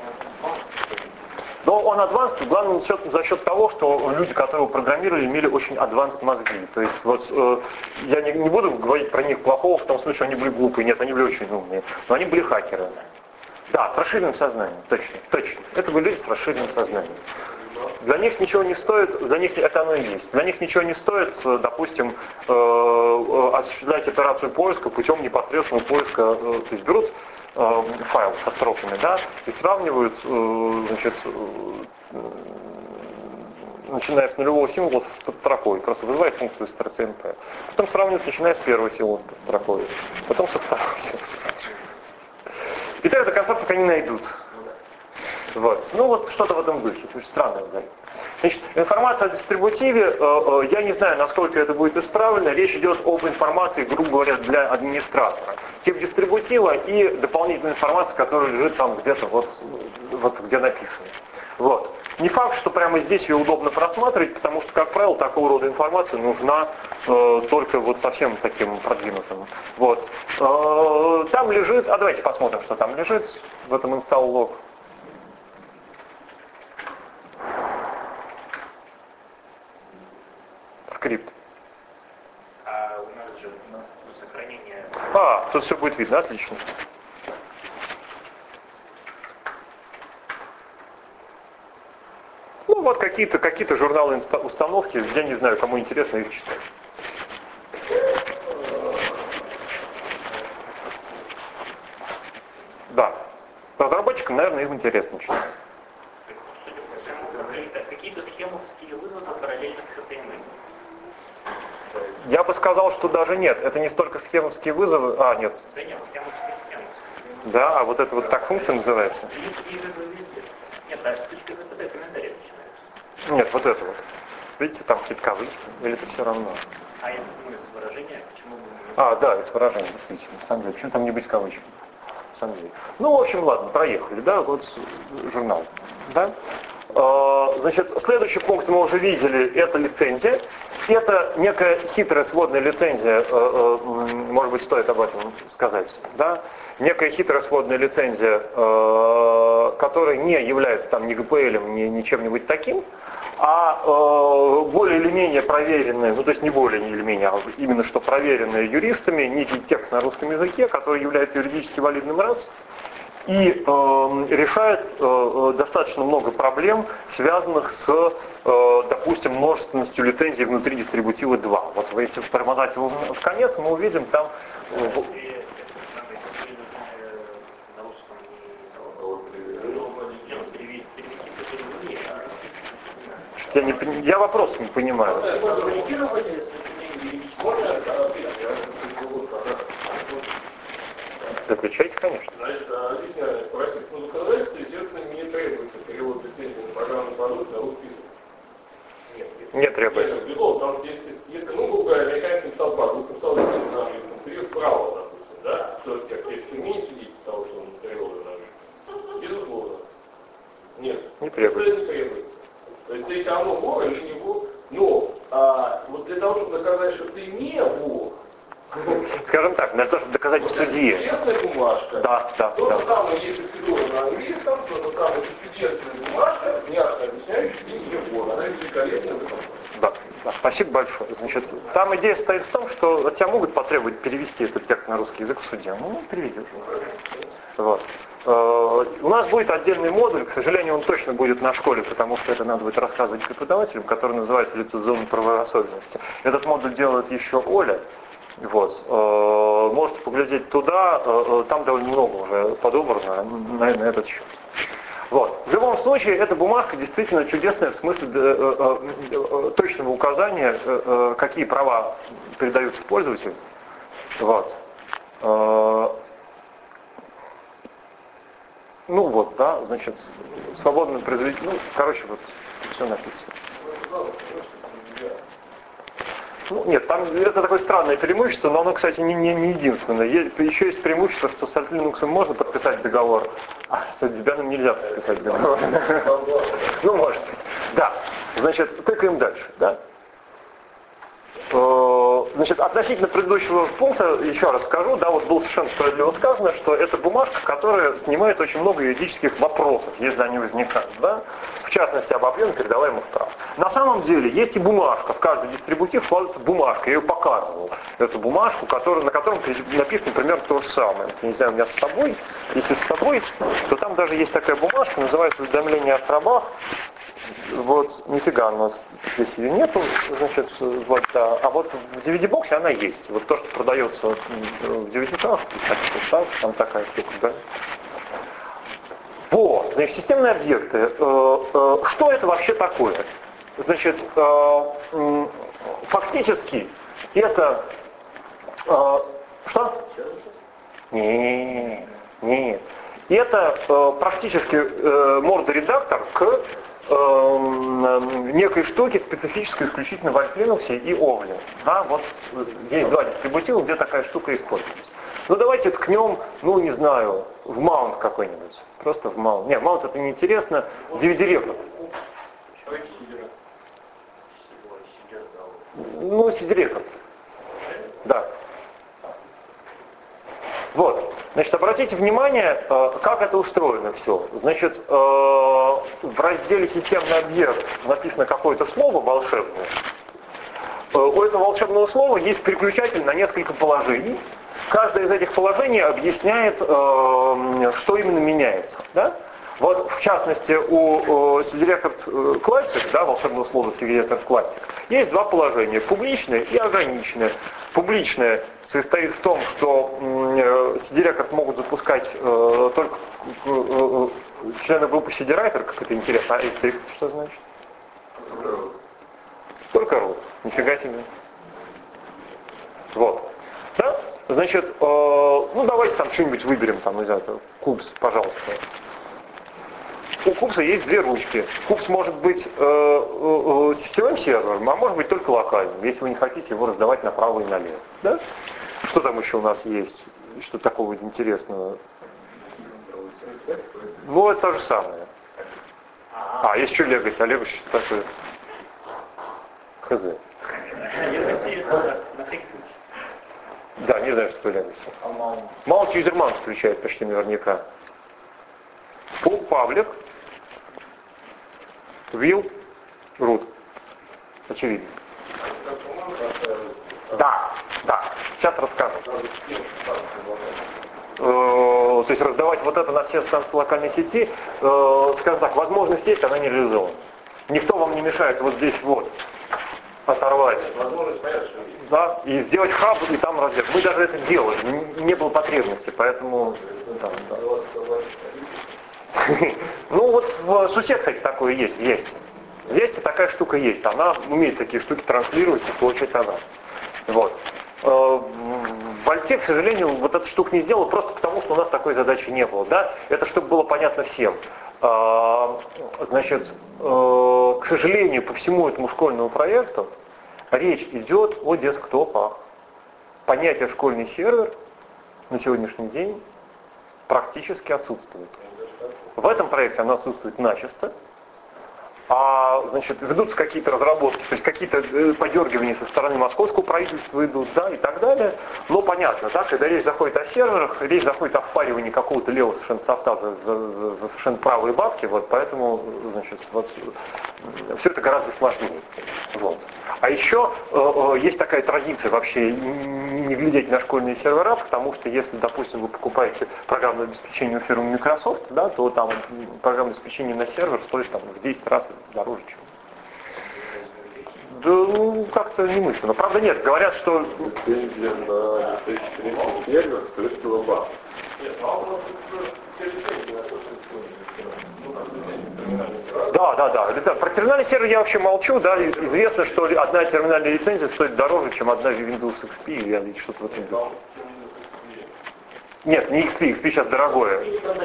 Но он advanced, главным за счет того, что люди, которые его программировали, имели очень advanced мозги. То есть вот я не буду говорить про них плохого, в том смысле, что они были глупые. Нет, они были очень умные. Но они были хакеры. Да, с расширенным сознанием. Точно. Это были люди с расширенным сознанием. Для них ничего не стоит, для них это оно и есть. Для них ничего не стоит, допустим, осуществлять операцию поиска путем непосредственного поиска, то есть берут файл со строками, да, и сравнивают, значит, начиная с нулевого символа с подстрокой, просто вызывает функцию strcmp. Потом сравнивают, начиная с первого символа с подстрокой, потом со второго символа с подстрокой. И так до конца, пока не найдут. Вот. Ну вот что-то в этом духе, то есть странное говорит. Значит, информация о дистрибутиве, я не знаю, насколько это будет исправлено, речь идет об информации, грубо говоря, для администратора. Тип дистрибутива и дополнительная информация, которая лежит там где-то вот где написано. Вот. Не факт, что прямо здесь ее удобно просматривать, потому что, как правило, такого рода информация нужна только вот совсем таким продвинутым. Вот. Там лежит, давайте посмотрим, что там лежит в этом install log. Скрипт. А у нас же сохранение... Тут все будет видно, отлично. Ну вот какие-то журналы установки, я не знаю, кому интересно их читать. Да. Разработчикам, наверное, им интересно читать. Какие-то схемовские вызовы параллельно с HTML. Я бы сказал, что даже нет. Это не столько схемовские вызовы. Нет. Да нет, схемовские. Да, а вот это вот так функция называется? Нет, а с точки ЗПТ комментарий начинается. Нет, вот это вот. Видите, там какие-то кавычки. Или это все равно? А я думаю, с выражения, почему бы... Да, из выражения, действительно. На самом деле, почему там не быть кавычек? На самом деле. Ну, в общем, ладно, проехали, да, вот журнал. Да? Значит, следующий пункт мы уже видели, это лицензия. Это некая хитрая сводная лицензия, может быть, стоит об этом сказать, да? Некая хитрая сводная лицензия, которая не является там ни GPL, ни чем-нибудь таким, а более или менее проверенная, ну то есть не более или менее, а именно что проверенная юристами, некий текст на русском языке, который является юридически валидным раз, и решает достаточно много проблем, связанных с, допустим, множественностью лицензий внутри дистрибутива 2. Вот если промотать его в конец, мы увидим там... Я вопрос не понимаю. Отвечайте, конечно. Значит, объясняю, по российскому законодательству, естественно, не требуется перевод лицензии на программный продукт на русский язык. Не требуется. Потому что если, ну, грубо говоря, американец написал продукт, написал лицензию на английском, перевод вправо, допустим, да? Кто-то, как если умеет судить из того, что он перевод на английском? Безусловно. Нет. Не требуется. Это не требуется. То есть ты все равно вор или не вор, но вот для того, чтобы доказать, что ты не вор, скажем так, для того, чтобы доказать в суде. чудесная бумажка. Да. То же самое, если ты на английском, то же самое чудесная бумажка, внятно объясняющая, что ты не вор. Она великолепная в этом. Да, спасибо большое. Значит, там идея состоит в том, что от тебя могут потребовать перевести этот текст на русский язык в суде. Ну, переведешь. Вот. У нас будет отдельный модуль, к сожалению, он точно будет на школе, потому что это надо будет рассказывать преподавателям, который называется лицензионные правовые особенности. Этот модуль делает еще Оля. Вот. Можете поглядеть туда, там довольно много уже подобрано на этот счет. Вот. В любом случае, эта бумажка действительно чудесная в смысле точного указания, какие права передаются пользователю. Вот. Ну вот, да, значит, свободно производить, ну, короче, вот, все написано. Ну, нет, там это такое странное преимущество, но оно, кстати, не единственное. Еще есть преимущество, что с Linux можно подписать договор, а с Debian нельзя подписать договор. Ну, может быть. Да. Значит, тыкаем дальше, да. Значит, относительно предыдущего пункта еще раз скажу, да, вот было совершенно справедливо сказано, что это бумажка, которая снимает очень много юридических вопросов, если они возникают, да, в частности, об объеме передаваемых прав. На самом деле есть и бумажка, в каждый дистрибутив вкладывается бумажка, я ее показывал, эту бумажку, на котором написано примерно то же самое. Не знаю, у меня с собой, если с собой, то там даже есть такая бумажка, называется «Уведомление о правах». Вот, нифига у нас здесь ее нету, значит, вот, да. А вот в DVD-боксе она есть. Вот то, что продается в DVD-ках, там такая штука, да. Вот, значит, системные объекты. Что это вообще такое? Значит, фактически это... Что? Нет. Это практически мордоредактор к некой штуки, специфической исключительно в Linux и Ovlin. Да, вот есть два дистрибутива, где такая штука используется. Ну давайте ткнем, ну не знаю, в Mount какой-нибудь. Просто в Mount. Не, Mount это неинтересно. DVD-рекорд. Ну, CD-рекорд. Да. Вот. Значит, обратите внимание, как это устроено все. Значит, в разделе «Системный объект» написано какое-то слово волшебное. У этого волшебного слова есть переключатель на несколько положений. Каждое из этих положений объясняет, что именно меняется. Да? Вот, в частности, у CD-Record Classic, да, волшебного слова CD-Record Classic, есть два положения, публичное и ограниченное. Публичное состоит в том, что CD-Record могут запускать только члены группы CD-Writer, как это интересно, а restrict что значит? Только root. Нифига себе. Вот. Да? Значит, ну давайте там что-нибудь выберем, там, не знаю, кубс, пожалуйста. У кубса есть две ручки. Кубс может быть сетевым сервером, а может быть только локальным, если вы не хотите его раздавать направо и налево. Да? Что там еще у нас есть? Что такого интересного? Ну, это то же самое. А, есть еще Legacy. А Legacy что такое? Хз. Да, не знаю, что такое Legacy. Mount User Mount включает почти наверняка. Public, will, root. Очевидно. Да. Сейчас расскажу. То есть раздавать вот это на все станции локальной сети, скажем так, возможность есть, она не реализована. Никто вам не мешает вот здесь вот оторвать. Да, и сделать хаб и там развивать. Мы даже это делали, не было потребности, поэтому... Там, да. Ну вот в Сусе, кстати, такое есть. Есть такая штука есть. Она умеет такие штуки транслировать и получать она. Вот. В Альте, к сожалению, вот эту штуку не сделал просто потому, что у нас такой задачи не было. Да? Это чтобы было понятно всем. Значит, к сожалению, по всему этому школьному проекту речь идет о десктопах. Понятие школьный сервер на сегодняшний день практически отсутствует. В этом проекте оно отсутствует начисто. А, значит, ведутся какие-то разработки, то есть какие-то подергивания со стороны московского правительства идут, да, и так далее. Но понятно, да, когда речь заходит о серверах, речь заходит о впаривании какого-то левого совершенно софта за совершенно правые бабки, вот, поэтому, значит, вот, все это гораздо сложнее. Вот. А еще есть такая традиция вообще не глядеть на школьные сервера, потому что если, допустим, вы покупаете программное обеспечение у фирмы Microsoft, да, то там программное обеспечение на сервер стоит там, в 10 раз дороже, чем. Да, ну, как-то немысленно. Правда, нет, говорят, что... сервер стоит килобат. Да. Про терминальный сервер я вообще молчу, да, известно, что одна терминальная лицензия стоит дороже, чем одна Windows XP или что-то в этом духе. Нет, не XP сейчас дорогое.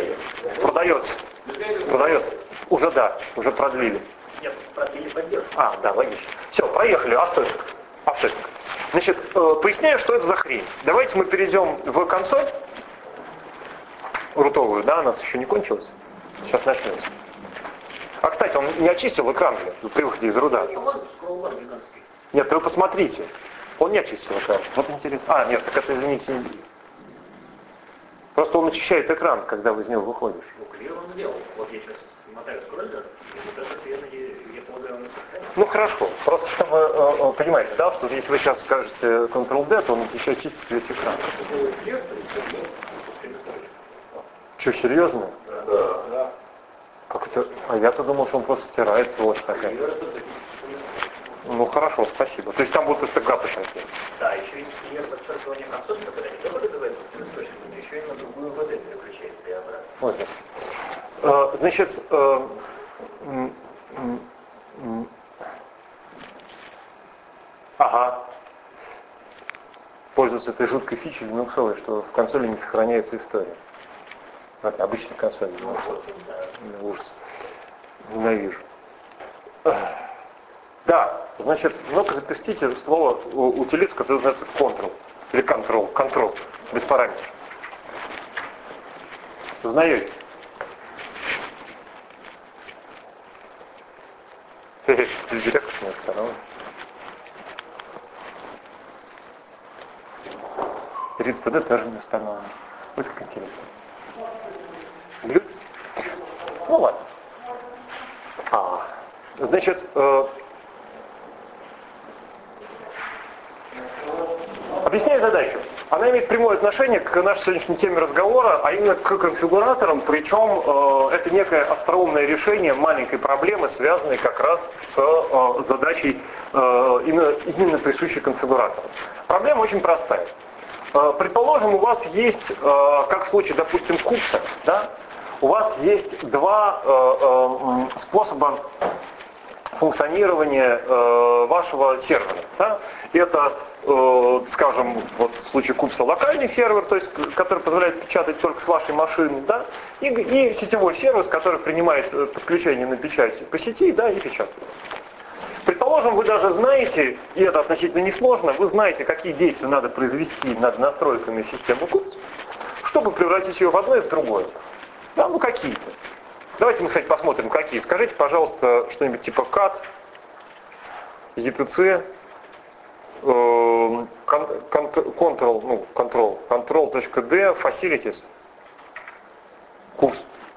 Продается. Уже продлили. Нет, продлили поддержку. Да, логично. Все, проехали, автотик. Значит, поясняю, что это за хрень. Давайте мы перейдем в консоль рутовую, да, у нас еще не кончилось. Сейчас начнется. А, кстати, он не очистил экран при выходе из руда. Нет, вы посмотрите. Он не очистил экран. Вот интересно. А, нет, так это, извините, просто он очищает экран, когда вы из него выходишь. Ну, клеер он делал. Вот я сейчас мотаю скроллер, и вот этот клеер, я полагаю, он сохраняет. Ну хорошо, просто чтобы, понимаете, да, что если вы сейчас скажете Ctrl-D, то он еще очистит весь экран. Что, серьезно? Да. Как это? А я-то думал, что он просто стирается, вот такая. Ну хорошо, спасибо. То есть там будет просто капочка. Да, еще и клеер подчеркивания консоли, когда не только добавляется с источником, еще и на другую ВД переключается и обратно. Вот. Значит, ага. Пользуются этой жуткой фичей линуксовой, что в консоли не сохраняется история. Это обычная консоль. Ужас. Ненавижу. Да, значит, ну-ка запустите слово утилиту, которое называется control. Или control, без параметров. Узнаете? Директор не остановил. Read CD тоже не остановил. Вот как интересно. Блюд? Ну ладно. Значит, объясняю задачу. Она имеет прямое отношение к нашей сегодняшней теме разговора, а именно к конфигураторам, причем это некое остроумное решение маленькой проблемы, связанной как раз с задачей, именно присущей конфигуратору. Проблема очень простая. Предположим, у вас есть, как в случае, допустим, кубса, да, у вас есть два способа функционирования вашего сервера. Да? Это, скажем, вот в случае кубса локальный сервер, то есть, который позволяет печатать только с вашей машины, да? и сетевой сервис, который принимает подключение на печать по сети, да, и печатает. Предположим, вы даже знаете, и это относительно несложно, вы знаете, какие действия надо произвести над настройками системы кубс, чтобы превратить ее в одно и в другое. Да, ну какие-то. Давайте мы, кстати, посмотрим, какие. Скажите, пожалуйста, что-нибудь типа cat, etc, control.d, facilities, кубс.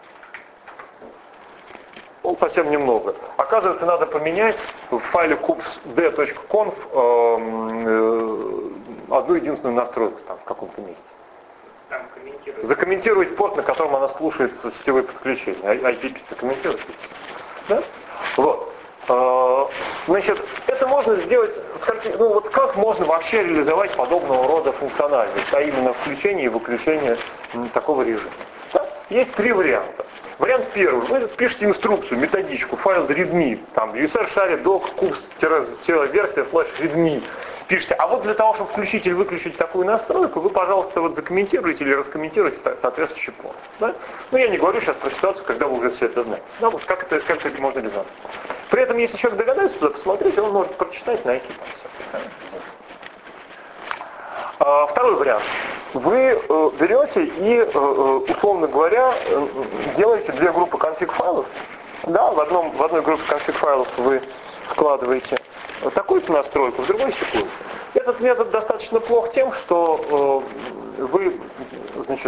Ну, совсем немного. Оказывается, надо поменять в файле kubsd.conf одну единственную настройку там в каком-то месте. Закомментировать порт, на котором она слушает сетевое подключение. IP закомментировать. Да? Вот. Значит, это можно сделать, ну вот как можно вообще реализовать подобного рода функциональность, а именно включение и выключение такого режима. Да? Есть три варианта. Вариант первый. Вы пишете инструкцию, методичку, файл readme, там, user-share-doc, kubs-версия /readme. Пишите, а вот для того, чтобы включить или выключить такую настройку, вы, пожалуйста, вот закомментируйте или раскомментируйте соответствующий порт. Да? Ну, я не говорю сейчас про ситуацию, когда вы уже все это знаете. Да, вот как это можно реализовать. При этом, если человек догадается туда посмотреть, он может прочитать, найти там все. Да? Второй вариант. Вы берете и, условно говоря, делаете две группы конфиг-файлов. Да, в одной группе конфиг-файлов вы вкладываете такую-то настройку, в другой секунду. Этот метод достаточно плох тем, что вы, значит,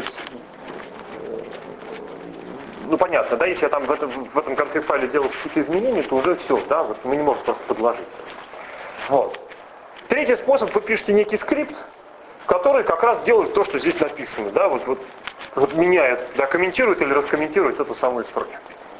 ну понятно, да, если я там в этом конфиг-файле делаю какие-то изменения, то уже все, да, вот мы не можем просто подложить. Вот. Третий способ, вы пишете некий скрипт, который как раз делает то, что здесь написано, да, вот меняет, да, комментирует или раскомментирует эту самую строчку.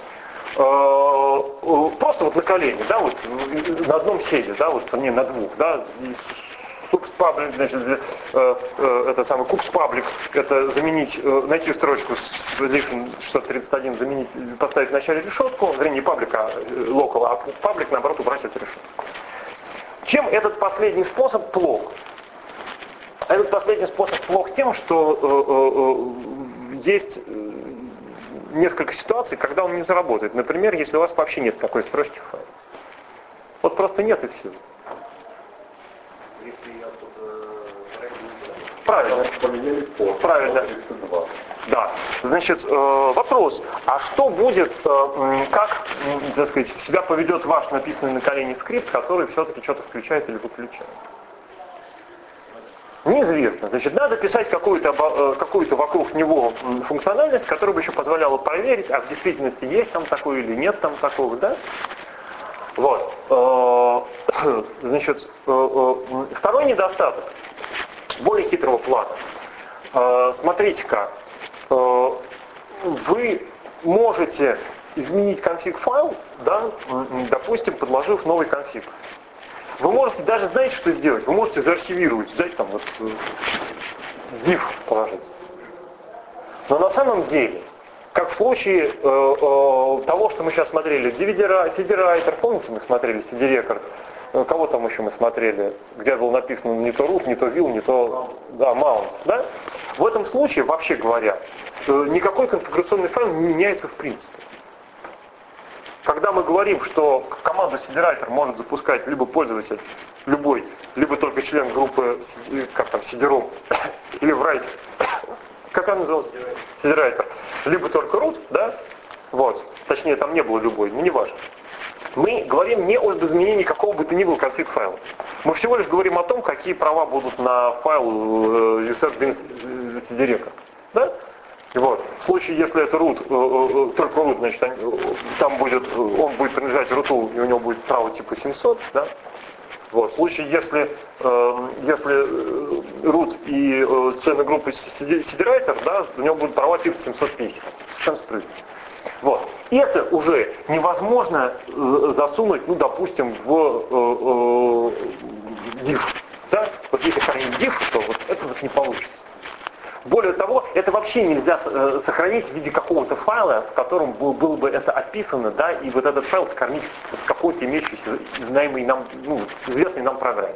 Просто вот на колени, да, вот на одном седе, да, вот не на двух, да, kubs-public, значит, это самый kubs-public, это заменить, найти строчку с listen 631, заменить, поставить в начале решетку, вернее, не паблик, а local, а паблик, наоборот, убрать эту решетку. Чем этот последний способ плох? Этот последний способ плох тем, что есть несколько ситуаций, когда он не заработает. Например, если у вас вообще нет такой строчки в файле. Вот просто нет и все. Если я тут Правильно. Правильно. Да. Значит, вопрос. А что будет, как, так сказать, себя поведет ваш написанный на колени скрипт, который все-таки что-то включает или выключает? Неизвестно. Значит, надо писать какую-то вокруг него функциональность, которая бы еще позволяла проверить, а в действительности есть там такое или нет там такого, да? Вот. Значит, второй недостаток более хитрого плана. Смотрите-ка, вы можете изменить конфиг-файл, да, допустим, подложив новый конфиг. Вы можете даже, знаете, что сделать? Вы можете заархивировать, дать там вот div положить. Но на самом деле, как в случае того, что мы сейчас смотрели, CD-Writer, помните, мы смотрели CD-Record, кого там еще мы смотрели, где было написано не то root, не то will, не то mount, да? В этом случае, вообще говоря, никакой конфигурационный файл не меняется в принципе. Когда мы говорим, что команду CD-Writer может запускать либо пользователь любой, либо только член группы, как там, CD-ROM, или writer, как она называлась? CD-Writer, либо только root, да? Вот, точнее, там не было любой, но не важно. Мы говорим не об изменении какого бы то ни было конфиг файла. Мы всего лишь говорим о том, какие права будут на файл user-bin CD-Record, да? Вот. В случае, если это root, только root, значит, там он будет принадлежать root, и у него будет право типа 700, да? Вот. В случае, если root и члены группы CD-Writer, да, у него будут права типа 750. Совершенно справедливо. Вот. И это уже невозможно засунуть, ну, допустим, в div. Да? Вот если хранить div, то вот это вот не получится. Более того, это вообще нельзя сохранить в виде какого-то файла, в котором было бы это описано, да, и вот этот файл скормить в какой-то имеющийся, знаемый нам, ну, известной нам программе.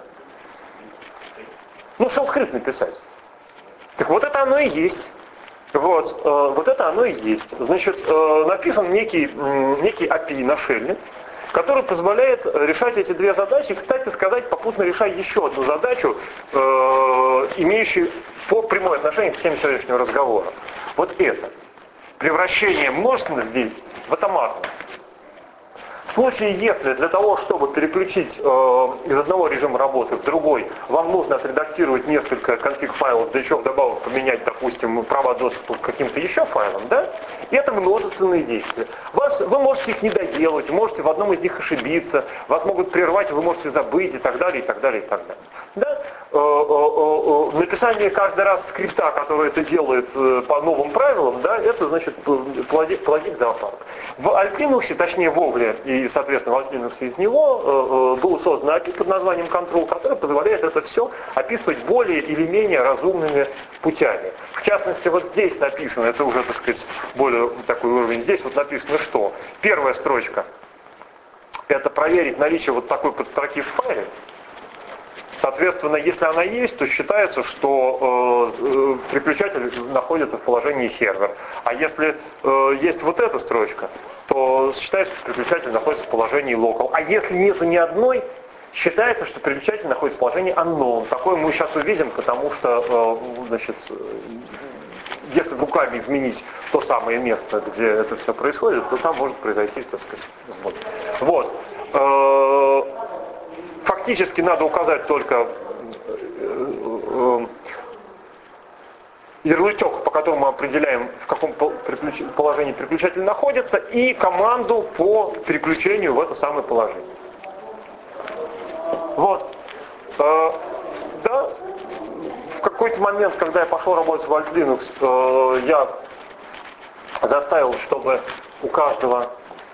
Ну, shell-скрипт написать. Так вот это оно и есть. Вот это оно и есть. Значит, написан некий API на шелле, который позволяет решать эти две задачи. И, кстати сказать, попутно решать еще одну задачу, имеющую прямое отношение к теме сегодняшнего разговора. Вот это. Превращение множественных действий в атомарное. В случае, если для того, чтобы переключить из одного режима работы в другой, вам нужно отредактировать несколько конфиг-файлов, да еще вдобавок поменять, допустим, права доступа к каким-то еще файлам, да? И это множественные действия. Вы можете их не доделать, можете в одном из них ошибиться, вас могут прервать, вы можете забыть и так далее, и так далее, и так далее. Да? Написание каждый раз скрипта, который это делает по новым правилам, да, это значит плодить зоопарк. В Alt-Linux, точнее в Огле и, соответственно, в Alt-Linux из него было создано API под названием Control, который позволяет это все описывать более или менее разумными путями. В частности, вот здесь написано, это уже, так сказать, более такой уровень, здесь вот написано что? Первая строчка — это проверить наличие вот такой подстроки в файле. Соответственно, если она есть, то считается, что переключатель находится в положении сервер. А если есть вот эта строчка, то считается, что переключатель находится в положении local. А если нету ни одной, считается, что переключатель находится в положении unknown. Такое мы сейчас увидим, потому что, значит, если руками изменить то самое место, где это все происходит, то там может произойти, так сказать, сбой. Вот. Фактически надо указать только ярлычок, по которому мы определяем, в каком положении переключатель находится, и команду по переключению в это самое положение. Вот. Да, в какой-то момент, когда я пошел работать в Alt-Linux, я заставил, чтобы у каждого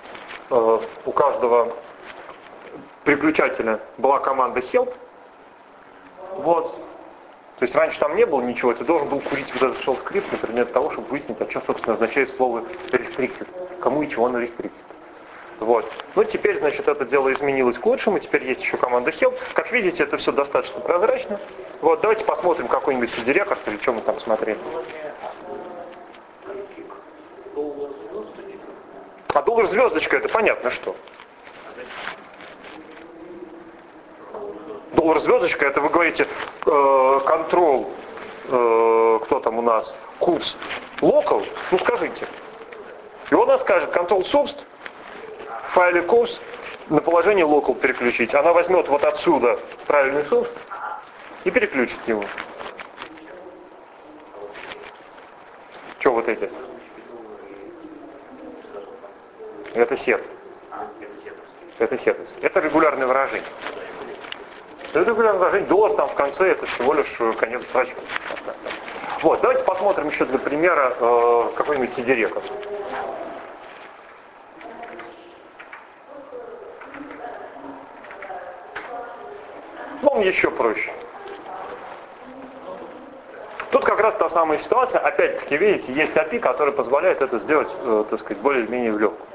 переключателя была команда help. Вот. То есть раньше там не было ничего, ты должен был курить вот этот shell-скрипт, например, для того, чтобы выяснить, а что, собственно, означает слово restricted, кому и чего оно restricted. Вот. Ну, теперь, значит, это дело изменилось к лучшему, теперь есть еще команда help. Как видите, это все достаточно прозрачно. Вот, давайте посмотрим какой-нибудь CD-Record или что мы там смотрели. А доллар звездочка, это понятно что. Доллар звездочка, это вы говорите control, кто там у нас, cubes local, ну скажите. И он нас скажет control subst, в файле cubes на положение local переключить. Она возьмет вот отсюда правильный subst и переключит его. Что вот эти? Это сет. Это сетность. Это регулярное выражение. Это регулярное выражение. Доллар там в конце это всего лишь конец строчки. Вот, давайте посмотрим еще для примера какой-нибудь сидереков. Ну, еще проще. Тут как раз та самая ситуация, опять-таки, видите, есть API, который позволяет это сделать, так сказать, более-менее в легкую.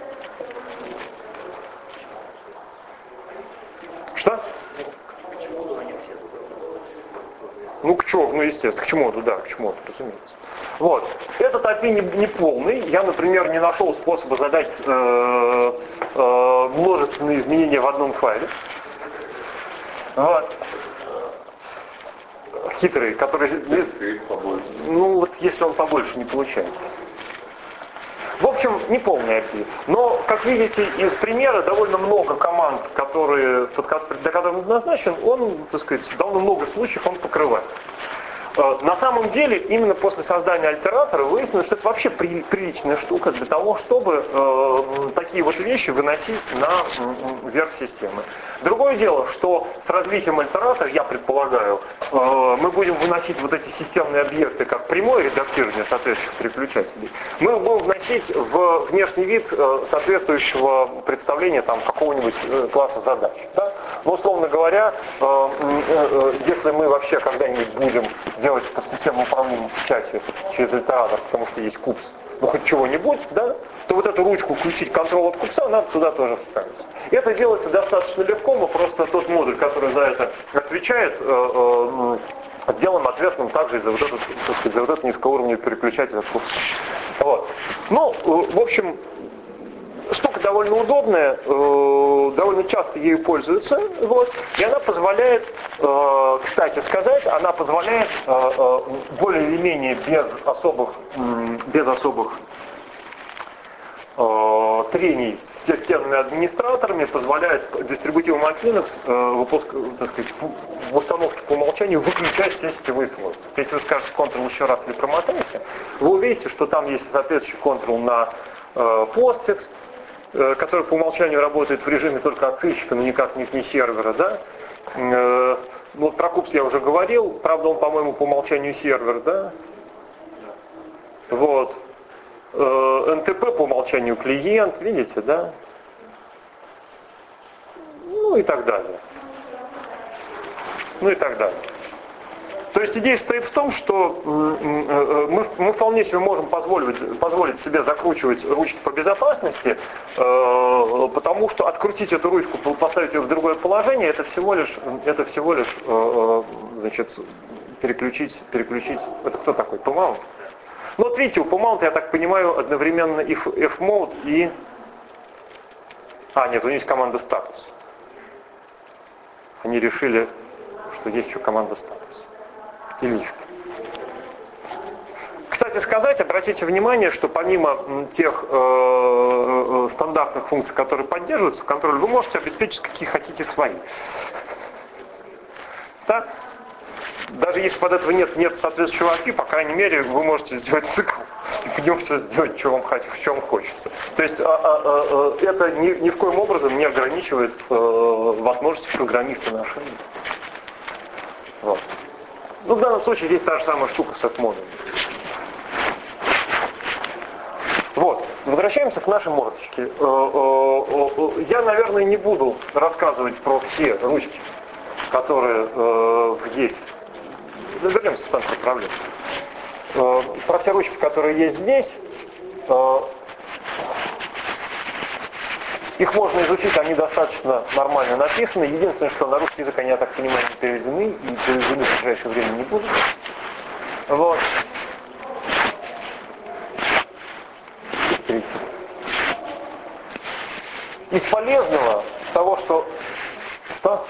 Что? Ну, к чему? Ну, естественно, к чему-то, да, к чему-то, разумеется. Вот. Этот API не полный. Я, например, не нашел способа задать множественные изменения в одном файле. Вот. Хитрый, который... Ну, вот если он побольше, не получается. В общем, не полный API. Но, как видите, из примера довольно много команд, которые, для которых он назначен, он, так сказать, довольно много случаев он покрывает. На самом деле, именно после создания альтератора выяснилось, что это вообще приличная штука для того, чтобы такие вот вещи выносить на верх системы. Другое дело, что с развитием альтератора, я предполагаю, мы будем выносить вот эти системные объекты как прямое редактирование соответствующих переключателей. Мы будем вносить в внешний вид соответствующего представления там, какого-нибудь класса задач. Да? Но, условно говоря, если мы вообще когда-нибудь будем делать подсистемную управление в часе через альтератор, потому что есть кубс, ну хоть чего-нибудь, да, то вот эту ручку включить Ctrl от кубса надо туда тоже вставить. И это делается достаточно легко, но просто тот модуль, который за это отвечает, сделан ответственным также и за вот этот, так сказать, за вот этот низкоуровневый переключатель от кубса. Вот. Ну, в общем, штука довольно удобная, довольно часто ею пользуются, вот, и она позволяет, кстати сказать, она позволяет более или менее без особых трений с системными администраторами, позволяет дистрибутивам от Linux так сказать, в установке по умолчанию выключать все сетевые свойства. Если вы скажете Ctrl еще раз или промотаете, вы увидите, что там есть соответствующий Ctrl на постфикс, который по умолчанию работает в режиме только отсылщика, но никак не сервера, да. Ну, про кубс я уже говорил, правда он, по-моему, по умолчанию сервер, да. Вот. НТП по умолчанию клиент, видите, да? Ну и так далее. Ну и так далее. То есть идея стоит в том, что мы вполне себе можем позволить себе закручивать ручки по безопасности, потому что открутить эту ручку, поставить ее в другое положение, это всего лишь значит, переключить. Это кто такой? Pmount? Ну вот видите, у Pmount, я так понимаю, одновременно и fmode и... нет, у них есть команда статус. Они решили, что есть еще команда статус. И лист. Кстати сказать, обратите внимание, что помимо тех стандартных функций, которые поддерживаются в контроле, вы можете обеспечить какие хотите свои. Да? Даже если под этого нет соответствующего API, по крайней мере, вы можете сделать цикл и в нем все сделать, в чем хочется. То есть это ни в коем образом не ограничивает возможности программиста на ошибке. Вот. Ну, в данном случае здесь та же самая штука с фмодом. Вот. Возвращаемся к нашей мордочке. Я, наверное, не буду рассказывать про все ручки, которые есть. Вернемся в центр управления. Про все ручки, которые есть здесь, их можно изучить, они достаточно нормально написаны. Единственное, что на русский язык они, я так понимаю, не переведены, и переведены в ближайшее время не будут. Вот. Из полезного, с того, что... Что?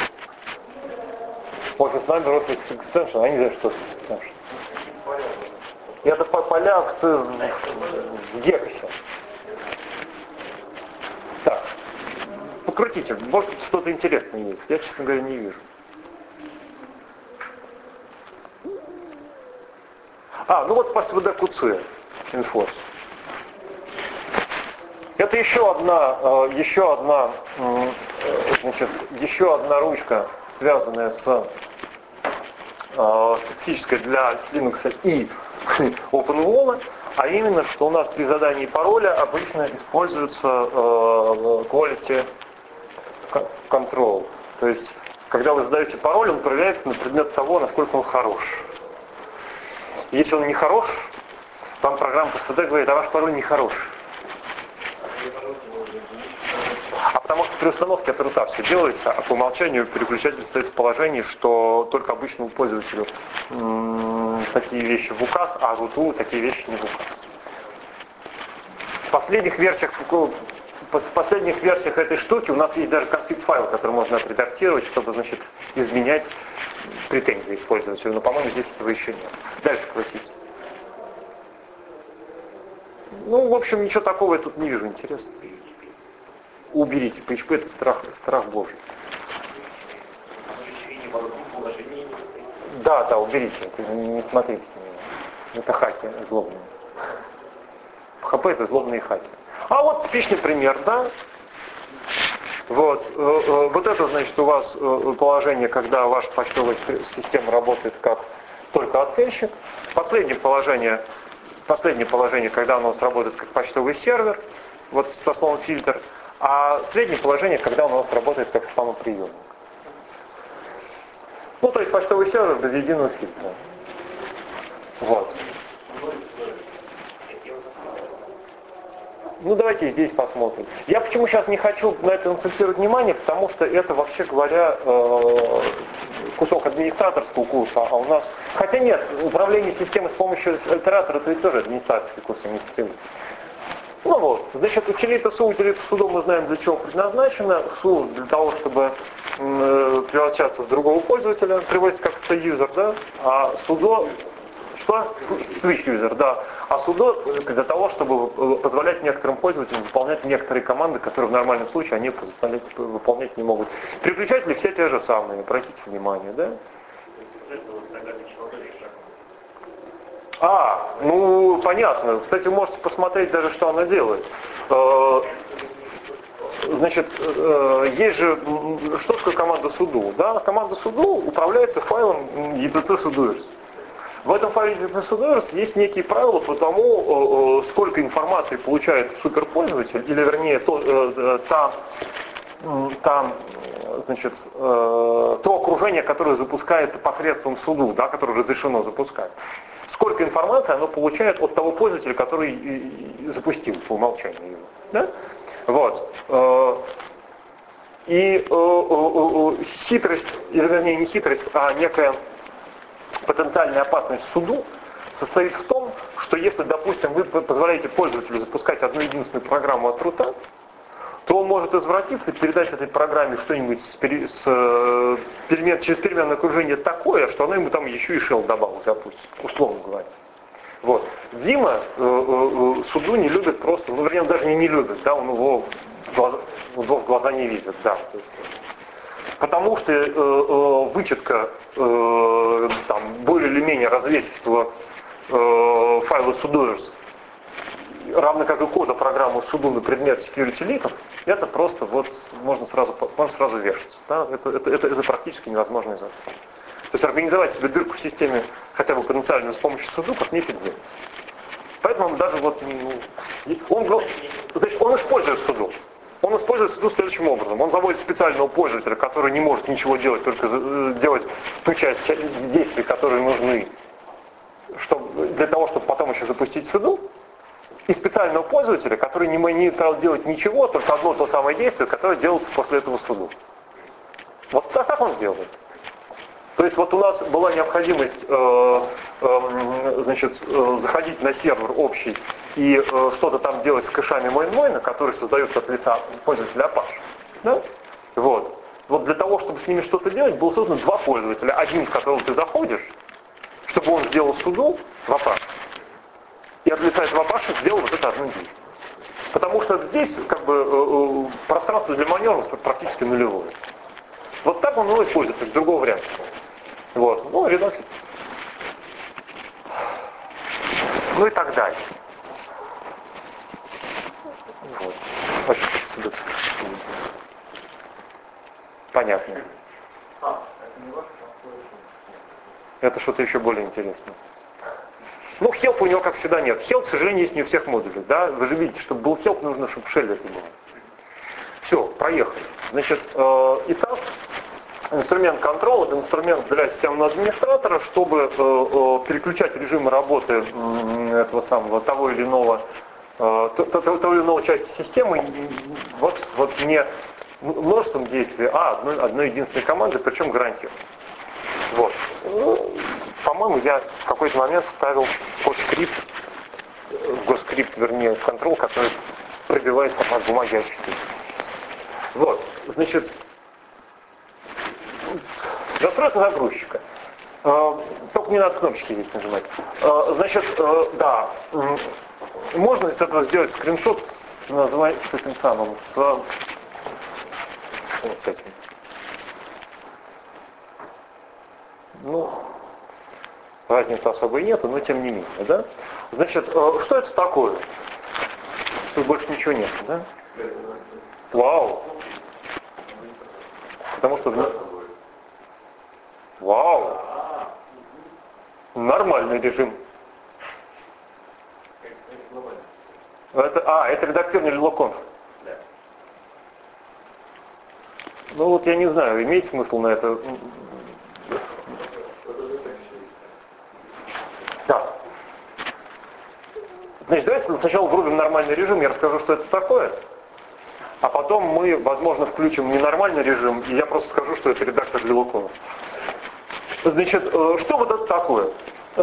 Office Number, Office Extension, я не знаю, что Office Extension. Это поля в Гекосе. Так, покрутите, может что-то интересное есть, я, честно говоря, не вижу. Ну вот по СВД КУЦ. enforce. Это еще одна ручка, связанная с специфической для Linux и OpenWall, а именно, что у нас при задании пароля обычно используется quality control. То есть, когда вы задаете пароль, он проверяется на предмет того, насколько он хорош. Если он не хорош, вам программа ПСВД говорит, а ваш пароль не хорош. А потому что при установке от рута все делается, а по умолчанию переключатель стоит в положении, что только обычному пользователю такие вещи в указ, а руту такие вещи не в указ. В последних версиях этой штуки у нас есть даже конфиг-файл, который можно отредактировать, чтобы, значит, изменять претензии к пользователю. Но, по-моему, здесь этого еще нет. Дальше крутить. Ну, в общем, ничего такого я тут не вижу интересного. Уберите. PHP это страх Божий. Да, уберите. Не смотрите на него. Это хаки злобные. PHP это злобные хаки. А вот типичный пример, да? Вот это, значит, у вас положение, когда ваша почтовая система работает как только оценщик. Последнее положение, когда оно у нас работает как почтовый сервер, вот со словом фильтр. А среднее положение, когда он у нас работает как спамоприемник. Ну, то есть почтовый сервер без единого фильтра. Вот. Ну, давайте здесь посмотрим. Я почему сейчас не хочу на это акцентировать внимание, потому что это, вообще говоря, кусок администраторского курса, а у нас... Хотя нет, управление системой с помощью альтератора, это ведь тоже администраторский курс, а не системный. Ну вот, значит, утилита судо мы знаем, для чего предназначена. Су для того, чтобы превращаться в другого пользователя, приводится как user, да? А судо, что? Switch user, да. А судо для того, чтобы позволять некоторым пользователям выполнять некоторые команды, которые в нормальном случае они выполнять не могут. Переключатели все те же самые, обратите внимание, да? Ну понятно. Кстати, вы можете посмотреть даже, что она делает. Значит, есть же, что такое команда sudo? Да? Команда sudo управляется файлом etc sudoers. В этом файле etc sudoers есть некие правила по тому, сколько информации получает суперпользователь, или вернее, то окружение, которое запускается посредством sudo, да, которое разрешено запускать. Сколько информации оно получает от того пользователя, который запустил по умолчанию его. Да? Вот. И хитрость, или вернее не хитрость, а некая потенциальная опасность суду состоит в том, что если, допустим, вы позволяете пользователю запускать одну единственную программу от рута, то он может извратиться и передать этой программе что-нибудь через переменное окружение такое, что она ему там еще и shell добавок запустит, условно говоря. Вот. Дима суду не любит просто, ну вернее, он даже не любит, да, он его в глаза не видит, да. Потому что вычетка там, более или менее развесистого файла sudoers, равно как и кода программы суду на предмет security ликов, это просто вот можно сразу вешаться. Да? Это практически невозможно задача. То есть организовать себе дырку в системе хотя бы потенциальную с помощью суду как нефиг делать. Поэтому даже вот он использует суду. Он использует суду следующим образом. Он заводит специального пользователя, который не может ничего делать, только делать ту часть действий, которые нужны для того, чтобы потом еще запустить суду. И специального пользователя, который не имеет права делать ничего, только одно то самое действие, которое делается после этого суду. Вот так он делает. То есть вот у нас была необходимость заходить на сервер общий и что-то там делать с кэшами Moin-Moin, которые создаются от лица пользователя Apache. Да? Вот для того, чтобы с ними что-то делать, было создано два пользователя. Один, в которого ты заходишь, чтобы он сделал суду в Apache. И от лица этого Apache сделал вот это одно действие. Потому что здесь как бы пространство для маневра практически нулевое. Вот так он его использует, то есть другого варианта. Вот. Ну, редактор. Ну и так далее. непонятное. Это что-то еще более интересное. Ну, help у него, как всегда, нет. Help, к сожалению, есть не у всех модулей. Да? Вы же видите, чтобы был help, нужно, чтобы shell это было. Все, проехали. Значит, итак, инструмент control — это инструмент для системного администратора, чтобы переключать режимы работы этого самого, того или иного части системы вот не множеством действий, а одной единственной команды, причем гарантированно. Вот. Ну, по-моему, я в какой-то момент вставил госкрипт, вернее, в control, который пробивает формат бумаги А4. Вот, значит, настройка загрузчика. Только не надо кнопочки здесь нажимать. Значит, да, можно с этого сделать скриншот с этим самым, вот с этим. Ну, разницы особой нету, но тем не менее, да? Значит, что это такое? Тут больше ничего нет, да? Вау! Потому что... Вау! Нормальный режим. Это редактирование лилоконф. Ну вот я не знаю, имеет смысл на это... Да. Значит, давайте сначала врубим нормальный режим, я расскажу, что это такое. А потом мы, возможно, включим ненормальный режим, и я просто скажу, что это редактор лилоконф. Значит, что вот это такое?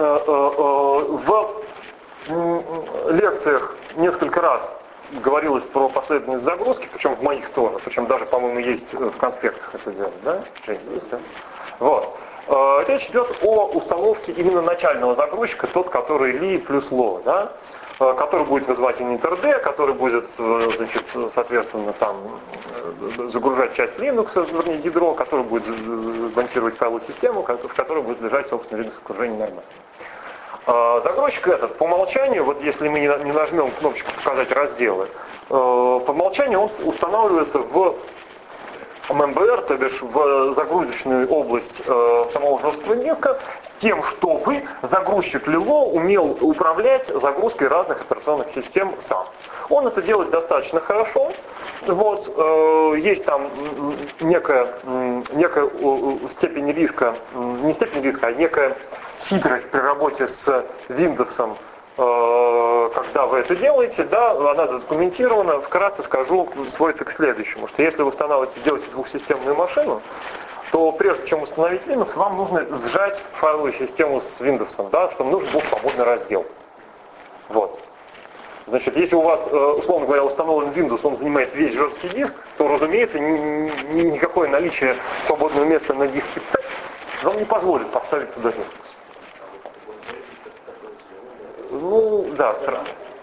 В лекциях несколько раз говорилось про последовательность загрузки, причем в моих тоже, причем даже, по-моему, есть в конспектах это дело, да? Есть, да? Вот. Речь идет о установке именно начального загрузчика, тот, который li плюс low, да? Который будет вызывать init.rd, который будет, значит, соответственно, там загружать часть Linux, вернее, ядро, который будет монтировать файловую систему, в которой будет лежать, собственно, Linux окружение нормально. Загрузчик этот, по умолчанию, вот если мы не нажмем кнопочку «Показать разделы», по умолчанию он устанавливается в ММБР, то бишь в загрузочную область самого жесткого диска, с тем, чтобы загрузчик Lilo умел управлять загрузкой разных операционных систем сам. Он это делает достаточно хорошо. Вот, есть там некая степень риска, не степень риска, а некая хитрость при работе с Windows, когда вы это делаете, да, она задокументирована. Вкратце скажу, сводится к следующему, что если вы делаете двухсистемную машину, то прежде чем установить Linux, вам нужно сжать файловую систему с Windows, да, чтобы нужен был свободный раздел. Вот. Значит, если у вас, условно говоря, установлен Windows, он занимает весь жесткий диск, то, разумеется, никакое наличие свободного места на диске вам не позволит поставить туда Linux. Ну, да, странно.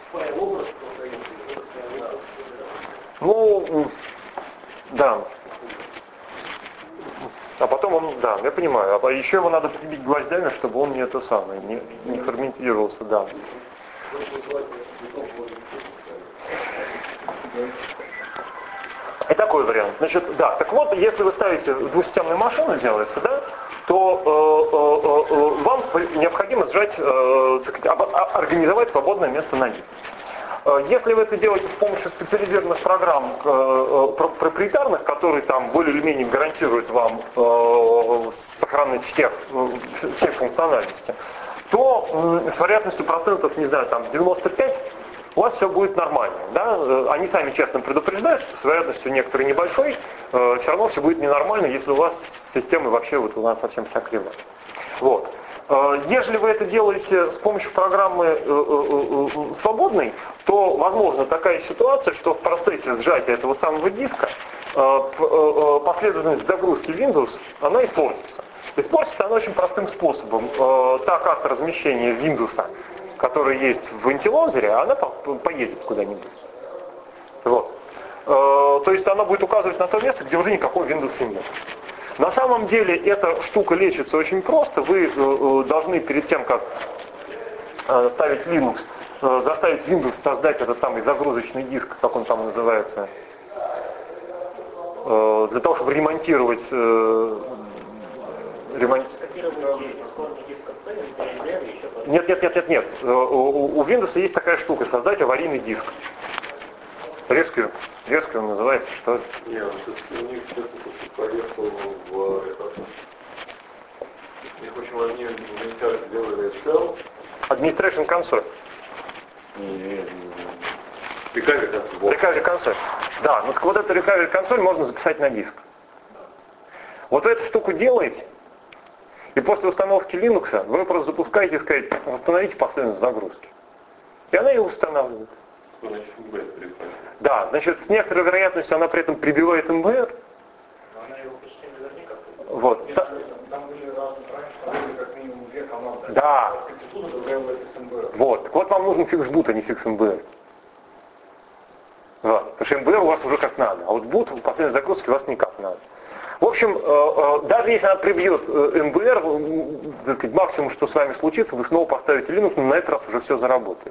Ну, да. А потом он, да, я понимаю. А еще его надо прибить гвоздями, чтобы он не это самое, не ферментировался, да. И такой вариант. Значит, да, так вот, если вы ставите двухсистемную машину, делается, да, то вам необходимо сжать, организовать свободное место на диске. Если вы это делаете с помощью специализированных программ проприетарных, которые там более или менее гарантируют вам сохранность всей функциональности, то с вероятностью процентов, не знаю, там 95, у вас все будет нормально. Да? Они сами честно предупреждают, что с вероятностью некоторой небольшой, все равно все будет ненормально, если у вас система вообще вот у нас совсем вся кривая. Вот. Если вы это делаете с помощью программы свободной, то возможна такая ситуация, что в процессе сжатия этого самого диска последовательность загрузки Windows, она испортится. Испортится она очень простым способом. Та карта размещения Windows, которая есть в антилозере, она поедет куда-нибудь. Вот. То есть она будет указывать на то место, где уже никакого Windows нет. На самом деле эта штука лечится очень просто. Вы должны перед тем, как ставить Linux, заставить Windows создать этот самый загрузочный диск, как он там называется. для того, чтобы ремонтировать Нет. У Windows есть такая штука, создать аварийный диск. Резкий он называется, что? Нет, у них сейчас поехал в этот. У них очень важнее, они делали Shell. Administration Console. Recovery Console. Да, ну вот эту Recovery Console можно записать на диск. Вот вы эту штуку делаете, и после установки Linux вы просто запускаете и сказать, восстановите последовательность загрузки. И она ее устанавливает. Да, значит, с некоторой вероятностью она при этом прибивает МБР. Но она его почти наверняка. Вот. Там были раньше, как минимум 2 команды. Да. МБР. Вот. Так вот вам нужен фикс boot, а не фикс МБР. Вот. Потому что МБР у вас уже как надо, а вот boot в последней загрузке у вас никак надо. В общем, даже если она прибьет МБР, так сказать, максимум, что с вами случится, вы снова поставите Linux, но на этот раз уже все заработает.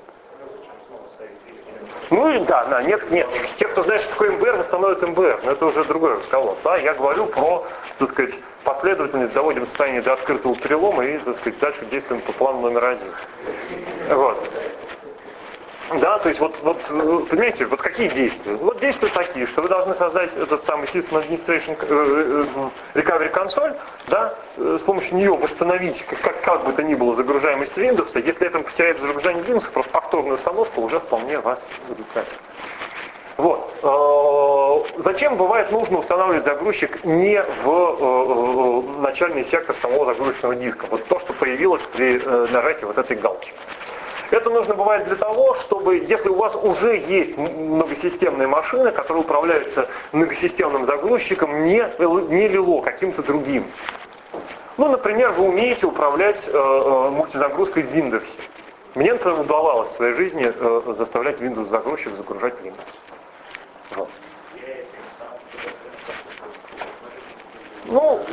Ну и да, нет. Те, кто знает, что такое МБР, восстановят МБР, но это уже другой разговор. Да? Я говорю про, так сказать, последовательность, доводим состояние до открытого перелома и, так сказать, дальше действуем по плану номер 1. Вот. Да, то есть вот, понимаете, вот какие действия? Вот действия такие, что вы должны создать этот самый System Administration Recovery Console, да, с помощью нее восстановить, как бы то ни было, загружаемость Windows. Если это потеряет загружение Linux, просто повторную установку уже вполне вас удовлетворит. Вот. Зачем бывает нужно устанавливать загрузчик не в начальный сектор самого загрузочного диска? Вот то, что появилось при нажатии вот этой галки. Это нужно бывает для того, чтобы, если у вас уже есть многосистемная машина, которая управляется многосистемным загрузчиком, не Lilo, каким-то другим. Ну, например, вы умеете управлять мультизагрузкой в Windows. Мне, например, удавалось в своей жизни заставлять Windows загрузчик загружать Windows. Вот. Ну,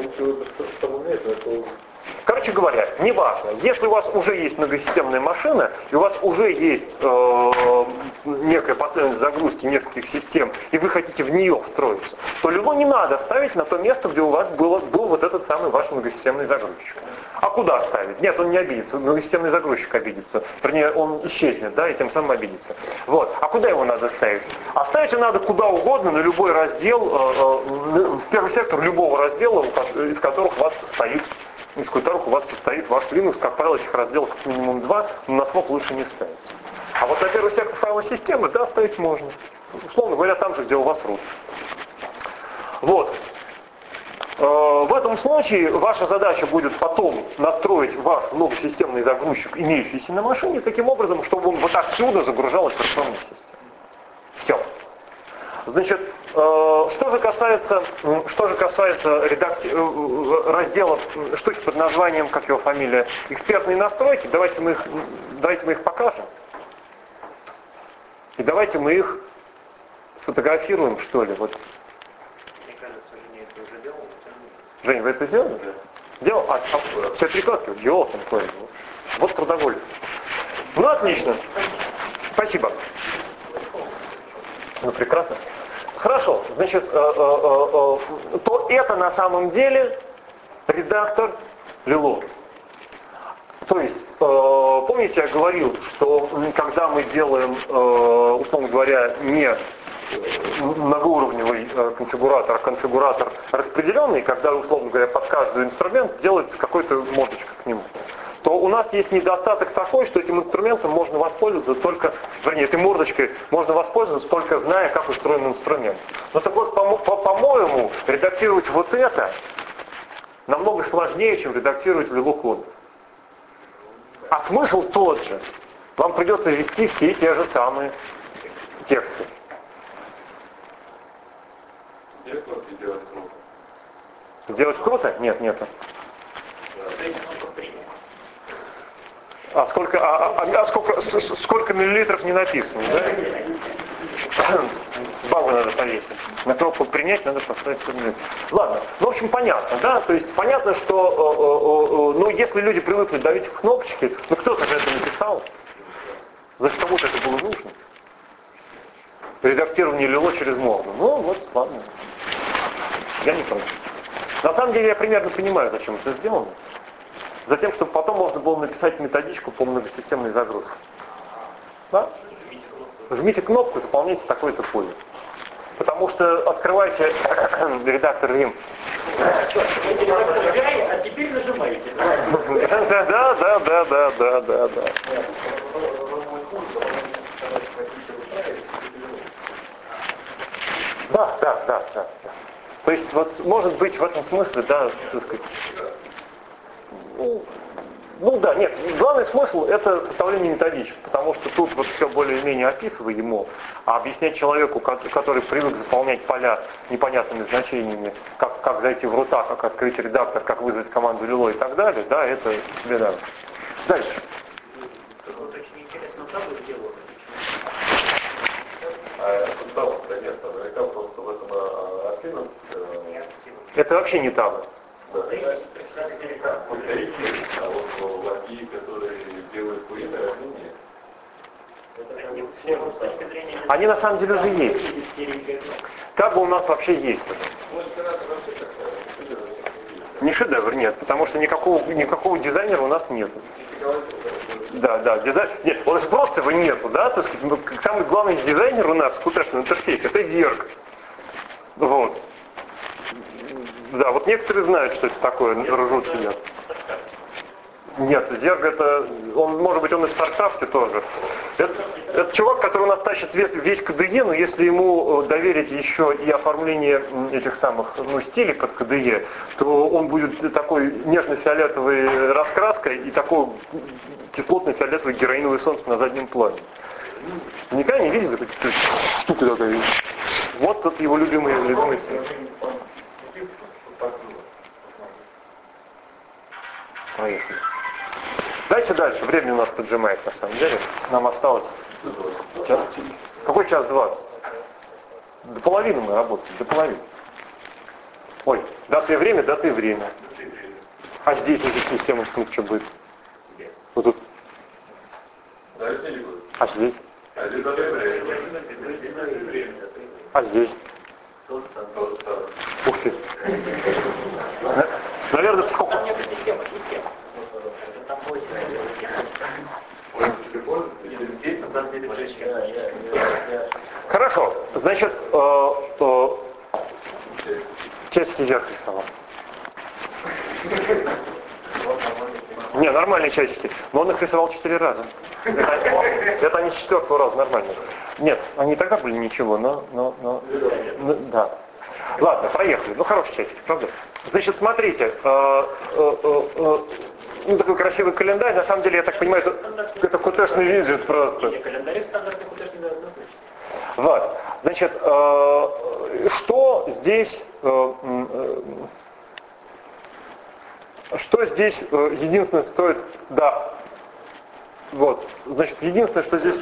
короче говоря, неважно, если у вас уже есть многосистемная машина, и у вас уже есть некая последовательность загрузки нескольких систем, и вы хотите в нее встроиться, то Lilo не надо ставить на то место, где у вас был вот этот самый ваш многосистемный загрузчик. А куда ставить? Нет, он не обидится, многосистемный загрузчик обидится. Вернее, он исчезнет, да, и тем самым обидится. Вот. А куда его надо ставить? А ставить его надо куда угодно, на любой раздел, в первый сектор любого раздела, из которых у вас состоит ваш Linux. Как правило, этих разделов как минимум 2, но на свop лучше не ставить. А вот на первый сектор файловой системы, да, ставить можно. Условно говоря, там же, где у вас root. Вот. В этом случае ваша задача будет потом настроить ваш многосистемный загрузчик, имеющийся на машине, таким образом, чтобы он вот отсюда загружал операционную систему. Все. Значит, что же касается раздела штуки под названием, как его фамилия, экспертные настройки, давайте мы их покажем. И давайте мы их сфотографируем, что ли. Вот. Мне кажется, Женя это уже делал. Жень, вы это делали? Делал? Все прикладки? Делал там кое-что. Вот трудоголь. Ну, отлично. Спасибо. Ну, прекрасно. Хорошо, значит, то это на самом деле редактор Lilo. То есть, помните, я говорил, что когда мы делаем, условно говоря, не многоуровневый конфигуратор, а конфигуратор распределенный, когда, условно говоря, под каждый инструмент делается какой-то мордочка к нему, то у нас есть недостаток такой, что этим инструментом можно воспользоваться только, вернее, этой мордочкой можно воспользоваться только зная, как устроен инструмент. Но так вот, по-моему, редактировать вот это намного сложнее, чем редактировать Lilo код. А смысл тот же. Вам придется ввести все те же самые тексты. Сделать круто? Нет. А сколько миллилитров не написано, да? Баллы надо повесить. На кнопку принять надо поставить 100 миллилитров. Ладно, ну в общем понятно, да? То есть понятно, что если люди привыкли давить в кнопочки, кто-то же это написал. Значит, кому-то это было нужно. редактирование лило через Морну. Ну вот, ладно. Я не против. На самом деле я примерно понимаю, зачем это сделано. Затем, чтобы потом можно было написать методичку по многосистемной загрузке. Да? Жмите кнопку, заполняйте такое-то поле. Потому что открывайте редактор Vim. А теперь нажимаете. Да. Да. То есть вот может быть в этом смысле, да, так сказать. Ну да, нет, главный смысл это составление методичек, потому что тут вот все более-менее описываемо, а объяснять человеку, который привык заполнять поля непонятными значениями, как зайти в рута, как открыть редактор, как вызвать команду лило и так далее, да, это себе надо. Дальше. Вот очень интересно, как вы сделали? Наверняка просто в этом активность. Это вообще не табы. А вот лаки, которые делают куриные, они нет. Они на самом деле уже есть. Табы у нас вообще есть. Не шедевр, нет, потому что никакого дизайнера у нас нет. Да, дизайн. Нет, он же просто его нету, да, так сказать, самый главный дизайнер у нас в QTashном интерфейсе это Zerg. Вот. Да, вот некоторые знают, что это такое, ржут сидят. Нет, Zerg это, может быть, он и в StarCraft тоже. Это чувак, который у нас тащит весь KDE, но если ему доверить еще и оформление этих самых стилей под KDE, то он будет такой нежно-фиолетовой раскраской и такой кислотно-фиолетовый героиновый солнце на заднем плане. Никогда не видели такой штуки такой? Вот тут его любимый цвет. Поехали. Дальше дальше. Времени у нас поджимает, на самом деле. Нам осталось час. Какой час 20? До половины мы работаем, до половины. Ой, дата и время. А здесь этих систем что будет? Вот тут. А здесь? А здесь? Ух ты. Наверное, сколько? Там нет системы. Там здесь на самом деле Хорошо. Значит, часики Zerg рисовал. Не, нормальные часики. Но он их рисовал 4 раза. Это они с 4-го раза нормально. Нет, они тогда были ничего, но да. Ладно, проехали. Ну, хорошие часики, правда? Значит, смотрите, такой красивый календарь, на самом деле, я так понимаю, это QTashный виджет просто. Календарь стандартный QTashный однозначно. Вот, значит, что здесь единственное стоит, да, вот, значит, единственное, что здесь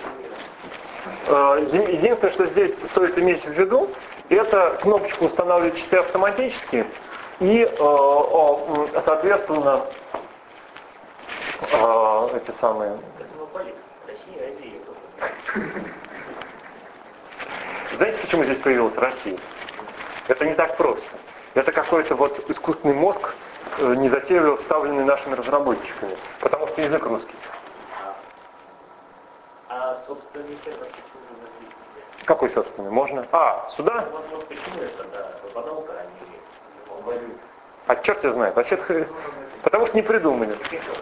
стоит иметь в виду, это кнопочку устанавливать часы автоматически и, соответственно, эти самые... Космополит. Россия, Азия. Знаете, почему здесь появилась Россия? Это не так просто. Это какой-то вот искусственный мозг, незатейливо вставленный нашими разработчиками, потому что язык русский. А собственный сервер почему не? Какой собственный? Можно? Сюда? Вот почему это, да, выпадалка, а не А черт я знает. Вообще, потому что не придумали.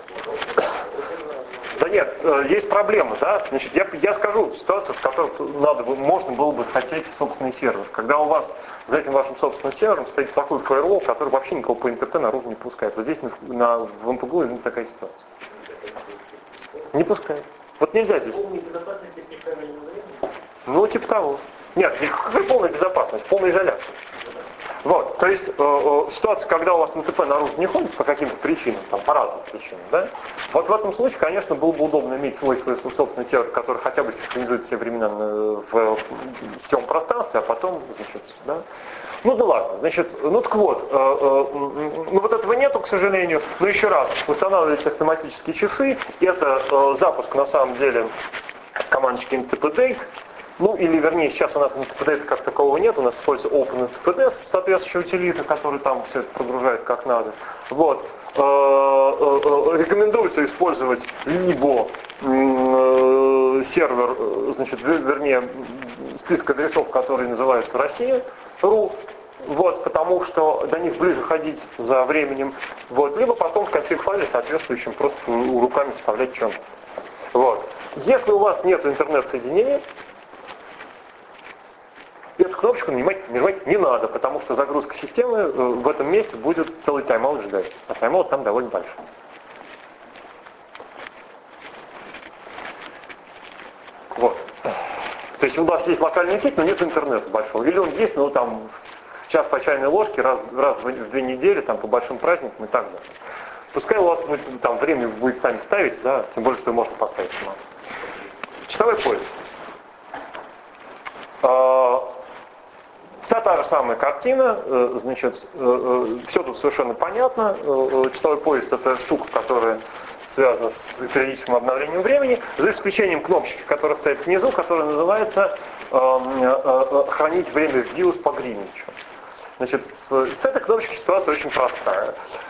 Да нет, есть проблема, да? Значит, я скажу ситуацию, в которой можно было бы хотеть собственный сервер. Когда у вас за этим вашим собственным сервером стоит такой фаервол, который вообще никого по НТП наружу не пускает. Вот здесь в МПГУ именно такая ситуация. Не пускает. Вот нельзя здесь. Полной безопасности с неправильным временем? Ну, типа того. Нет, какая полная безопасность, полная изоляция. Вот, то есть ситуация, когда у вас НТП наружу не ходит по каким-то причинам, там, по разным причинам, да, вот в этом случае, конечно, было бы удобно иметь свой собственный сервер, который хотя бы синхронизует все времена в сетевом пространстве, а потом, значит, да. Ну да ладно, значит, ну так вот, вот этого нету, к сожалению, но еще раз, устанавливать автоматические часы, это запуск на самом деле командочки ntpdate, Ну, или, вернее, сейчас у нас NTPD как такового нет, у нас используется OpenNTPD, соответствующая утилита, который там все это прогружает как надо. Вот. Рекомендуется использовать либо сервер, значит, вернее, список адресов, который называется Россия.ру, вот, потому что до них ближе ходить за временем, вот, либо потом в конфиг-файле соответствующем просто руками вставлять что-то. Вот. Если у вас нет интернет-соединения, эту кнопочку нажимать не надо, потому что загрузка системы в этом месте будет целый тайм-аут ждать. А тайм-аут там довольно большой. Вот. То есть у нас есть локальная сеть, но нет интернета большого. Или он есть, но там в час по чайной ложке, раз в 2 недели, там по большим праздникам и так далее. Пускай у вас будет, там время вы будете сами ставить, да, тем более, что можно поставить самому. Часовой пояс. Вся та же самая картина, значит, все тут совершенно понятно. Часовой пояс — это штука, которая связана с периодическим обновлением времени, за исключением кнопочки, которая стоит внизу, которая называется «Хранить время в BIOS по Гринвичу». Значит, с этой кнопочкой ситуация очень простая.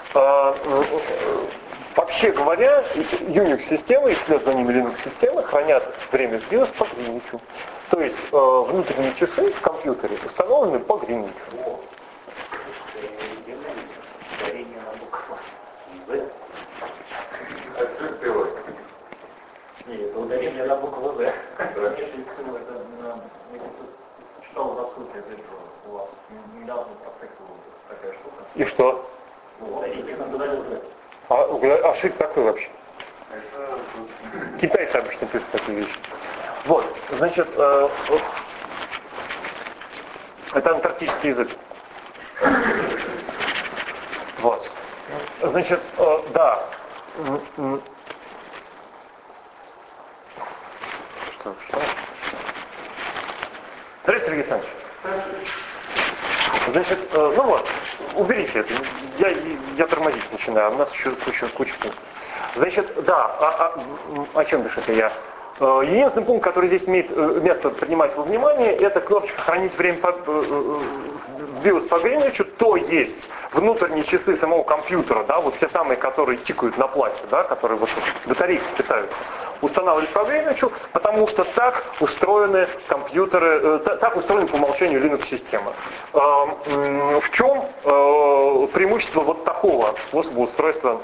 Вообще говоря, Unix-системы и вслед за ними Linux-системы хранят время в BIOS по Гринвичу. То есть внутренние часы в компьютере установлены по Гринвичу. Нет, это ударение на букву «З». Читал в рассылке у вас недавно проскакивала такая штука. И что? Ударение на букву «З». А шрифт такой вообще? Китайцы обычно пишут такие вещи. Вот, значит, это антарктический язык. Вот. Значит, да. Что? Здравствуйте, Сергей Александрович. Значит, ну вот, уберите это. Я тормозить начинаю, у нас еще куча пунктов. Значит, да, о чем бишь это я? Единственный пункт, который здесь имеет место принимать во внимание, это кнопочка «Хранить время в BIOS по Гринвичу», то есть внутренние часы самого компьютера, да, вот те самые, которые тикают на плате, да, которые вот батарейки питаются, устанавливать по Гринвичу, потому что так устроены компьютеры, так устроены по умолчанию Linux-система. В чем преимущество вот такого способа устройства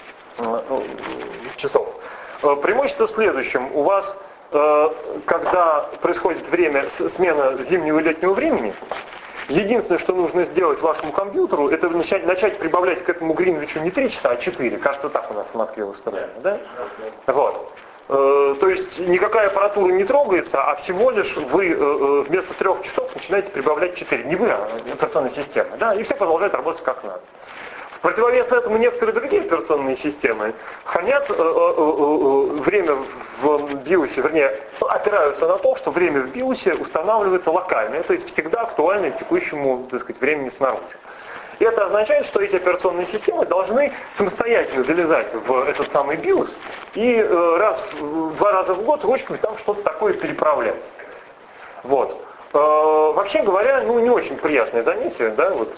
часов? Преимущество в следующем. У вас, когда происходит смена зимнего и летнего времени, единственное, что нужно сделать вашему компьютеру, это начать прибавлять к этому Гринвичу не 3 часа, а 4. Кажется, так у нас в Москве устроено, да? Вот. То есть никакая аппаратура не трогается, а всего лишь вы вместо 3 часов начинаете прибавлять 4. Не вы, а операционная система, да? И все продолжает работать как надо. В противовес этому некоторые другие операционные системы хранят время в BIOS, вернее, опираются на то, что время в BIOS устанавливается локально, то есть всегда актуально текущему, так сказать, времени снаружи. И это означает, что эти операционные системы должны самостоятельно залезать в этот самый BIOS и 2 раза в год ручками там что-то такое переправлять. Вот. Вообще говоря, ну не очень приятное занятие, да, вот.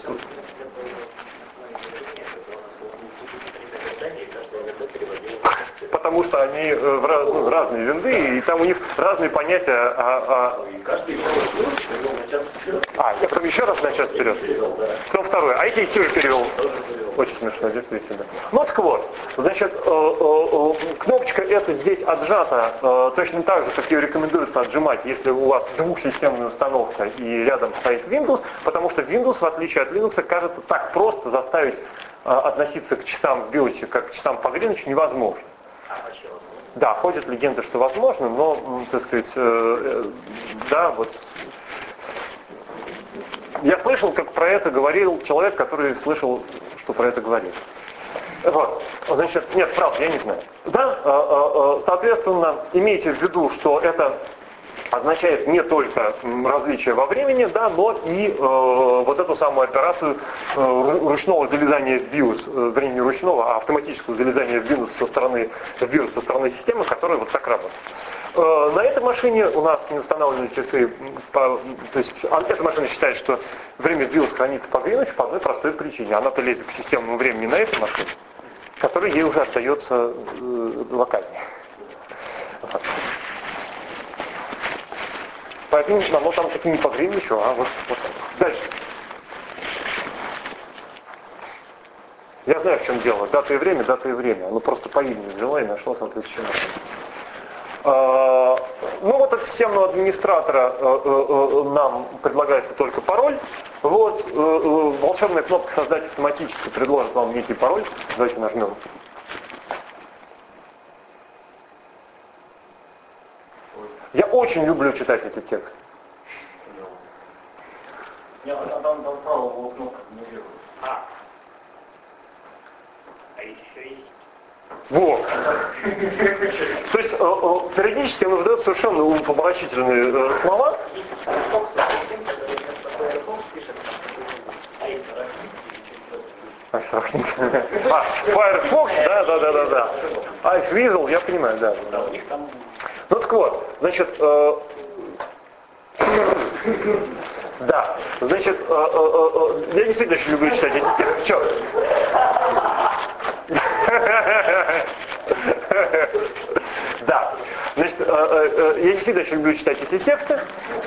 Потому что они в разные винды, и там у них разные понятия я прям еще раз на час вперед. Потом второе. А эти тоже перевел. Очень смешно, действительно. Ну так вот, значит, кнопочка эта здесь отжата точно так же, как ее рекомендуется отжимать, если у вас двухсистемная установка и рядом стоит Windows, потому что Windows, в отличие от Linux, кажется, так просто заставить относиться к часам в BIOS, как к часам по Гринвичу, невозможно. Да, ходят легенды, что возможно, но, так сказать, да, вот. Я слышал, как про это говорил человек, который слышал, что про это говорил. Вот. Значит, нет, правда, я не знаю. Да, соответственно, имейте в виду, что это означает не только различие во времени, да, но и вот эту самую операцию ручного залезания в BIOS, вернее не ручного, а автоматического залезания в BIOS со стороны системы, которая вот так работает. На этой машине у нас не установлены часы, то есть эта машина считает, что время BIOS хранится по Гринвичу по одной простой причине. Она-то лезет к системному времени на этой машине, которая ей уже отдается локальнее. Вот. Поэтому оно там таки не по Гринвичу, а вот так. Дальше. Я знаю, в чем дело. Дата и время, дата и время. Оно просто по имени взяло и нашло соответствующее машину. Ну вот от системного администратора нам предлагается только пароль. Вот, волшебная кнопка «Создать автоматически» предложит вам некий пароль. Давайте нажмем. Я очень люблю читать эти тексты. Я там правого была кнопка генерировать. А еще есть. Вот. То есть периодически он выдает совершенно умопомрачительные слова. Firefox, да. Ice Weasel, я понимаю, да. Ну так вот, значит, да, значит, я действительно очень люблю читать эти тексты. Чё? Да, значит, я действительно очень люблю читать эти тексты.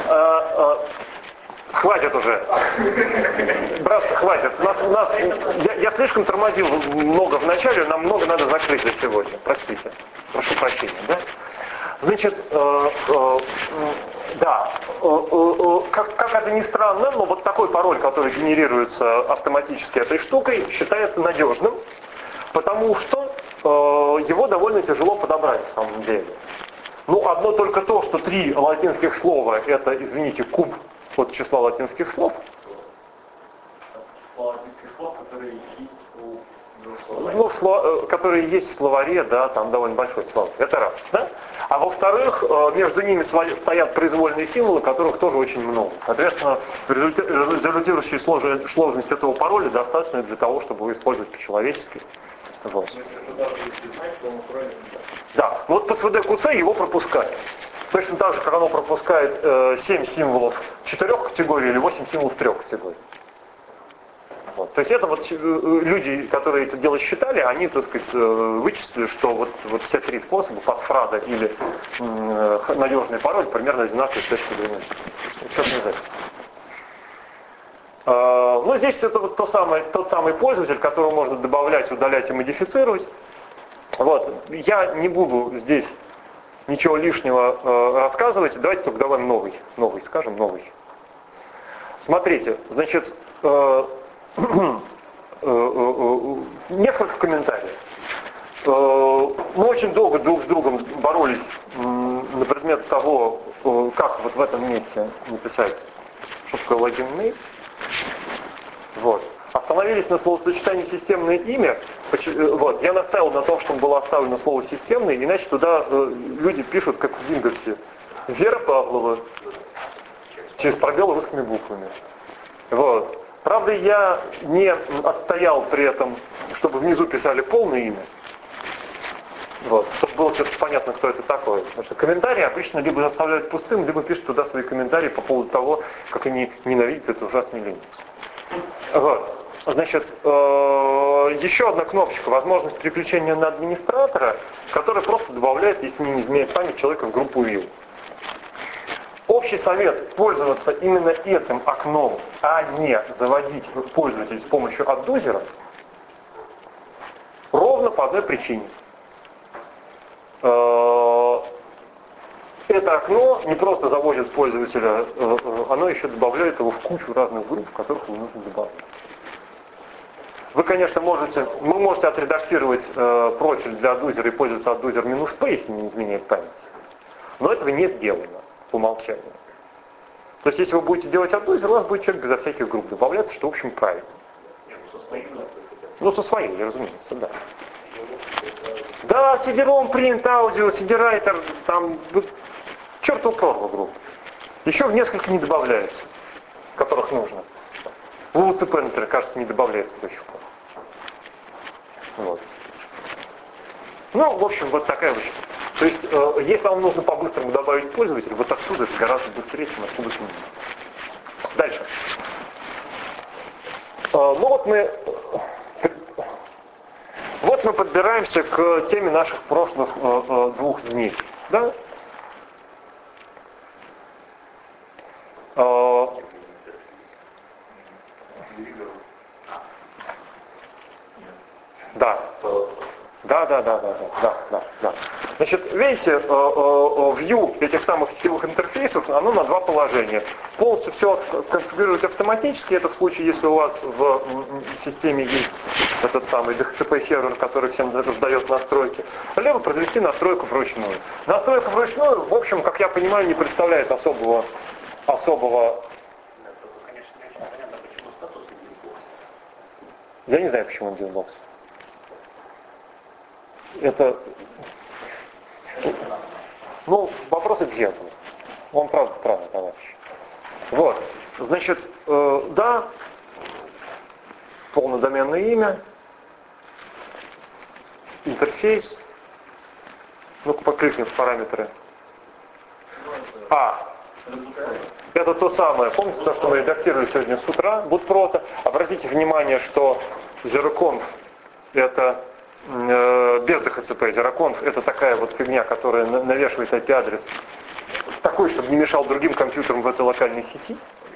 Хватит уже. Братцы, хватит. Я слишком тормозил много в начале, нам много надо закрыть за сегодня. Простите. Прошу прощения, да? Значит, да, как это ни странно, но вот такой пароль, который генерируется автоматически этой штукой, считается надежным, потому что его довольно тяжело подобрать в самом деле. Ну, одно только то, что 3 латинских слова, это, извините, куб от числа латинских слов. Латинских слов, которые есть которые есть в словаре, да, там довольно большой словарь. Это раз, да? А во-вторых, между ними стоят произвольные символы, которых тоже очень много. Соответственно, результирующая сложность этого пароля достаточно для того, чтобы его использовать по-человечески. Вот. Да, вот по СВД-КУЦ его пропускает. Точно так же, как оно пропускает 7 символов 4 категорий или 8 символов 3 категорий. Вот. То есть это вот люди, которые это дело считали, они, так сказать, вычислили, что вот все 3 способа, пасфраза или надежный пароль, примерно одинаковые с точки зрения. Черт не знает. Ну, здесь это вот тот самый пользователь, которого можно добавлять, удалять и модифицировать. Вот. Я не буду здесь ничего лишнего рассказывать. Давайте только добавим новый, скажем, новый. Смотрите, значит, несколько комментариев. Мы очень долго друг с другом боролись на предмет того, как вот в этом месте написать, что такое логин mail. Вот. Остановились на словосочетании «системное имя». Вот. Я настаивал на том, чтобы было оставлено слово «системное», иначе туда люди пишут, как в Windows. Вера Павлова через пробелы русскими буквами. Вот. Правда, я не отстоял при этом, чтобы внизу писали полное имя. Вот. Чтобы было все-таки понятно, кто это такой. Потому что комментарии обычно либо оставляют пустым, либо пишут туда свои комментарии по поводу того, как они ненавидят этот ужасный Linux. Вот. Значит, еще одна кнопочка, возможность переключения на администратора, которая просто добавляет, если не изменяет память, человека в группу view. Общий совет пользоваться именно этим окном, а не заводить пользователя с помощью аддузера, ровно по одной причине. Это окно не просто заводит пользователя, оно еще добавляет его в кучу разных групп, в которых его нужно добавлять. Вы, конечно, можете отредактировать профиль для аддузера и пользоваться аддузер -p, если не изменяет память. Но этого не сделано по умолчанию. То есть, если вы будете делать аддузер, у вас будет человек безо всяких групп добавляться, что, в общем, правильно. Ну, со своей, разумеется, да. Да, CD-ROM, print, аудио, CD-writer, там, чертову прорву групп. Еще в несколько не добавляется, которых нужно. В УЦП, например, кажется, не добавляется до сих пор. Вот. Ну, в общем, вот такая вещь. То есть, если вам нужно по-быстрому добавить пользователя, вот отсюда это гораздо быстрее, чем откуда с ним. Дальше. Ну вот мы подбираемся к теме наших прошлых 2 дней. Да? Да. Значит, видите, view этих самых сетевых интерфейсов, оно на 2 положения. Полностью все конфигурировать автоматически, это в случае, если у вас в системе есть этот самый DHCP сервер, который всем раздает настройки, либо произвести настройку вручную. Настройка вручную, в общем, как я понимаю, не представляет особого. Я не знаю, почему он Dynbox. Это... Ну, вопрос к зеркалу. Он, правда, странный, товарищ. Вот. Значит, да, полнодоменное имя, интерфейс. Ну-ка, покликнем в параметры. Это то самое. Помните то, что мы редактировали сегодня с утра, bootprot. Обратите внимание, что zeroconf это без DHCP. Zeroconf это такая вот фигня, которая навешивает IP-адрес такой, чтобы не мешал другим компьютерам в этой локальной сети.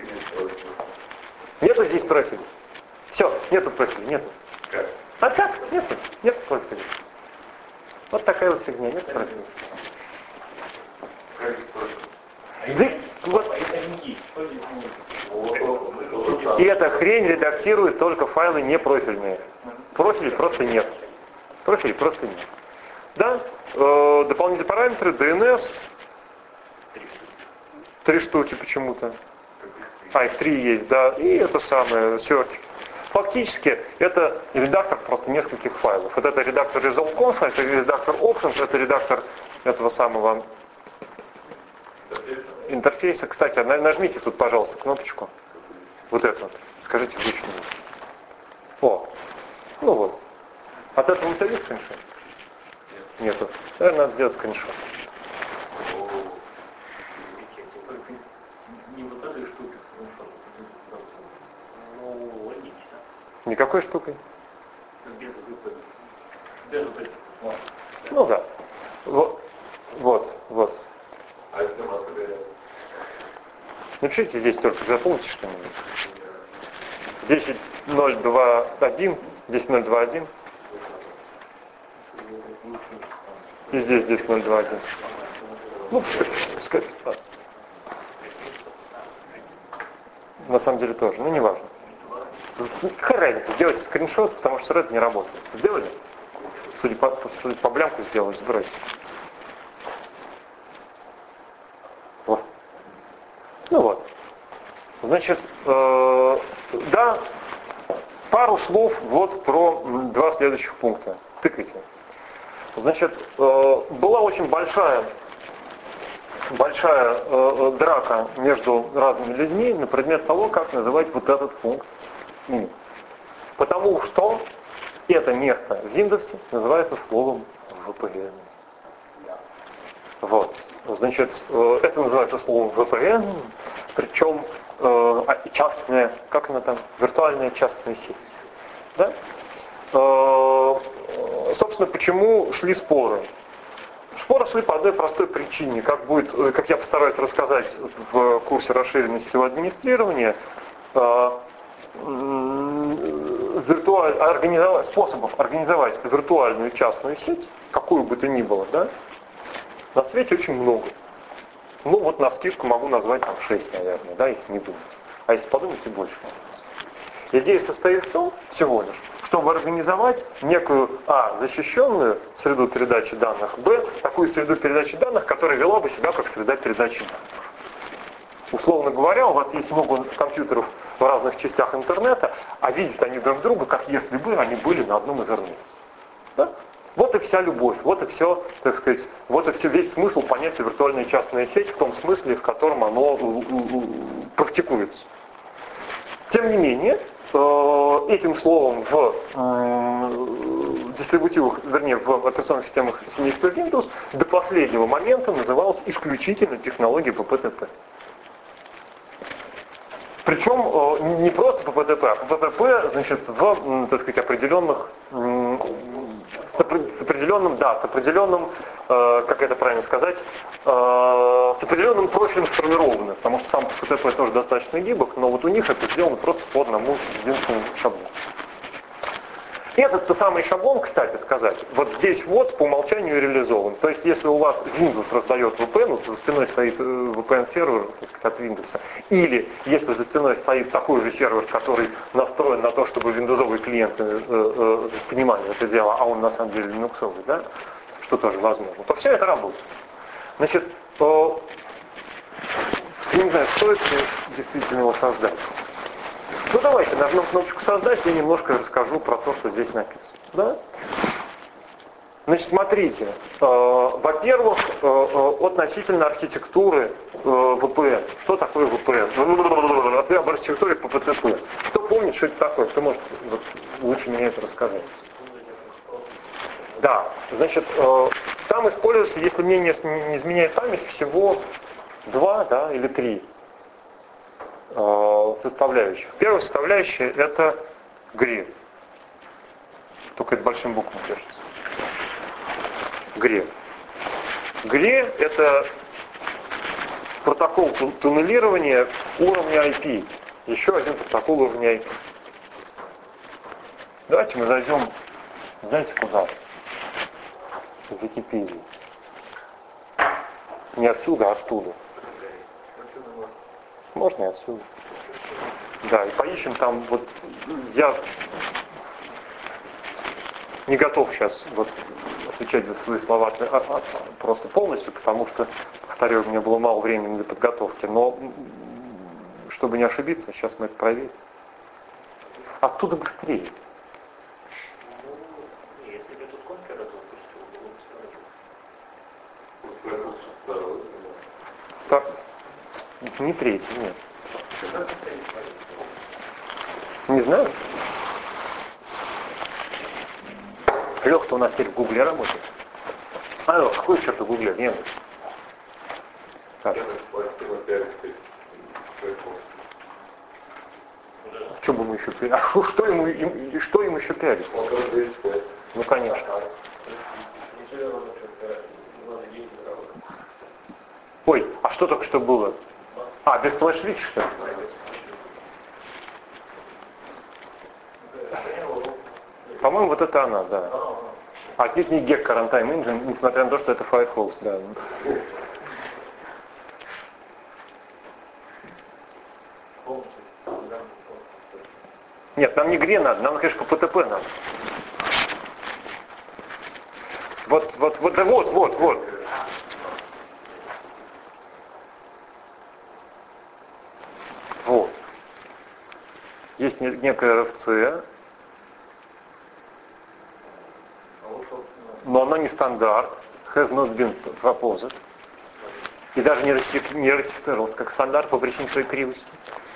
Нету здесь профиля. Все, нету профиля, нету. А как? Нету профиля. Вот такая вот фигня, нет профиля. И эта хрень редактирует только файлы непрофильные. Профилей просто нет. Да? Дополнительные параметры, DNS. 3 штуки почему-то. Их 3 есть, да. И это самое, search. Фактически, это редактор просто нескольких файлов. Вот это редактор ResultConf, это редактор Options, это редактор этого самого интерфейса. Кстати, нажмите тут, пожалуйста, кнопочку. Вот эту вот. Скажите вручную. Ну вот. От этого у тебя есть скриншот? Нету. Наверное, надо сделать скриншот. Не вот этой штуки скриншот. Ну, логично. Никакой штукой? Без выпада. Без выпада. Ну да. Вот. А если маска говорят? Напишите здесь только, запомните что-нибудь. 10.0.2.1, 10.0.2.1. И здесь 10.0.2.1. Ну, пускай 15. На самом деле тоже, ну не важно. Какая разница, сделайте скриншот, потому что это не работает. Сделали? Судя по блямку сделали, забирайте. Вот. Ну вот. Значит, да, пару слов вот про 2 следующих пункта. Тыкайте. Значит, была очень большая драка между разными людьми на предмет того, как называть вот этот пункт. Потому что это место в Windows называется словом VPN. Вот. Значит, это называется словом VPN, причем частная, как она там, виртуальная частная сеть. Да? Собственно, почему шли споры? Споры шли по одной простой причине. Как я постараюсь рассказать в курсе расширенного сетевого администрирования, способов организовать виртуальную частную сеть, какую бы то ни было, да, на свете очень много. Ну вот навскидку могу назвать там 6, наверное, да, если не думать. А если подумать, и больше. Идея состоит в том, всего лишь, чтобы организовать некую, защищенную среду передачи данных, такую среду передачи данных, которая вела бы себя как среда передачи данных. Условно говоря, у вас есть много компьютеров в разных частях интернета, а видят они друг друга, как если бы они были на одном из интернетов. Да? Вот и вся любовь, вот и все, так сказать, вот и все, весь смысл понятия виртуальная частная сеть в том смысле, в котором оно практикуется. Тем не менее, этим словом в дистрибутивах, вернее, в операционных системах семейства Windows до последнего момента называлась исключительно технология ППТП. Причем не просто ППТП, а ППТП, значит, в, так сказать, определенных, с определенным, как это правильно сказать, с определенным профилем сформированным, потому что сам ППТП тоже достаточно гибок, но вот у них это сделано просто по одному единственному шаблону. Этот самый шаблон, кстати сказать, вот здесь вот по умолчанию реализован. То есть если у вас Windows раздает VPN, вот за стеной стоит VPN-сервер, так сказать, от Windows, или если за стеной стоит такой же сервер, который настроен на то, чтобы виндовсовые клиенты понимали это дело, а он на самом деле линуксовый, да, что тоже возможно, то все это работает. Значит, я не знаю, стоит ли действительно его создать. Ну давайте нажмем кнопочку «Создать» и немножко расскажу про то, что здесь написано. Да? Значит, смотрите. Во-первых, относительно архитектуры VPN. Что такое VPN? Об архитектуре ППТП. Кто помнит, что это такое? Кто может вот, лучше меня это рассказать? Да, значит, там используется, если мне не изменяет память, всего 2, да, или 3 составляющих. Первая составляющая это GRE. Только это большим буквом пишется. GRE. GRE это протокол туннелирования уровня IP. Еще один протокол уровня IP. Давайте мы зайдем, знаете куда? В Википедию. Не отсюда, а оттуда. Можно и отсюда. Да, и поищем там, вот я не готов сейчас вот отвечать за свои слова просто полностью, потому что, повторю, у меня было мало времени для подготовки, но чтобы не ошибиться, сейчас мы это проверим. Оттуда быстрее. Если бы тут конкер, то Не третий, нет. Не знаю. Лех-то у нас теперь в Гугле работает. А, Лех, какой черт в Гугле? Нет. Кажется. Что бы ему еще пиарить? А что ему еще пиарить? Ну, конечно. Ой, а что только что было? А, без слэш-рич, что ли? По-моему, вот это она, да. А это не Gecko Runtime Engine, несмотря на то, что это Firefox, да. Нет, нам не GRE надо, нам, конечно, по ПТП надо. Вот. Вот. Есть некая RFC, но она не стандарт, has not been proposed, и даже не ратифицировалась как стандарт по причине своей кривости.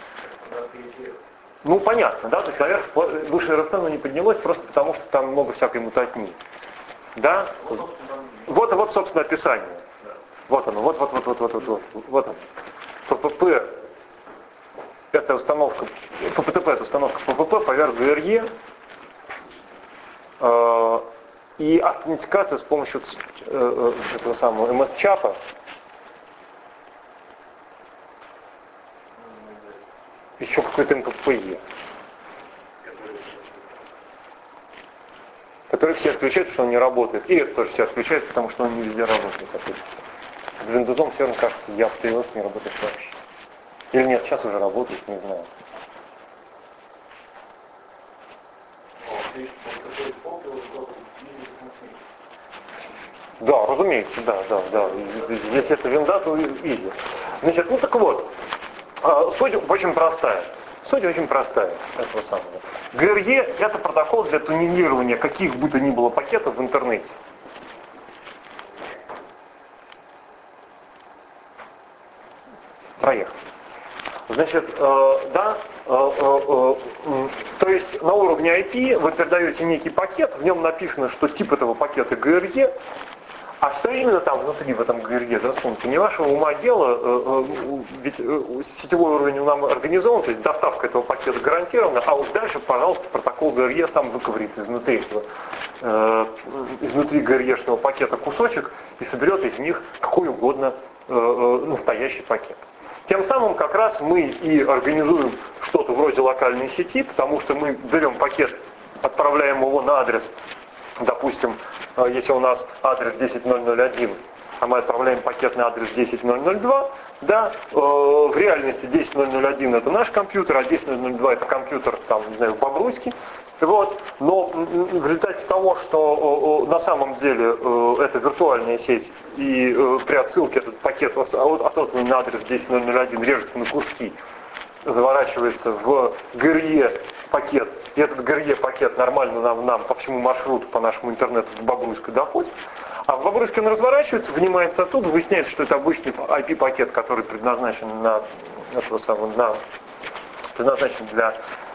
Ну, понятно, да, то есть наверх выше RFC не поднялось просто потому, что там много всякой мутатни. Да? Вот, собственно, описание. Вот оно, вот оно. ППП это установка, ППТП это установка ППП поверх GRE и аутентификация с помощью этого самого MS-чапа. Еще какой-то МКПЕ. Который все отключают, потому что он не работает. И это тоже все отключают, потому что он не везде работает. С Windows все равно, кажется, я в TLS не работает вообще. Или нет, сейчас уже работает, не знаю. Да, разумеется, да. Если это винда, то easy. Значит, ну так вот, суть очень простая. Суть очень простая. Этого самого. GRE — это протокол для туннелирования каких бы то ни было пакетов в интернете. Проехали. Значит, то есть на уровне IP вы передаете некий пакет, в нем написано, что тип этого пакета GRE, а что именно там внутри в этом GRE засунуто, не вашего ума дело, ведь сетевой уровень нам организован, то есть доставка этого пакета гарантирована, а уж дальше, пожалуйста, протокол GRE сам выковырит изнутри GRE-шного пакета кусочек и соберет из них какой угодно настоящий пакет. Тем самым как раз мы и организуем что-то вроде локальной сети, потому что мы берем пакет, отправляем его на адрес, допустим, если у нас адрес 10.0.0.1, а мы отправляем пакет на адрес 10.0.0.2, да, в реальности 10.0.0.1 это наш компьютер, а 10.0.0.2 это компьютер, там, не знаю, в Бобруйске. Вот. Но в результате того, что на самом деле это виртуальная сеть, и при отсылке этот пакет, отосланный на адрес 10.0.0.1, режется на куски, заворачивается в GRE пакет, и этот GRE пакет нормально нам по всему маршруту, по нашему интернету в Бобруйск доходит, а в Бобруйске он разворачивается, вынимается оттуда, выясняется, что это обычный IP-пакет, который предназначен предназначен для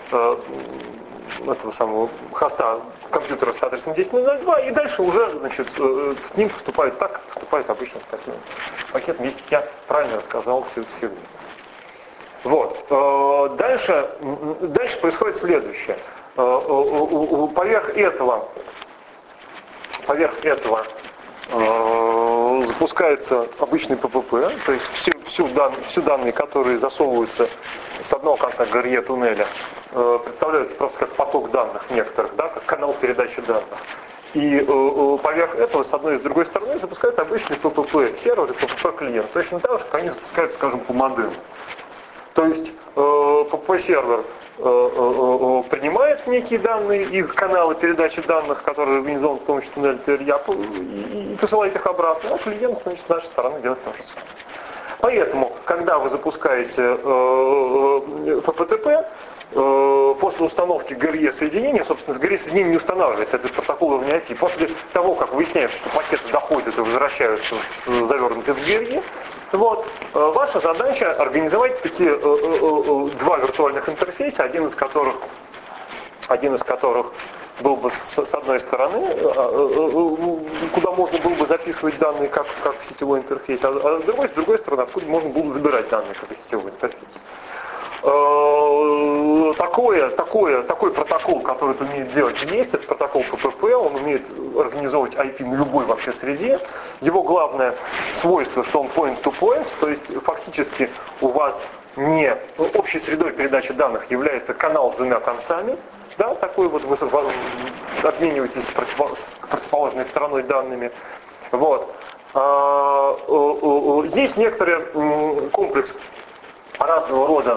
этого самого хоста компьютера с адресом 10.0.0.2, и дальше уже, значит, с ним поступает так, как поступает обычно с таким пакетом, если я правильно рассказал всю эту фигню. Вот. Дальше происходит следующее. Поверх этого запускается обычный ППП, то есть все данные, которые засовываются с одного конца GRE туннеля, представляются просто как поток данных некоторых, да, как канал передачи данных. И поверх этого, с одной и с другой стороны, запускается обычный ППП-сервер и ППП-клиент. Точно так же, как они запускаются, скажем, по модему. То есть ППП-сервер принимает некие данные из канала передачи данных, который организован с помощью туннеля TLR, и посылает их обратно, а клиент, значит, с нашей стороны делает то же самое. Поэтому, когда вы запускаете ППТП, после установки GRE соединения, собственно, с GRE соединение не устанавливается, это протокол уровня IP. После того, как выясняется, что пакеты доходят и возвращаются завернутые в GRE, вот, ваша задача организовать такие два виртуальных интерфейса, один из которых был бы с одной стороны, куда можно было бы записывать данные как сетевой интерфейс, а с другой стороны, откуда можно было бы забирать данные как сетевой интерфейс. Такой протокол, который это умеет делать, есть, это протокол ППП, он умеет организовывать IP на любой вообще среде. Его главное свойство, что он point-to-point, то есть фактически у вас не общей средой передачи данных является канал с двумя концами, да, такой вот вы обмениваетесь с противоположной стороной данными. Вот. Есть некоторый комплекс разного рода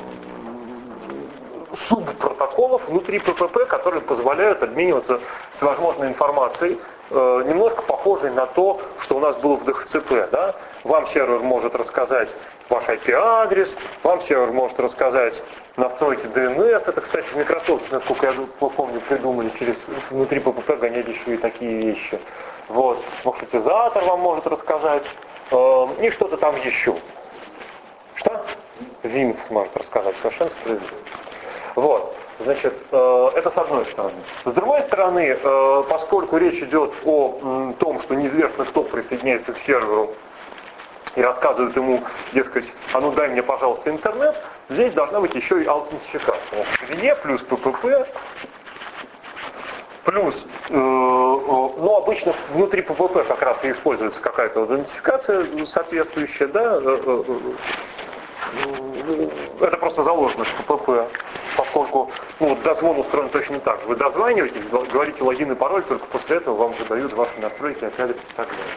субпротоколов внутри ППП, которые позволяют обмениваться всевозможной информацией, немножко похожей на то, что у нас было в DHCP. Да? Вам сервер может рассказать ваш IP-адрес, вам сервер может рассказать настройки DNS. Это, кстати, в Microsoft, насколько я помню, придумали внутри ППП гонять еще и такие вещи. Вот. Маршрутизатор вам может рассказать и что-то там еще. Что? Винс может рассказать, совершенно справедливо. Вот, значит, это с одной стороны. С другой стороны, поскольку речь идет о том, что неизвестно кто присоединяется к серверу и рассказывает ему, дескать, а ну дай мне, пожалуйста, интернет, здесь должна быть еще и аутентификация. GRE плюс ППП, плюс, ну, обычно внутри ППП как раз и используется какая-то аутентификация соответствующая, да, это просто заложено в ППП, поскольку дозвон устроен точно так. Вы дозваниваетесь, говорите логин и пароль, только после этого вам выдают ваши настройки, IP-адрес и так далее.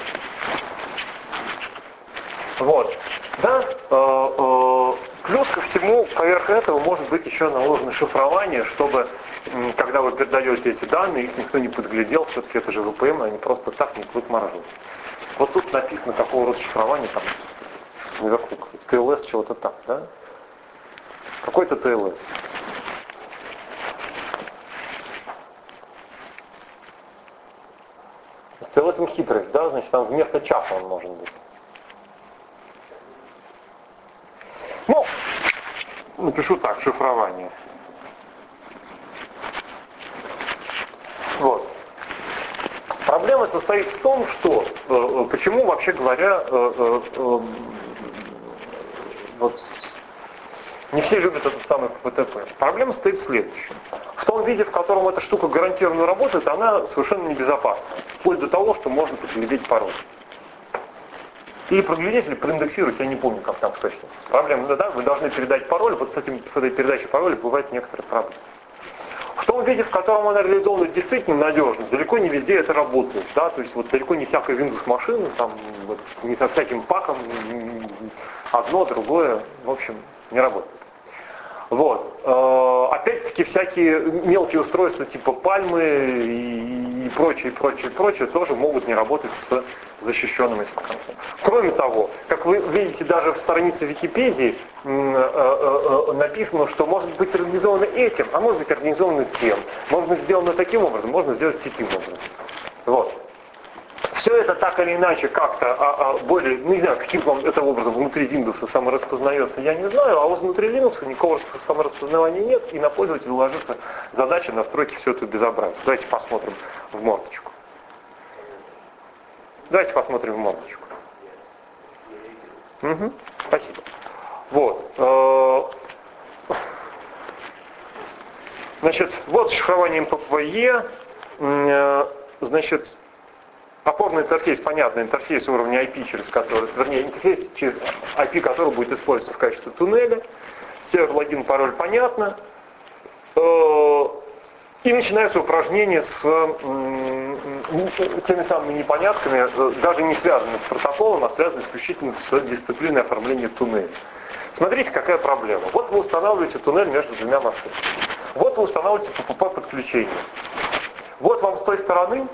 Вот. Да? Плюс ко всему, поверх этого может быть еще наложено шифрование, чтобы, когда вы передаете эти данные, их никто не подглядел, все-таки это же VPN, они просто так не будут морожить. Вот тут написано, какого рода шифрование там наверху, TLS, чего-то там, да? какой-то TLS. С TLS хитрость, да, значит, там вместо часа он может быть. Ну, напишу так, шифрование. Вот. Проблема состоит в том, что почему, вообще говоря, вот не все любят этот самый ПТП. Проблема состоит в следующем. В том виде, в котором эта штука гарантированно работает, она совершенно небезопасна. Вплоть до того, что можно подглядеть пароль. Или проглядеть, или проиндексировать, я не помню, как там точно. Проблема, да, вы должны передать пароль, вот с этой передачей пароля бывают некоторые проблемы. В том виде, в котором она реализована действительно надежно, далеко не везде это работает. Да? То есть вот далеко не всякая Windows машина, там, вот, не со всяким паком, одно, другое, в общем, не работает. Вот. Опять-таки всякие мелкие устройства типа пальмы и прочее тоже могут не работать с защищенным этим концом. Кроме того, как вы видите, даже в странице Википедии написано, что может быть организовано этим, а может быть организовано тем. Можно сделано таким образом, можно сделать таким образом. Вот. Все это так или иначе как-то более, не знаю, каким это образом внутри Windows самораспознается, я не знаю, а вот внутри Linux никакого самораспознавания нет, и на пользователя ложится задача настройки все это безобразие. Давайте посмотрим в мордочку. Давайте посмотрим в мордочку. Угу, спасибо. Вот. Значит, вот шифрование МППЕ. Значит, опорный интерфейс, понятно, интерфейс уровня IP, через который, вернее, интерфейс, через IP, который будет использоваться в качестве туннеля. Сервер, логин, пароль, понятно. И начинается упражнение с теми самыми непонятками, даже не связанными с протоколом, а связанными исключительно с дисциплиной оформления туннеля. Смотрите, какая проблема. Вот вы устанавливаете туннель между двумя машинами. Вот вы устанавливаете PPP подключение. Вот вам с той стороны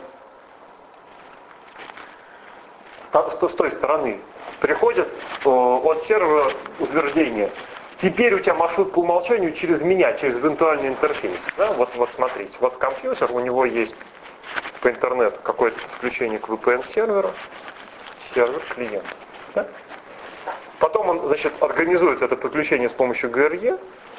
приходит от сервера утверждение. Теперь у тебя маршрут по умолчанию через меня, через виртуальный интерфейс. Да? Вот смотрите, вот компьютер, у него есть по интернету какое-то подключение к VPN-серверу, сервер, клиент. Да? Потом он, значит, организует это подключение с помощью GRE,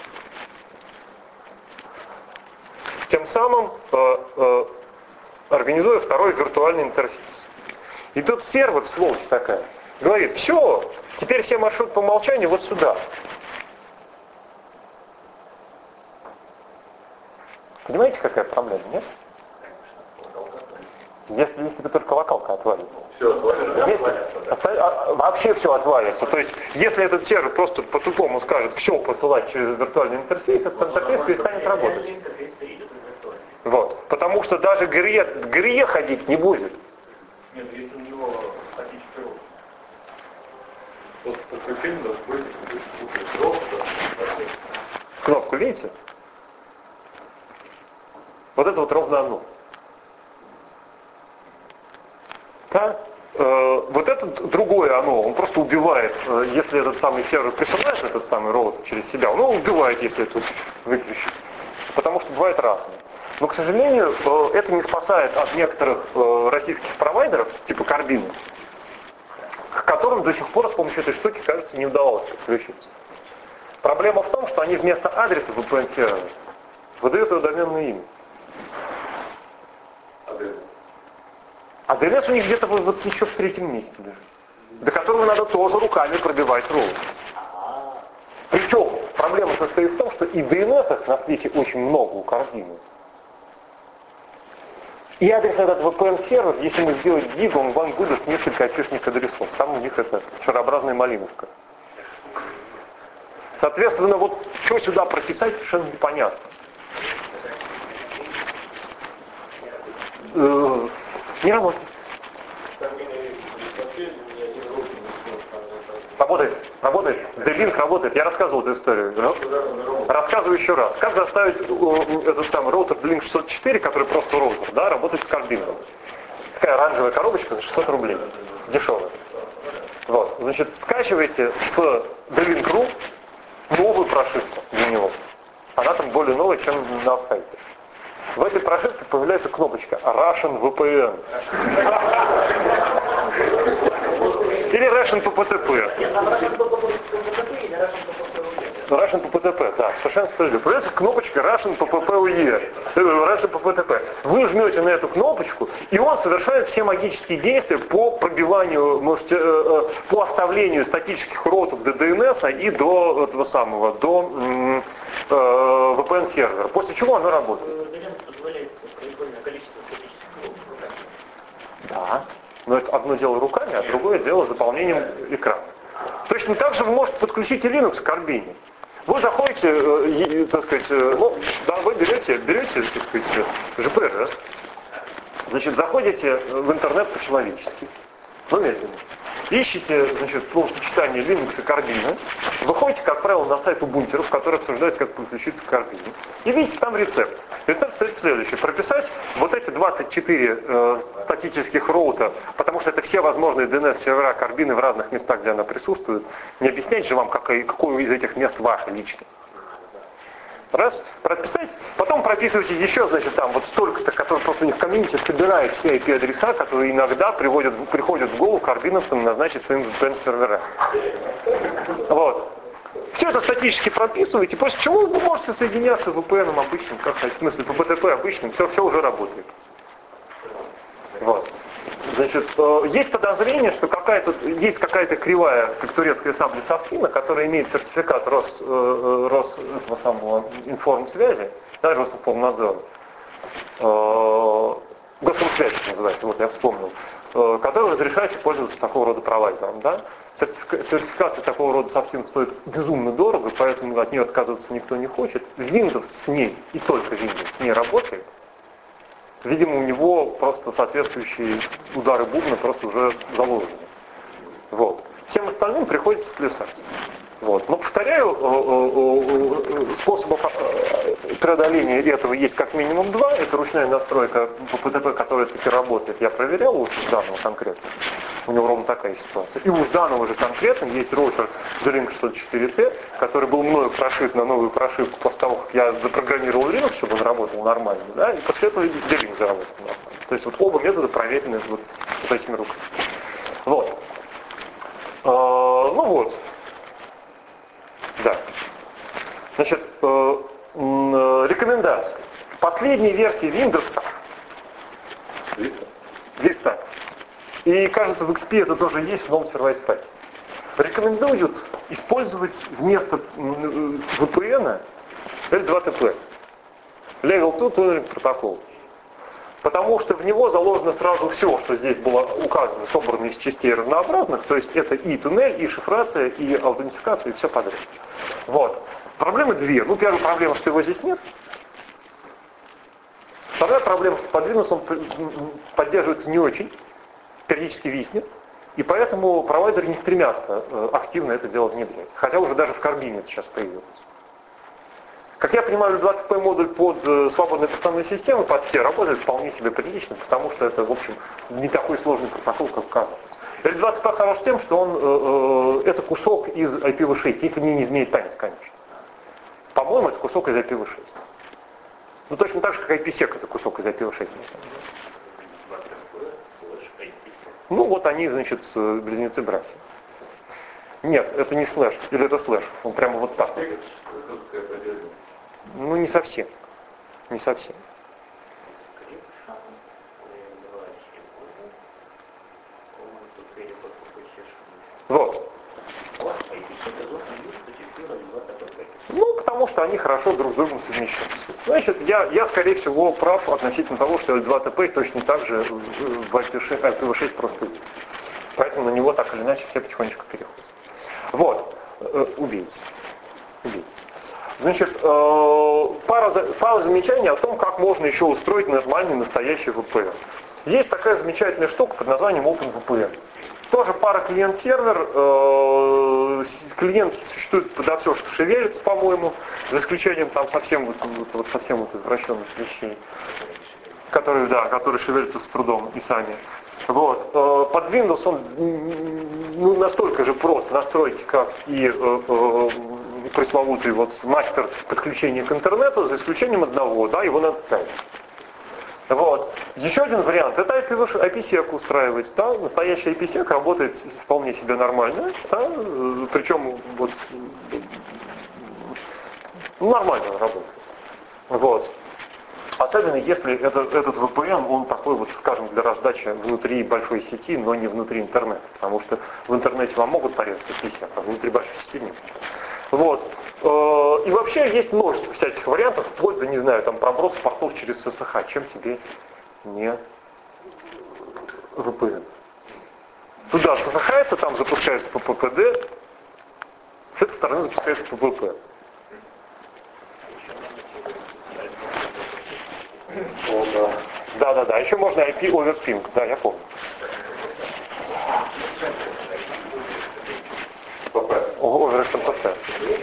тем самым организуя второй виртуальный интерфейс. И тут сервер, сволочь такая, говорит, все, теперь все маршруты по умолчанию вот сюда. Понимаете, какая проблема, нет? Если бы только локалка отвалится. Все отвалится. Вообще все отвалится. То есть, если этот сервер просто по-тупому скажет все посылать через виртуальный интерфейс, этот интерфейс перестанет работать. Вот. Потому что даже GRE ходить не будет. Нет, если у него статический рост. После подключения должен быть Кнопку видите? Вот это вот ровно оно. Да? Вот это другое оно, он просто убивает, если этот самый сервер присылает этот самый роутер через себя, он его убивает, если это выключить. Потому что бывает разное. Но, к сожалению, это не спасает от некоторых российских провайдеров, типа Карбина, к которым до сих пор с помощью этой штуки, кажется, не удавалось подключиться. Проблема в том, что они вместо адреса VPN-сервера выдают его доменное имя. А DNS у них где-то вот еще в третьем месте лежит, до которого надо тоже руками пробивать роутер. Причем проблема состоит в том, что и DNS на свете очень много у Карбина. И адрес на этот VPN-сервер, если мы сделать гиг, он вам выдаст несколько IP-шных адресов. Там у них это шарообразная малиновка. Соответственно, вот что сюда прописать, совершенно непонятно. Не работает. Работает. D-Link работает. Я рассказывал эту историю. Рассказываю еще раз. Как заставить этот самый роутер D-Link 604, который просто роутер, да, работать с карбином? Такая оранжевая коробочка за 600 рублей. Дешевая. Вот. Значит, скачивайте с D-Link.ru новую прошивку для него. Она там более новая, чем на сайте. В этой прошивке появляется кнопочка Russian VPN. Или Russian PPTP. Russian PPTP, да, совершенно справедливо. Появляется кнопочка Russian PPPoE. Russian PPTP. Вы жмете на эту кнопочку, и он совершает все магические действия по пробиванию, по оставлению статических роутов до DNS и до этого самого, до VPN сервера. После чего оно работает. Да. Но это одно дело руками, а другое дело заполнением экрана. Точно так же вы можете подключить и Linux к Арбине. Вы заходите, так сказать, да, вы берете, так сказать, GPRS, значит, заходите в интернет по-человечески, ну медленно, ищите, значит, словосочетание Linux и Арбина, выходите, как правило, на сайт Ubuntu, который обсуждает, как подключиться к Арбине, и видите там рецепт. Рецепт стоит следующий. Прописать вот эти 24 статических роута, потому что это все возможные DNS-сервера Арбины в разных местах, где она присутствует. Не объяснять же вам, какое из этих мест ваше личное. Раз, прописать, потом прописывайте еще, значит, там вот столько-то, которые просто у них в комьюнити собирает все IP-адреса, которые иногда приходят в голову карбиновцам назначить своим VPN-серверам. Вот. Все это статически прописываете, после чего вы можете соединяться VPN обычным, в смысле по PTP обычным, все уже работает. Вот. Значит, есть подозрение, что есть какая-то кривая, как турецкая сабля Софтина, которая имеет сертификат этого самого информсвязи, да, Росинформнадзора, Госкомсвязь называется, вот я вспомнил, который разрешает пользоваться такого рода провайдером, да. Сертификация такого рода софтин стоит безумно дорого, поэтому от нее отказываться никто не хочет. Windows с ней, и только Windows с ней работает. Видимо, у него просто соответствующие удары бубна просто уже заложены. Вот. Всем остальным приходится плясать. Вот. Но, повторяю, способов преодоления этого есть как минимум два. Это ручная настройка по ПТП, которая таки работает. Я проверял у Жданова конкретно. У него ровно такая ситуация. И у Жданова же конкретно есть роутер D-Link 604T, который был мною прошит на новую прошивку после того, как я запрограммировал Linux, чтобы он работал нормально. Да? И после этого D-Link заработал нормально. То есть вот оба метода проверены вот этими руками. Вот. Ну вот. Да. Значит, рекомендация. В последней версии Windows Vista. И, кажется, в XP это тоже есть, в новом Service Pack. Рекомендуют использовать вместо VPN L2TP. Level 2 Tunneling Protocol. Потому что в него заложено сразу все, что здесь было указано, собрано из частей разнообразных, то есть это и туннель, и шифрация, и аутентификация, и все подряд. Вот. Проблемы две. Ну, первая проблема, что его здесь нет. Вторая проблема, что под Windows он поддерживается не очень, периодически виснет, и поэтому провайдеры не стремятся активно это дело внедрять. Хотя уже даже в Карбине это сейчас появилось. Как я понимаю, L2TP модуль под свободные операционные системы, под все, работает вполне себе прилично, потому что это, в общем, не такой сложный протокол, как казалось. L2TP хорош тем, что он это кусок из IPv6, если мне не изменяет память, конечно. По-моему, это кусок из IPv6. Ну, точно так же, как IPsec это кусок из IPv6, на самом деле. Ну, вот они, значит, близнецы-братья. Нет, это не слэш, или это слэш, он прямо вот так. Ну, не совсем. Не совсем. Вот. Ну, потому что они хорошо друг с другом совмещаются. Значит, я скорее всего, прав относительно того, что L2TP точно так же в IPv6 просто есть. Поэтому на него так или иначе все потихонечку переходят. Вот. Убийцы. Значит, пара замечаний о том, как можно еще устроить нормальный настоящий VPN. Есть такая замечательная штука под названием OpenVPN. Тоже пара клиент-сервер. Клиент существует подо все, что шевелится, по-моему, за исключением там совсем совсем извращенных вещей, которые шевелятся с трудом и сами. Вот. Под Windows он настолько же прост настройки, как и пресловутый вот мастер подключения к интернету, за исключением одного, да, его надо ставить. Вот. Еще один вариант, это IPsec устраивать, да, настоящий IPsec работает вполне себе нормально, да, причем вот нормально работает. Вот. Особенно если этот VPN, он такой вот, скажем, для раздачи внутри большой сети, но не внутри интернета. Потому что в интернете вам могут порезать IPsec, а внутри большой сети нет. Вот. И вообще есть множество всяких вариантов, вплоть до, не знаю, там проброс портов через SSH, чем тебе не VPN. Туда SSH-ется, там запускается PPPD, с этой стороны запускается PPP. Да. Еще можно IP over ping, да, я помню. Over XMPP.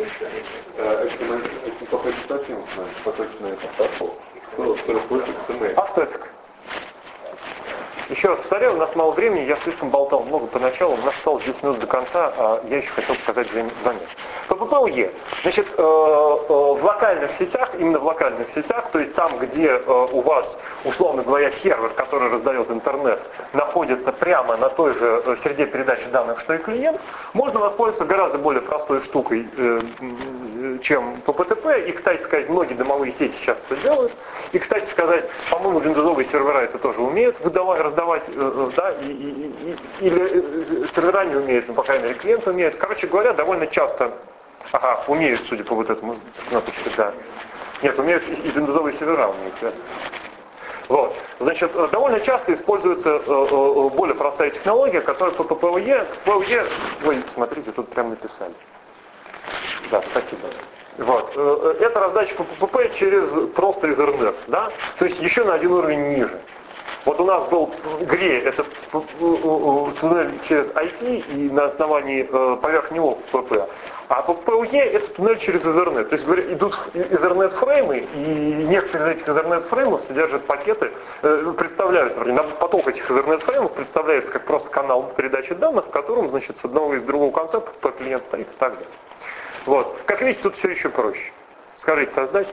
Автоэфик. Еще раз повторяю, у нас мало времени, я слишком болтал много поначалу, у нас осталось 10 минут до конца, а я еще хотел показать два места. PPPoE. Значит, в локальных сетях, именно в локальных сетях, то есть там, где у вас, условно говоря, сервер, который раздает интернет, находится прямо на той же среде передачи данных, что и клиент, можно воспользоваться гораздо более простой штукой, чем PPTP. И, кстати сказать, многие домовые сети сейчас это делают. И, кстати сказать, по-моему, виндовые сервера это тоже умеют раздавать, да, или сервера не умеют, но, по крайней мере, клиент умеет. Короче говоря, довольно часто, умеют, судя по вот этому кнопочке, да. Нет, умеют и виндовые сервера умеют, да. Вот. Значит, довольно часто используется более простая технология, которая PPPoE. Ой, смотрите, тут прям написали. Да, спасибо. Вот. Это раздача PPP просто из Ethernet, да? То есть еще на один уровень ниже. Вот у нас был GRE, это туннель через IP и на основании поверх него PPP. А PPoE это туннель через Ethernet. То есть идут Ethernet фреймы, и некоторые из этих Ethernet фреймов содержат пакеты, представляются, поток этих Ethernet фреймов представляется как просто канал передачи данных, в котором, значит, с одного и с другого конца клиент стоит и так далее. Вот. Как видите, тут все еще проще. Скажите, создать.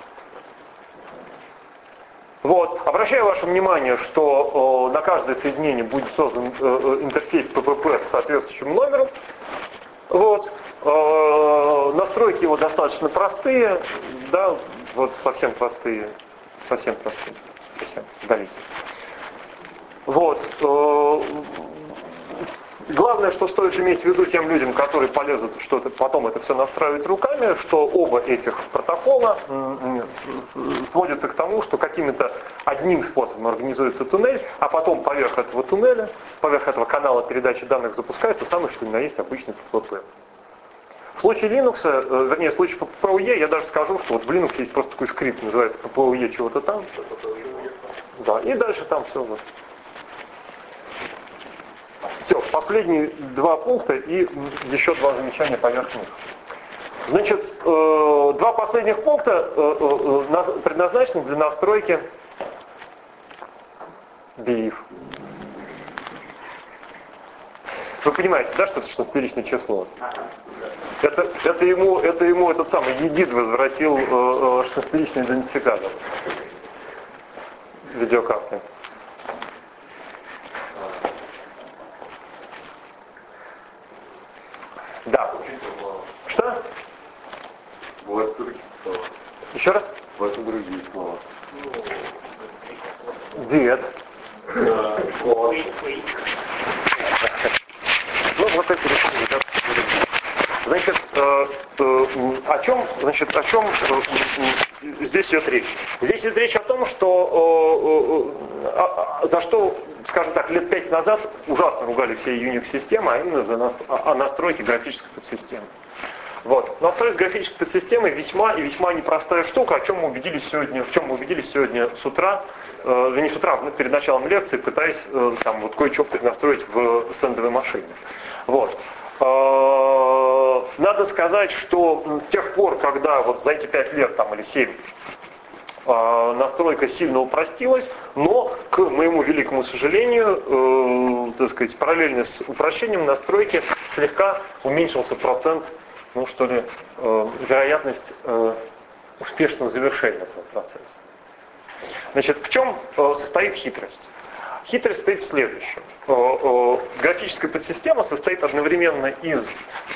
Вот. Обращаю ваше внимание, что на каждое соединение будет создан интерфейс PPP с соответствующим номером. Вот. Настройки его достаточно простые, да, вот совсем простые, совсем удалите. Вот. Главное, что стоит иметь в виду тем людям, которые полезут что-то потом это все настраивать руками, что оба этих протокола сводятся к тому, что каким-то одним способом организуется туннель, а потом поверх этого туннеля, поверх этого канала передачи данных запускается самый что ни на есть обычный PPP. В случае Linux, вернее, в случае PPoE, я даже скажу, что вот в Linux есть просто такой скрипт, называется PPoE чего-то там. Да, и дальше там все вот. Все, последние два пункта и еще два замечания поверх них. Значит, два последних пункта предназначены для настройки BIF. Вы понимаете, да, что это шестизначное число? Это ему этот самый Едид возвратил шестизначный идентификатор видеокарты. Да. Что? Бывают другие слова. Еще раз? Бывают другие слова. Дед. Ну, вот эти решения, да. Значит, о чем здесь идет речь? Здесь идет речь о том, что за что, скажем так, лет 5 назад ужасно ругали все Unix-системы, а именно за настройки графической подсистемы. Вот. Настройка графической подсистемы весьма и весьма непростая штука, в чем мы убедились сегодня с утра, не с утра, перед началом лекции, пытаясь там вот кое-что настроить в стендовой машине. Вот. Надо сказать, что с тех пор, когда вот за эти 5 лет там, или 7 настройка сильно упростилась, но, к моему великому сожалению, так сказать, параллельно с упрощением настройки слегка уменьшился процент ну что ли, вероятность успешного завершения этого процесса. Значит, в чем состоит хитрость? Хитрость состоит в следующем. Графическая подсистема состоит одновременно из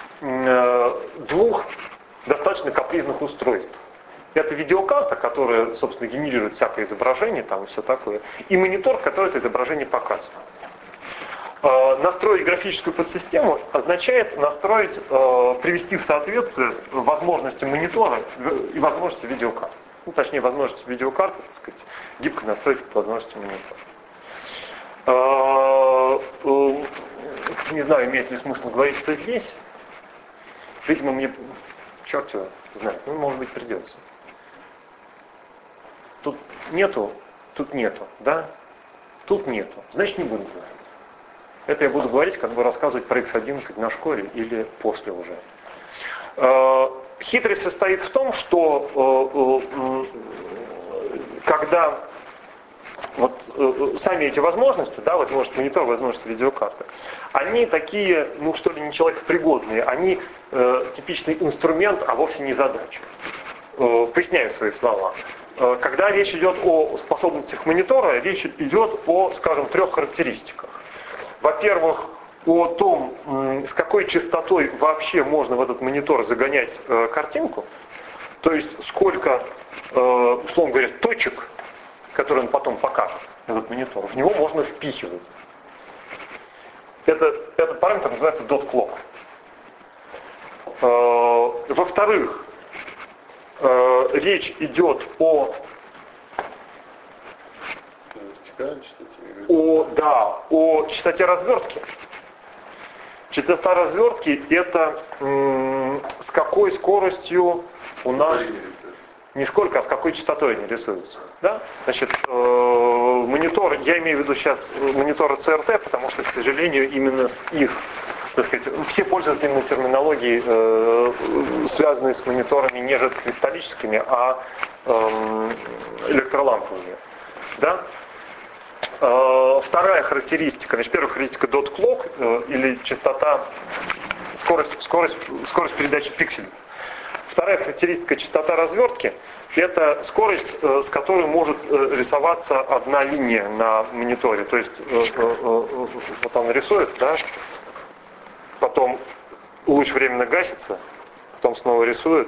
двух достаточно капризных устройств. Это видеокарта, которая, собственно, генерирует всякое изображение, там и все такое, и монитор, который это изображение показывает. Настроить графическую подсистему означает настроить, привести в соответствие с возможностями монитора и возможностями видеокарты. Ну, точнее, возможности видеокарты, так сказать, гибко настроить под возможности монитора. Не знаю, имеет ли смысл говорить это здесь. Видимо, мне, черт его знает, ну, может быть, придется. Тут нету, да? Тут нету, значит, не буду говорить. Это я буду говорить, как бы рассказывать про X11 на школе или после уже. Хитрость состоит в том, что когда вот сами эти возможности, да, возможность монитора, возможность видеокарты, они такие, ну что ли, не человекопригодные, они типичный инструмент, а вовсе не задача. Поясняю свои слова. Когда речь идет о способностях монитора, речь идет о, скажем, трех характеристиках. Во-первых, о том, с какой частотой вообще можно в этот монитор загонять картинку, то есть сколько, условно говоря, точек, которые он потом покажет, этот монитор, в него можно впихивать. Этот параметр называется dot clock. Во-вторых, речь идет о частоте развертки. Частота развертки это с какой скоростью у нас не сколько, а с какой частотой они рисуются. Да? Значит, монитор, я имею в виду сейчас мониторы CRT, потому что, к сожалению, именно с их, так сказать, все пользуются именно терминологией, связанной с мониторами не жидкокристаллическими, а электроламповыми. Да? Вторая характеристика, значит, первая характеристика dot clock или частота, скорость передачи пикселей. Вторая характеристика частота развертки — это скорость, с которой может рисоваться одна линия на мониторе. То есть вот он рисует, да, потом луч временно гасится, потом снова рисует.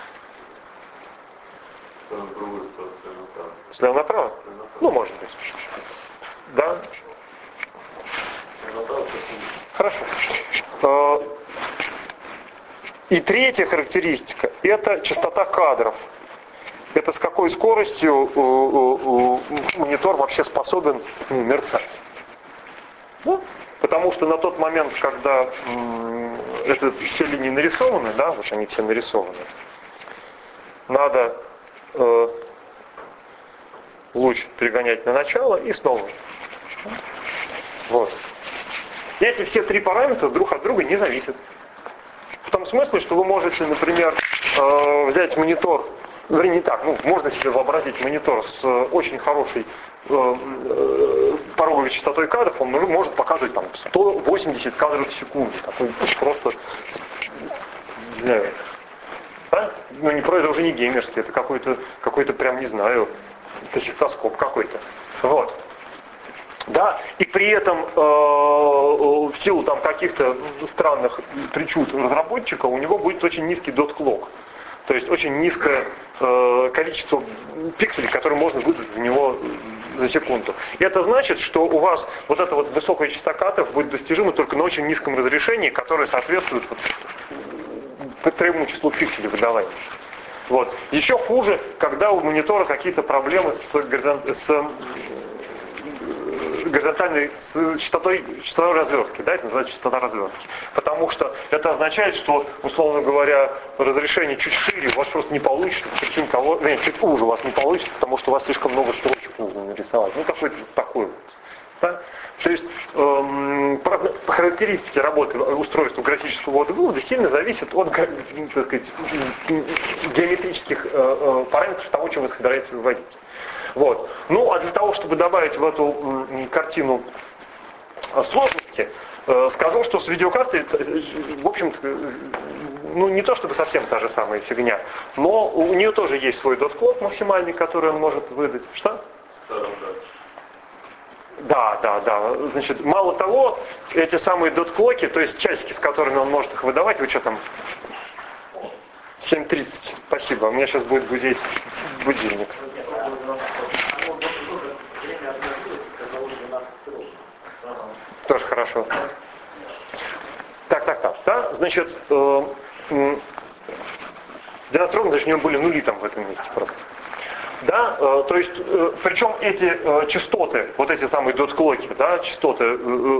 Слева направо? Ну, может быть. Да? Хорошо. И третья характеристика — это частота кадров. Это с какой скоростью монитор вообще способен мерцать. Ну, потому что на тот момент, когда все линии нарисованы, да, вот они все нарисованы, надо луч перегонять на начало и снова. Вот. И эти все три параметра друг от друга не зависят. В том смысле, что вы можете, например, взять монитор, вернее не так, ну, можно себе вообразить монитор с очень хорошей пороговой частотой кадров, он может показывать там 180 кадров в секунду. Такой просто, не знаю, да? Ну, это уже не геймерский, это какой-то прям, не знаю, тахистоскоп какой-то. Вот. Да, и при этом в силу там каких-то странных причуд разработчика у него будет очень низкий dot clock. То есть очень низкое количество пикселей, которые можно выдать в него за секунду. И это значит, что у вас вот эта вот высокая частота кадров будет достижима только на очень низком разрешении, которое соответствует требуемому числу пикселей выдавания. Вот. Еще хуже, когда у монитора какие-то проблемы с частотой развертки, да, это называется частота развертки. Потому что это означает, что, условно говоря, разрешение чуть шире у вас просто не получится, причем чуть уже у вас не получится, потому что у вас слишком много строчек нужно нарисовать. Ну, какой-то такой вот. Да? То есть характеристики работы устройства графического ввода-вывода сильно зависят от, так сказать, геометрических параметров того, чем вы собираетесь выводить. Вот. Ну, а для того, чтобы добавить в эту картину сложности, скажу, что с видеокартой, в общем-то, ну не то чтобы совсем та же самая фигня, но у нее тоже есть свой dot-clock максимальный, который он может выдать. Что? Да. Значит, мало того, эти самые dot-clock'и, то есть часики, с которыми он может их выдавать, вы что там? 7:30. Спасибо. У меня сейчас будет гудеть будильник. Тоже хорошо. Так. Да? Значит, 12 ровно, значит, у него были нули там в этом месте просто. Да, то есть, причем эти частоты, вот эти самые dot-clock'и, да, частоты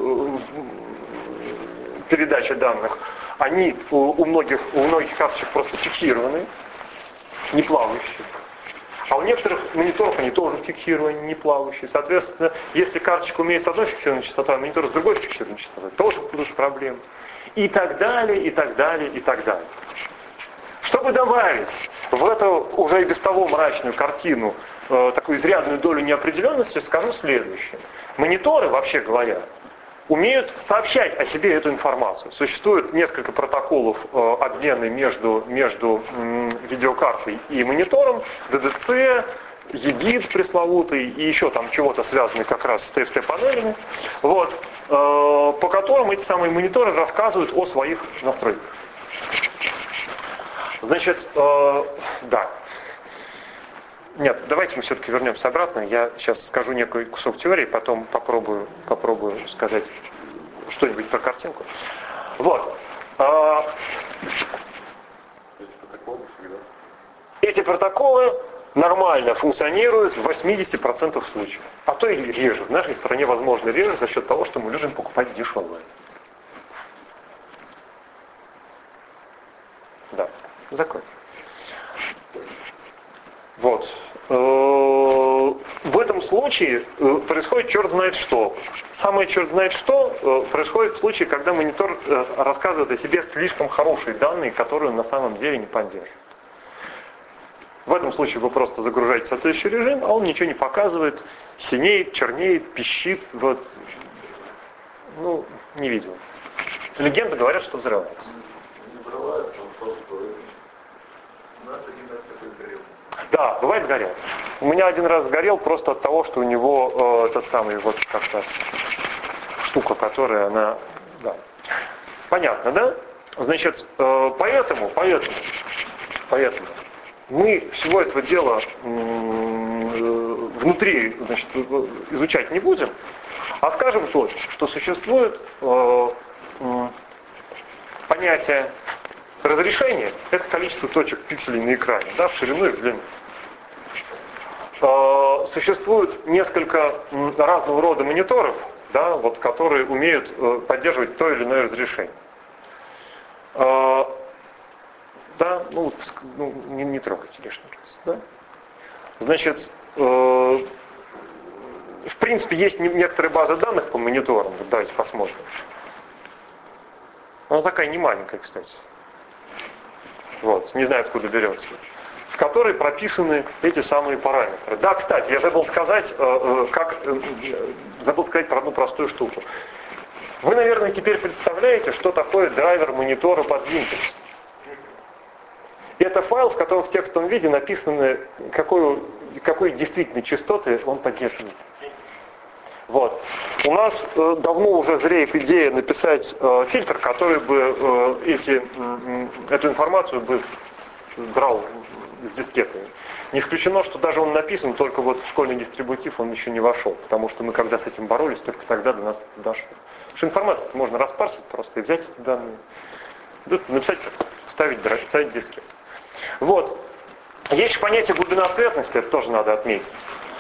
передачи данных, они у многих карточек просто фиксированы, не плавающие. А у некоторых мониторов они тоже фиксированы, не плавающие. Соответственно, если карточка умеет с одной фиксированной частотой, а монитор с другой фиксированной частотой, тоже проблемы. И так далее, и так далее, и так далее. Чтобы добавить в эту уже и без того мрачную картину такую изрядную долю неопределенности, скажу следующее. Мониторы, вообще говоря, умеют сообщать о себе эту информацию. Существует несколько протоколов обмена между видеокартой и монитором, DDC, EDIT пресловутый и еще там чего-то связанное как раз с TFT-панелями, вот, по которым эти самые мониторы рассказывают о своих настройках. Значит, да. Нет, давайте мы все-таки вернемся обратно. Я сейчас скажу некий кусок теории, потом попробую сказать что-нибудь про картинку. Вот. Эти протоколы нормально функционируют в 80% случаев. А то и реже. В нашей стране, возможно, реже за счет того, что мы любим покупать дешевое. Да. Закончим. Вот. В этом случае происходит черт знает что. Самое черт знает что происходит в случае, когда монитор рассказывает о себе слишком хорошие данные, которые он на самом деле не поддерживает. В этом случае вы просто загружаете соответствующий режим, а он ничего не показывает, синеет, чернеет, пищит. Вот. Ну, не видел. Легенды говорят, что взрывается. Не взрывается, он просто... У нас один раз такой горел. Да, бывает горят. У меня один раз сгорел просто от того, что у него тот самый вот как-то штука, которая она... Да. Понятно, да? Значит, поэтому мы всего этого дела внутри, значит, изучать не будем, а скажем точно, что существует понятие разрешения, это количество точек пикселей на экране, да, в ширину и в длину. Существует несколько разного рода мониторов, да, вот, которые умеют поддерживать то или иное разрешение. Да, не трогайте лишний раз. Да? Значит, в принципе, есть некоторые базы данных по мониторам. Вот давайте посмотрим. Она такая не маленькая, кстати. Вот, не знаю, откуда берется. В которой прописаны эти самые параметры. Да, кстати, я забыл сказать про одну простую штуку. Вы, наверное, теперь представляете, что такое драйвер монитора под Windows. Это файл, в котором в текстовом виде написано, какой действительно частоты он поддерживает. Вот. У нас давно уже зреет идея написать фильтр, который бы эту информацию бы брал с дискеты. Не исключено, что даже он написан, только вот в школьный дистрибутив он еще не вошел, потому что мы когда с этим боролись, только тогда до нас это дошло. Потому что информацию можно распарсить просто и взять эти данные, написать, ставить дискет. Вот. Есть понятие глубина светности, это тоже надо отметить.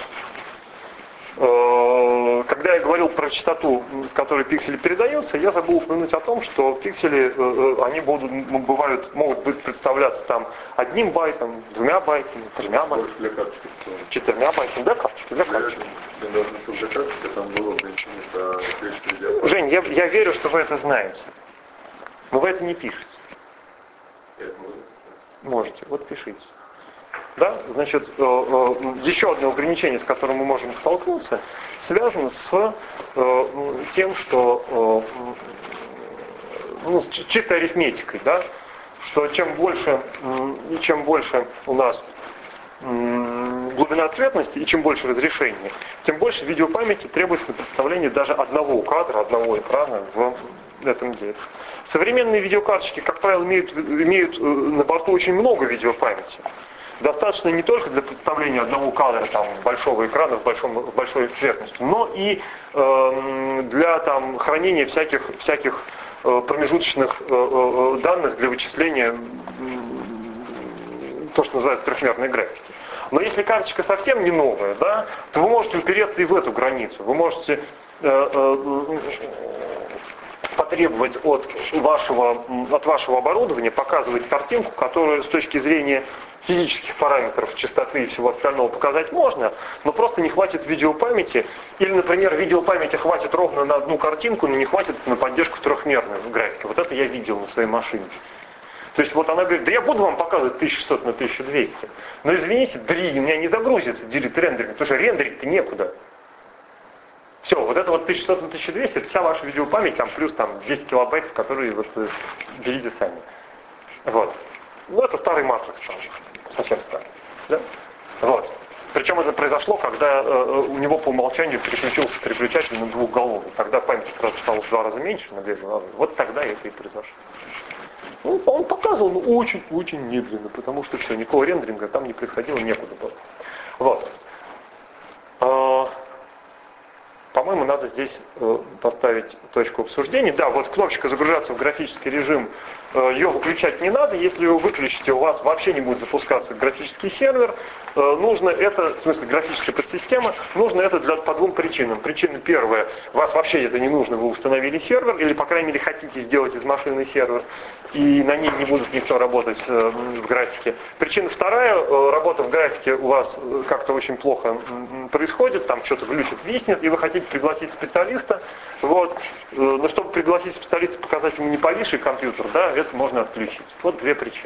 Когда я говорил про частоту, с которой пиксели передаются, я забыл упомянуть о том, что пиксели, они могут быть представляться там 1 байтом, 2 байтами, 3 байтами, 4 байтами, да, карточки, для карточки. Жень, я верю, что вы это знаете. Но вы это не пишете. Можете, вот пишите. Да? Значит, еще одно ограничение, с которым мы можем столкнуться, связано с тем, что с чистой арифметикой, да? что чем больше у нас глубина цветности и чем больше разрешения, тем больше видеопамяти требуется на представление даже одного кадра, одного экрана в этом деле. Современные видеокарточки, как правило, имеют на борту очень много видеопамяти. Достаточно не только для представления одного кадра, там, большого экрана в большой цветности, но и для там, хранения всяких промежуточных данных для вычисления то, что называется трехмерной графики. Но если карточка совсем не новая, да, то вы можете упереться и в эту границу. Вы можете потребовать от вашего оборудования показывать картинку, которую с точки зрения физических параметров, частоты и всего остального показать можно, но просто не хватит видеопамяти. Или, например, видеопамяти хватит ровно на одну картинку, но не хватит на поддержку трехмерной графики. Вот это я видел на своей машине. То есть вот она говорит, да я буду вам показывать 1600 на 1200, но извините, у меня не загрузится делит рендеринг, потому что рендерить-то некуда. Все, вот это вот 1600 на 1200, это вся ваша видеопамять, там плюс там 10 килобайт, которые вот вы берите сами. Вот. Ну это старый матрикс там, совсем старый. Да? Вот. Причем это произошло, когда у него по умолчанию переключился переключатель на двухголовый. Тогда память сразу стала в 2 раза меньше, на 2 головы. Вот тогда это и произошло. Ну, он показывал, но очень-очень медленно, потому что все, никакого рендеринга там не происходило, некуда было. Вот. По-моему, надо здесь поставить точку обсуждения. Да, вот кнопочка «Загружаться в графический режим», ее выключать не надо. Если ее выключите, у вас вообще не будет запускаться графический сервер. Нужно это, в смысле графическая подсистема, нужно это по 2 причинам. Причина первая, вас вообще это не нужно, вы установили сервер, или, по крайней мере, хотите сделать из машины сервер, и на ней не будет никто работать в графике. Причина вторая, работа в графике у вас как-то очень плохо происходит, там что-то глючит, виснет, и вы хотите пригласить специалиста, вот. Но чтобы пригласить специалиста, показать ему не повисший компьютер, да, это можно отключить. Вот 2 причины.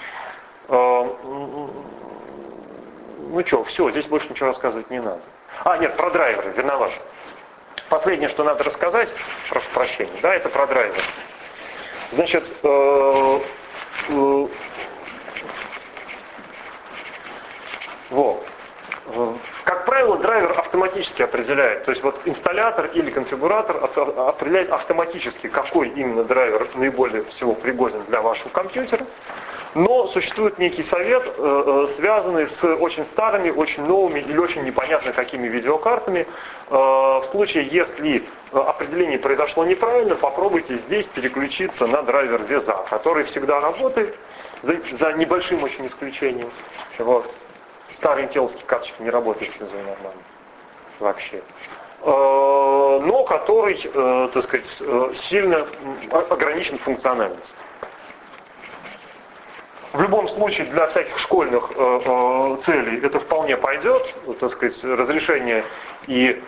Ну что, все, здесь больше ничего рассказывать не надо. Нет, про драйверы, виноват. Последнее, что надо рассказать, прошу прощения, да, это про драйверы. Значит, как правило, драйвер автоматически определяет, то есть вот инсталлятор или конфигуратор определяет автоматически, какой именно драйвер наиболее всего пригоден для вашего компьютера. Но существует некий совет, связанный с очень старыми, очень новыми или очень непонятно какими видеокартами. В случае, если определение произошло неправильно, попробуйте здесь переключиться на драйвер VESA, который всегда работает, за небольшим очень исключением. Вот. Старые интеловские карточки не работают с VESA нормально. Вообще. Но который, так сказать, сильно ограничен функциональностью. В любом случае, для всяких школьных целей это вполне пойдет, так сказать, разрешение и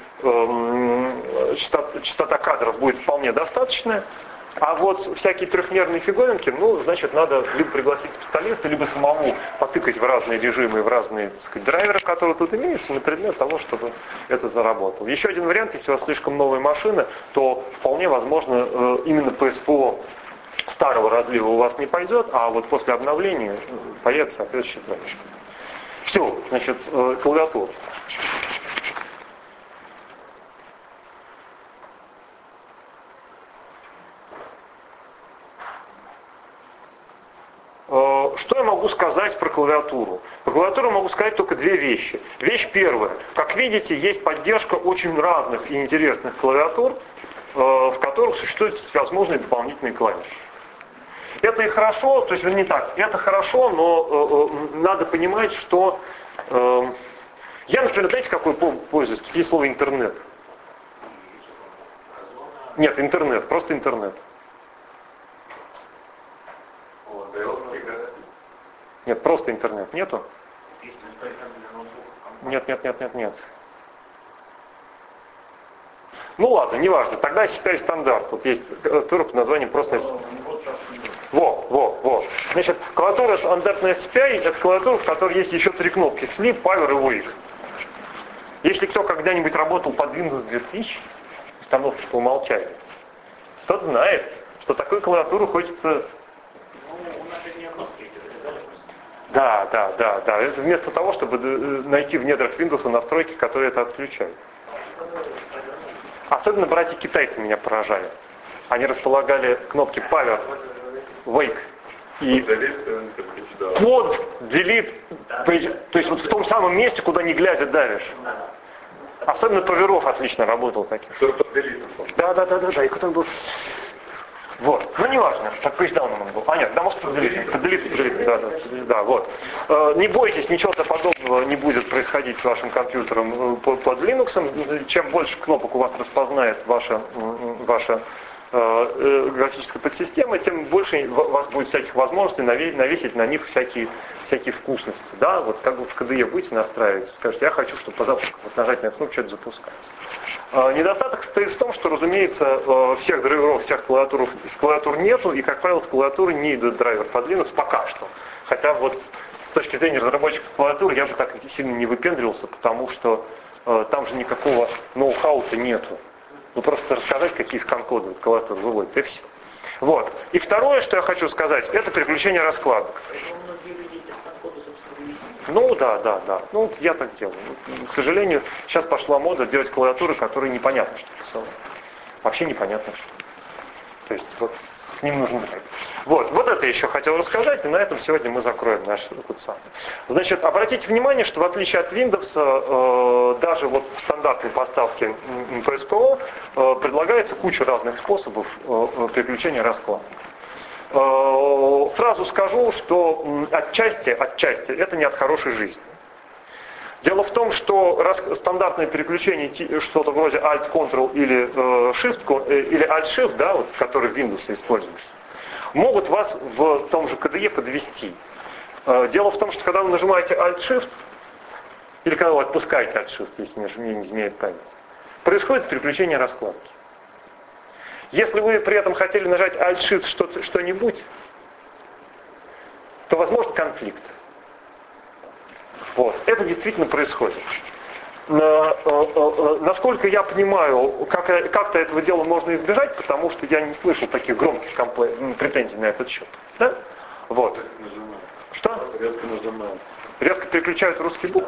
частота кадров будет вполне достаточная. А вот всякие трехмерные фиговинки, ну, значит, надо либо пригласить специалиста, либо самому потыкать в разные режимы, в разные, так сказать, драйверы, которые тут имеются, на предмет того, чтобы это заработало. Еще один вариант, если у вас слишком новая машина, то вполне возможно именно PSPO старого разлива у вас не пойдет, а вот после обновления появится соответствующий драйвер. Все, значит, клавиатура. Что я могу сказать про клавиатуру? Про клавиатуру могу сказать только 2 вещи. Вещь первая. Как видите, есть поддержка очень разных и интересных клавиатур, в которых существуют всевозможные дополнительные клавиши. Это и хорошо, то есть не так, это хорошо, но надо понимать, что... я, например, знаете, какой пользуюсь? Тут есть слово интернет. Нет, интернет, просто интернет. Нет, просто интернет. Нету? Нет. Ну ладно, неважно. Тогда CPI стандарт. Тут есть клавиатура под названием просто... Во. Значит, клавиатура стандартная SPI это клавиатура, в которой есть еще 3 кнопки: Sleep, Power и Wake. Если кто когда-нибудь работал под Windows 2000, установки по умолчанию, тот знает, что такую клавиатуру хочется... Ну, у нас же Да. Это вместо того, чтобы найти в недрах Windows настройки, которые это отключают. Особенно братья-китайцы меня поражали. Они располагали кнопки Power, Wake и под, Delete, то есть вот в том самом месте, куда не глядя давишь. Особенно Поверов отлично работал таким. Да, и кто-то был... Вот, ну не важно, так пейдждауном он был. А нет, да, может поделить, да, вот. Не бойтесь, ничего-то подобного не будет происходить с вашим компьютером под Linux. Чем больше кнопок у вас распознает ваша графическая подсистема, тем больше у вас будет всяких возможностей навесить на них всякие вкусности. Да, вот как бы в KDE будете настраивать, скажете, я хочу, чтобы по запуску вот нажать на эту кнопку, что-то запускается. Недостаток состоит в том, что, разумеется, всех драйверов, всех клавиатур нету, и, как правило, с клавиатуры не идет драйвер под Linux пока что. Хотя вот с точки зрения разработчиков клавиатур я бы так сильно не выпендривался, потому что там же никакого ноу-хау-то нету. Ну просто рассказать, какие скан-коды клавиатура выводит, и все. Вот. И второе, что я хочу сказать, это переключение раскладок. Ну да. Ну я так делаю. К сожалению, сейчас пошла мода делать клавиатуры, которые непонятно, что посылают. Вообще непонятно, что. То есть вот к ним нужно быть. Вот это еще хотел рассказать, и на этом сегодня мы закроем наш этот самый. Значит, обратите внимание, что в отличие от Windows, даже вот в стандартной поставке PSPO предлагается куча разных способов переключения раскладок. Сразу скажу, что отчасти это не от хорошей жизни. Дело в том, что стандартное переключение, что-то вроде Alt-Ctrl или Shift, или Alt-Shift, да, вот, который в Windows используется, могут вас в том же KDE подвести. Дело в том, что когда вы нажимаете Alt-Shift, или когда вы отпускаете Alt-Shift, если не изменяет память, происходит переключение раскладки. Если вы при этом хотели нажать Alt-Shift что-нибудь, то возможен конфликт. Вот. Это действительно происходит. Насколько я понимаю, как-то этого дела можно избежать, потому что я не слышал таких громких претензий на этот счет. Да? Вот. Что? Редко нажимают. Редко переключают русский букв?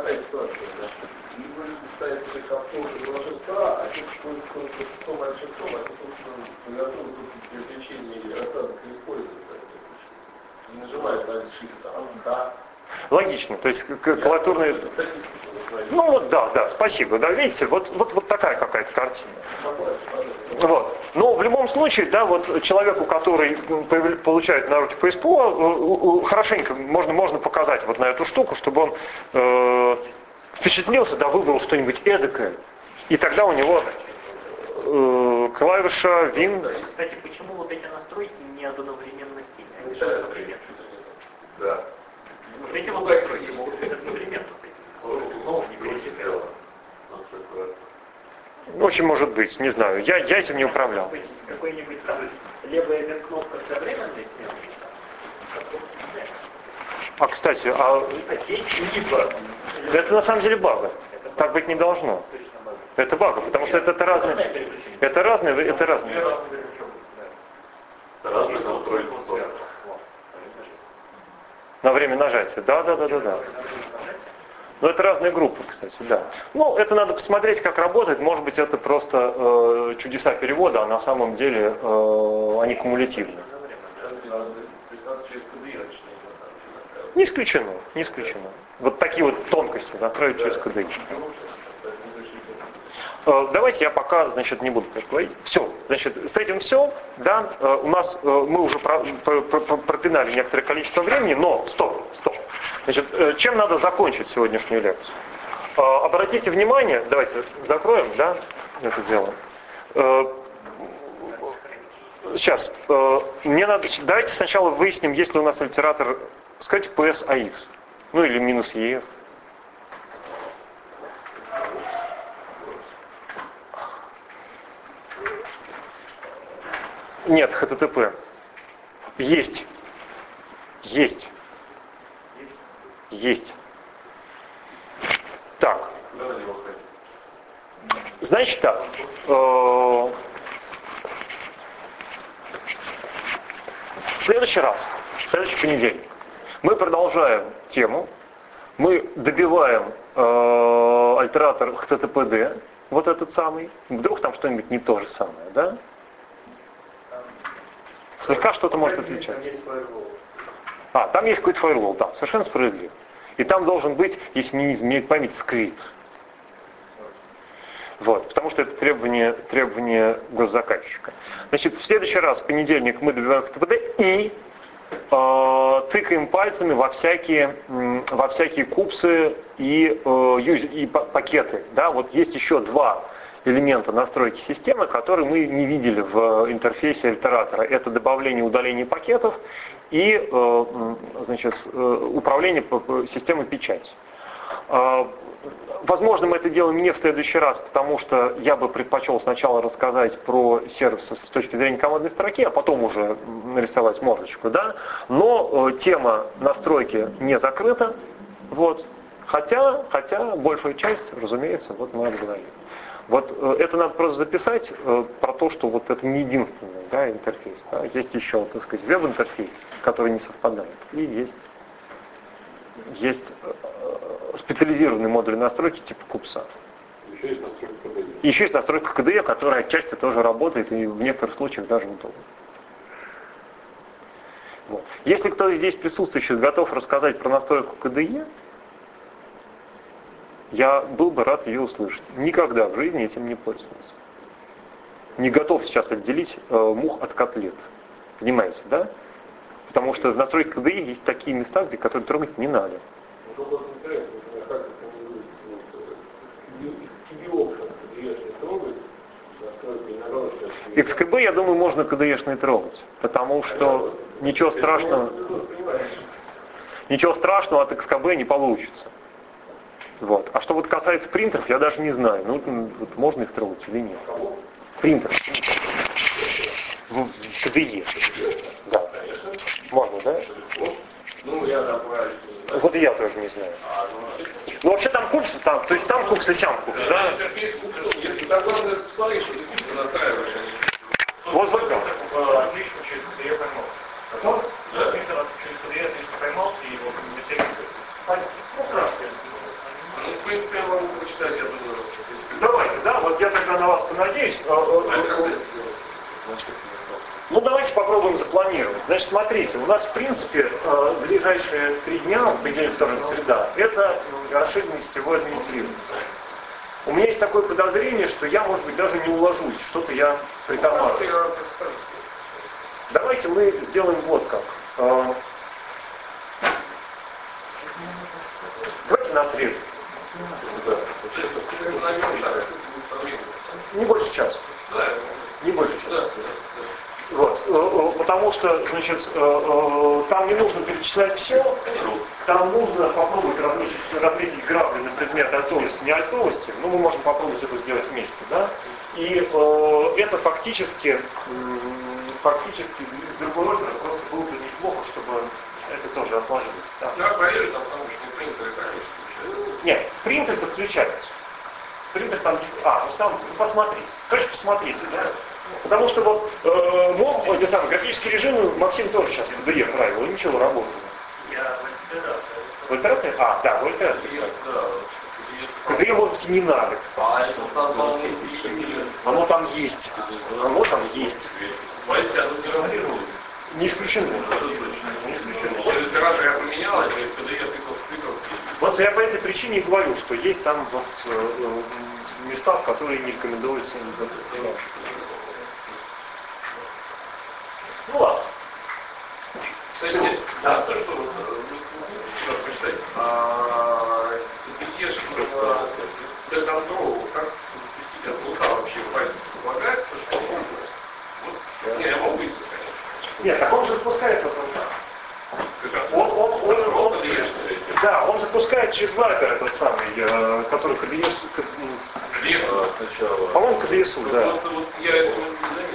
Логично, то есть клавиатурные... Ну вот да, спасибо. Да, видите, вот такая какая-то картина. Вот. Но в любом случае, да, вот человеку, который получает на руки PSPO, хорошенько можно показать вот на эту штуку, чтобы он впечатлился, да, выбрал что-нибудь эдакое, и тогда у него клавиша Win... Кстати, почему вот эти настройки не одновременно сильные? Да. Вот эти вот настройки могут быть одновременно с этим. Ну, не принципиально. Очень может быть, не знаю. Я этим не управлял. Какой-нибудь там левая кнопка одновременной смены? А, кстати, это на самом деле бага. Так быть не должно. Это бага, потому что это разные. Это разные. На время нажатия. Да. Но это разные группы, кстати, да. Ну, это надо посмотреть, как работает. Может быть, это просто чудеса перевода, а на самом деле они кумулятивны. Не исключено. Вот такие вот тонкости настроить через KDE. Давайте я пока, значит, не буду говорить. Все, значит, с этим все, да, у нас, мы уже пропинали некоторое количество времени, но, стоп. Значит, чем надо закончить сегодняшнюю лекцию? Обратите внимание, давайте закроем, да, это дело. Сейчас, давайте сначала выясним, есть ли у нас альтератор, скажите, PSAX, ну или минус EF. Нет, HTTP. Есть. Так. Значит так. В следующий понедельник, Мы продолжаем тему. Мы добиваем альтератор HTTPD, вот этот самый. Вдруг там что-нибудь не то же самое, да? Слегка что-то может отличаться. Там есть какой-то firewall, да, совершенно справедливо. И там должен быть, если мне не изменяет память, скрипт. Вот, потому что это требование госзаказчика. Значит, в следующий раз, в понедельник, мы добиваем HTTPD и тыкаем пальцами во всякие купсы и пакеты. Да? Вот есть еще два элемента настройки системы, которые мы не видели в интерфейсе альтератора. Это добавление и удаление пакетов и управление системой печати. Возможно, мы это делаем не в следующий раз, потому что я бы предпочел сначала рассказать про сервисы с точки зрения командной строки, а потом уже нарисовать мордочку, да. Но тема настройки не закрыта, вот. Хотя большая часть, разумеется, вот мы обговорили. Вот это надо просто записать про то, что вот это не единственный, да, интерфейс. Да. Есть еще, так сказать, веб-интерфейс, который не совпадает, и есть специализированные модули настройки типа купса. Еще есть настройка KDE. Еще есть настройка KDE, которая отчасти тоже работает и в некоторых случаях даже удобна. Вот. Если кто здесь присутствующий готов рассказать про настройку KDE, я был бы рад ее услышать. Никогда в жизни этим не пользовался. Не готов сейчас отделить мух от котлет. Понимаете, да? Потому что в настройке KDE есть такие места, где которые трогать не надо. XKB, я думаю, можно KDE-шный трогать, потому что ничего страшного от XKB не получится. Вот. А что вот касается принтеров, я даже не знаю, вот можно их трогать или нет. Принтер. KDE. Да. Можно, да? Вот и я тоже не знаю. Ну вообще там купс, то есть там купс и сям купс, да? Вот так. Отлично через KDE поймал. Потом принтер через KDE отлично поймал и его коммуницировали. Ну хорошо. Ну, в принципе, я могу прочитать, я думаю. Давайте, да, вот я тогда на вас понадеюсь. Ну, давайте попробуем запланировать. Значит, смотрите, у нас, в принципе, ближайшие 3 дня, понедельник, вторник, среда, это расширенное сетевое администрирование. У меня есть такое подозрение, что я, может быть, даже не уложусь, что-то я притормаживаю. Давайте мы сделаем вот как. Давайте на среду. Не больше часа. Не больше часа. Вот. Потому что, значит, там не нужно перечислять все, там нужно попробовать разметить грабли на предмет альтовости, не альтовости, но мы можем попробовать это сделать вместе, да? И это фактически с другой стороны просто было бы неплохо, чтобы это тоже отложилось. Да? Я проверю, там самый принтер и так. Нет, принтер подключается. Принтер там есть. Посмотрите. Короче, посмотрите, да? Потому что вот эти самые графические режимы Максим тоже сейчас в KDE правил, ничего работает. Я в интернете? Да, в интернете. KDE, может быть, и не надо, кстати. Оно там есть. Не исключено. Оператор я поменял, то есть KDE тыкал. Вот я по этой причине и говорю, что есть там вот места, в которые не рекомендуется. Ну ладно. Кстати, да, то, что вот, прочитать, для контрола, как запустить от лука вообще пальцы помогает, потому что вот, не, я могу быстро, конечно. Нет, так он же спускается от лука. Он запускает через вайпер этот самый, который KDE, по-моему, KDE, да. Вот я этого не заметил.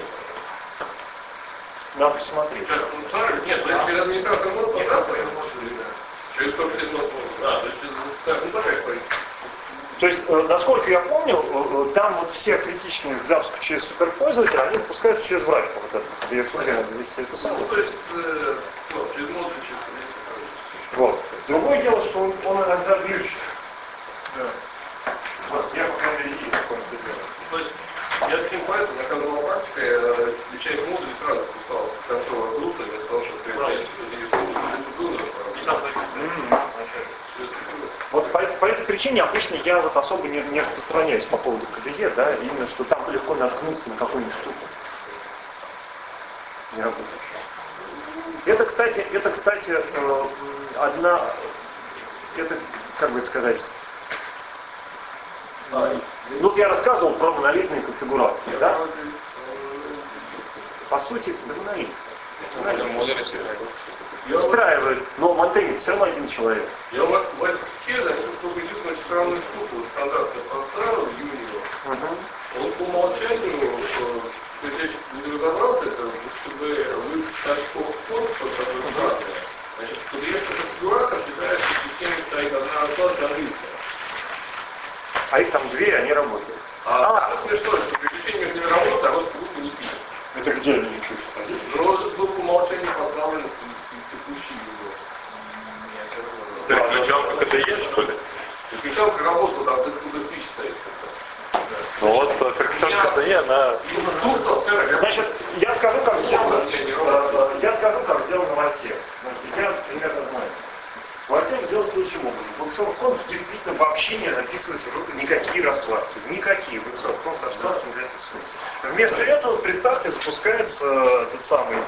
Надо посмотреть. Нет, через администрацию можно, да? Через 150 можно. Да, то есть, то есть, насколько я помню, там вот все критичные к запуску через суперпользователя, они запускаются через вайпер. Вот это KDE, если это самое. ну, то есть, через модуль, через Вот. Другое дело, что он иногда глючит. Да. Вот, я по крайней мере, какое-то дело. То есть, я таким поэтом, я когда была практика, я включая модуль сразу писал контроль группы, вместо того, чтобы приезжать вот по этой причине обычно я вот особо не распространяюсь по поводу КДЕ, да, именно что там легко наткнуться на какую-нибудь штуку. Не работает. Это, кстати, как бы это сказать, вот я рассказывал про монолитные конфигурации, да? По сути, это монолит. Устраивает, но монтейнит все равно один человек. Я вот в этой схеме заметил только единственную странную штуку, стандартный подстраивал Юнио. Он по умолчанию, если я не разобрался, это чтобы вы очков код, который данные. Значит, в конфигуратор считается, что в системе стоит одна отладка английская. А их там две, они работают. Это смешно, что переключение между ними работает, а вот русский не пишет. Это где они не пишут? Но был по умолчанию поставлен с текущей его. Переключалка КДЕ, что ли? Переключалка работала, там откуда свич стоит. Ну вот, переключалка КДЕ, она... Значит, я скажу, как сделано в Альте. Я примерно знаю. В Альте сделано следующим образом. В Xorg действительно вообще не записываются никакие раскладки. Никакие. В Xorg раскладки не записываются. Вместо этого, представьте, запускается тот самый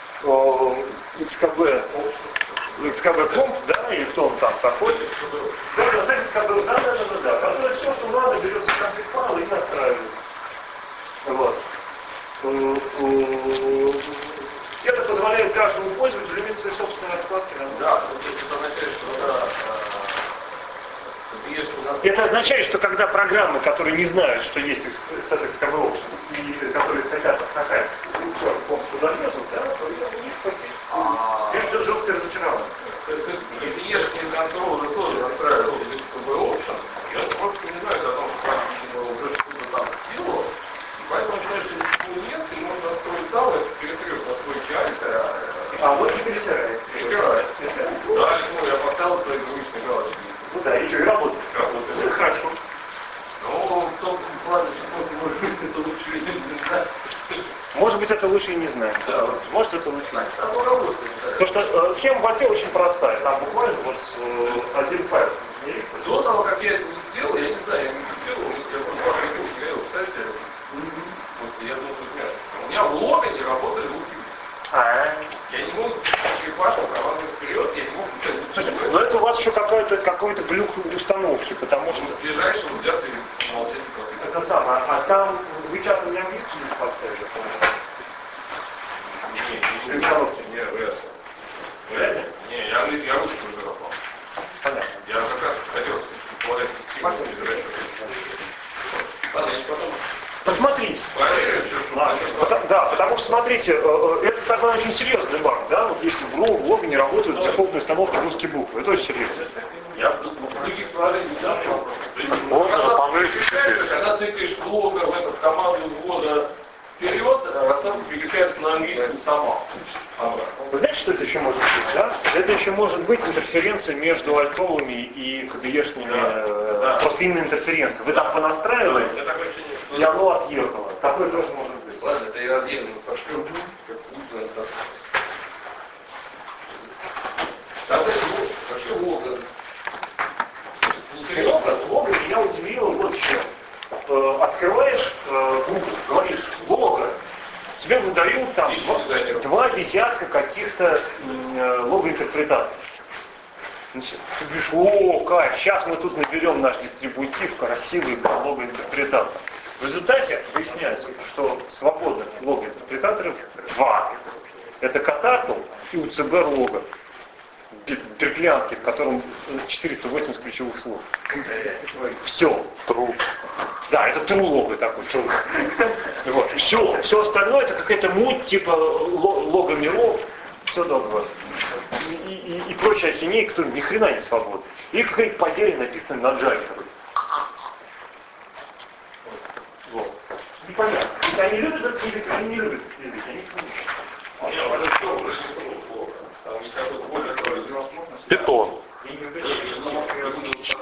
XKB комп, да, или кто он там такой. Да, на сайте XKB, да. Который все, что надо, берется конфиг файл и настраивает. Вот. Это позволяет каждому пользователю иметь свои собственные раскладки. Да, это означает, что это означает, что когда программы, которые не знают, что есть XKB Options, и которые хотят отскакать туда нету, да, то у них это жесткое разочарование. Если контроллер тоже настраивал XKB Options, я просто не знаю о том, что уже что-то там сделал. Поэтому начинаешь, что нет, и можно настроить там, это перекрыв настройки альта. А вот и перетирает. Да, я поставил свои двоичные галочки. Ну да, и что, и работает. Ну, хорошо. Ну, в том плане, что может быть, это лучше не знать. Может быть, это лучше и не знать. Да. Может, это лучше. Там работает. Потому что схема в Альте очень простая. Там буквально вот один файл генерится. До того, как я это не сделал, я не знаю, я не сделал, я просто говорил, кстати, я думал, что у меня в логане работали луки. Я не мог черепашку проводить вперед, я не мог... Слушайте, но это у вас еще какой-то глюк установки, потому что... С ближайшего взятый молчать. Это самое, а там вы часто не английский язык поставили? Не, реально? Не, я русский уже попал. Понятно. Я как раз хотел сказать, ладно, я не потом... Посмотрите. Ладно. Да, потому что, смотрите, это такой очень серьезный баг, да, вот если в логе не работают дефолтные установки русские буквы, это очень серьезно. Я в других приложениях не знал. Можно по-английски теперь. Когда тыкаешь в лого в эту команду ввода вперед, расстановка переключается на английскую сама. Вы знаете, что это еще может быть, да? Это еще может быть интерференция между альтовыми и КДЕшными, просто именно интерференция. Вы там понастраивали, и оно отъехало. Такое тоже может быть. Ладно, это я отдельно пошлю, как Путин это. Так это вообще лого. Лого меня удивило вот что. Открываешь Google, говоришь лого, тебе выдают там два десятка каких-то логоинтерпретаторов. Значит, ты говоришь, о, кайф, сейчас мы тут наберем наш дистрибутив, красивый логоинтерпретатор. В результате выясняется, что свободных логоинтерпретаторов два. Это Катартл и УЦБ лого. Берклианский, в котором 480 ключевых слов. Все. True. Да, это true лого такой. True. Вот. Все остальное это какая-то муть, типа лого миров, все доброе. И прочая ахинея, которая ни хрена не свободна. И какая-то потеря, написанная на Java. Вот. Непонятно. Если они любят этот язык, они не любят этот язык. Они их не любят. Питон. я буду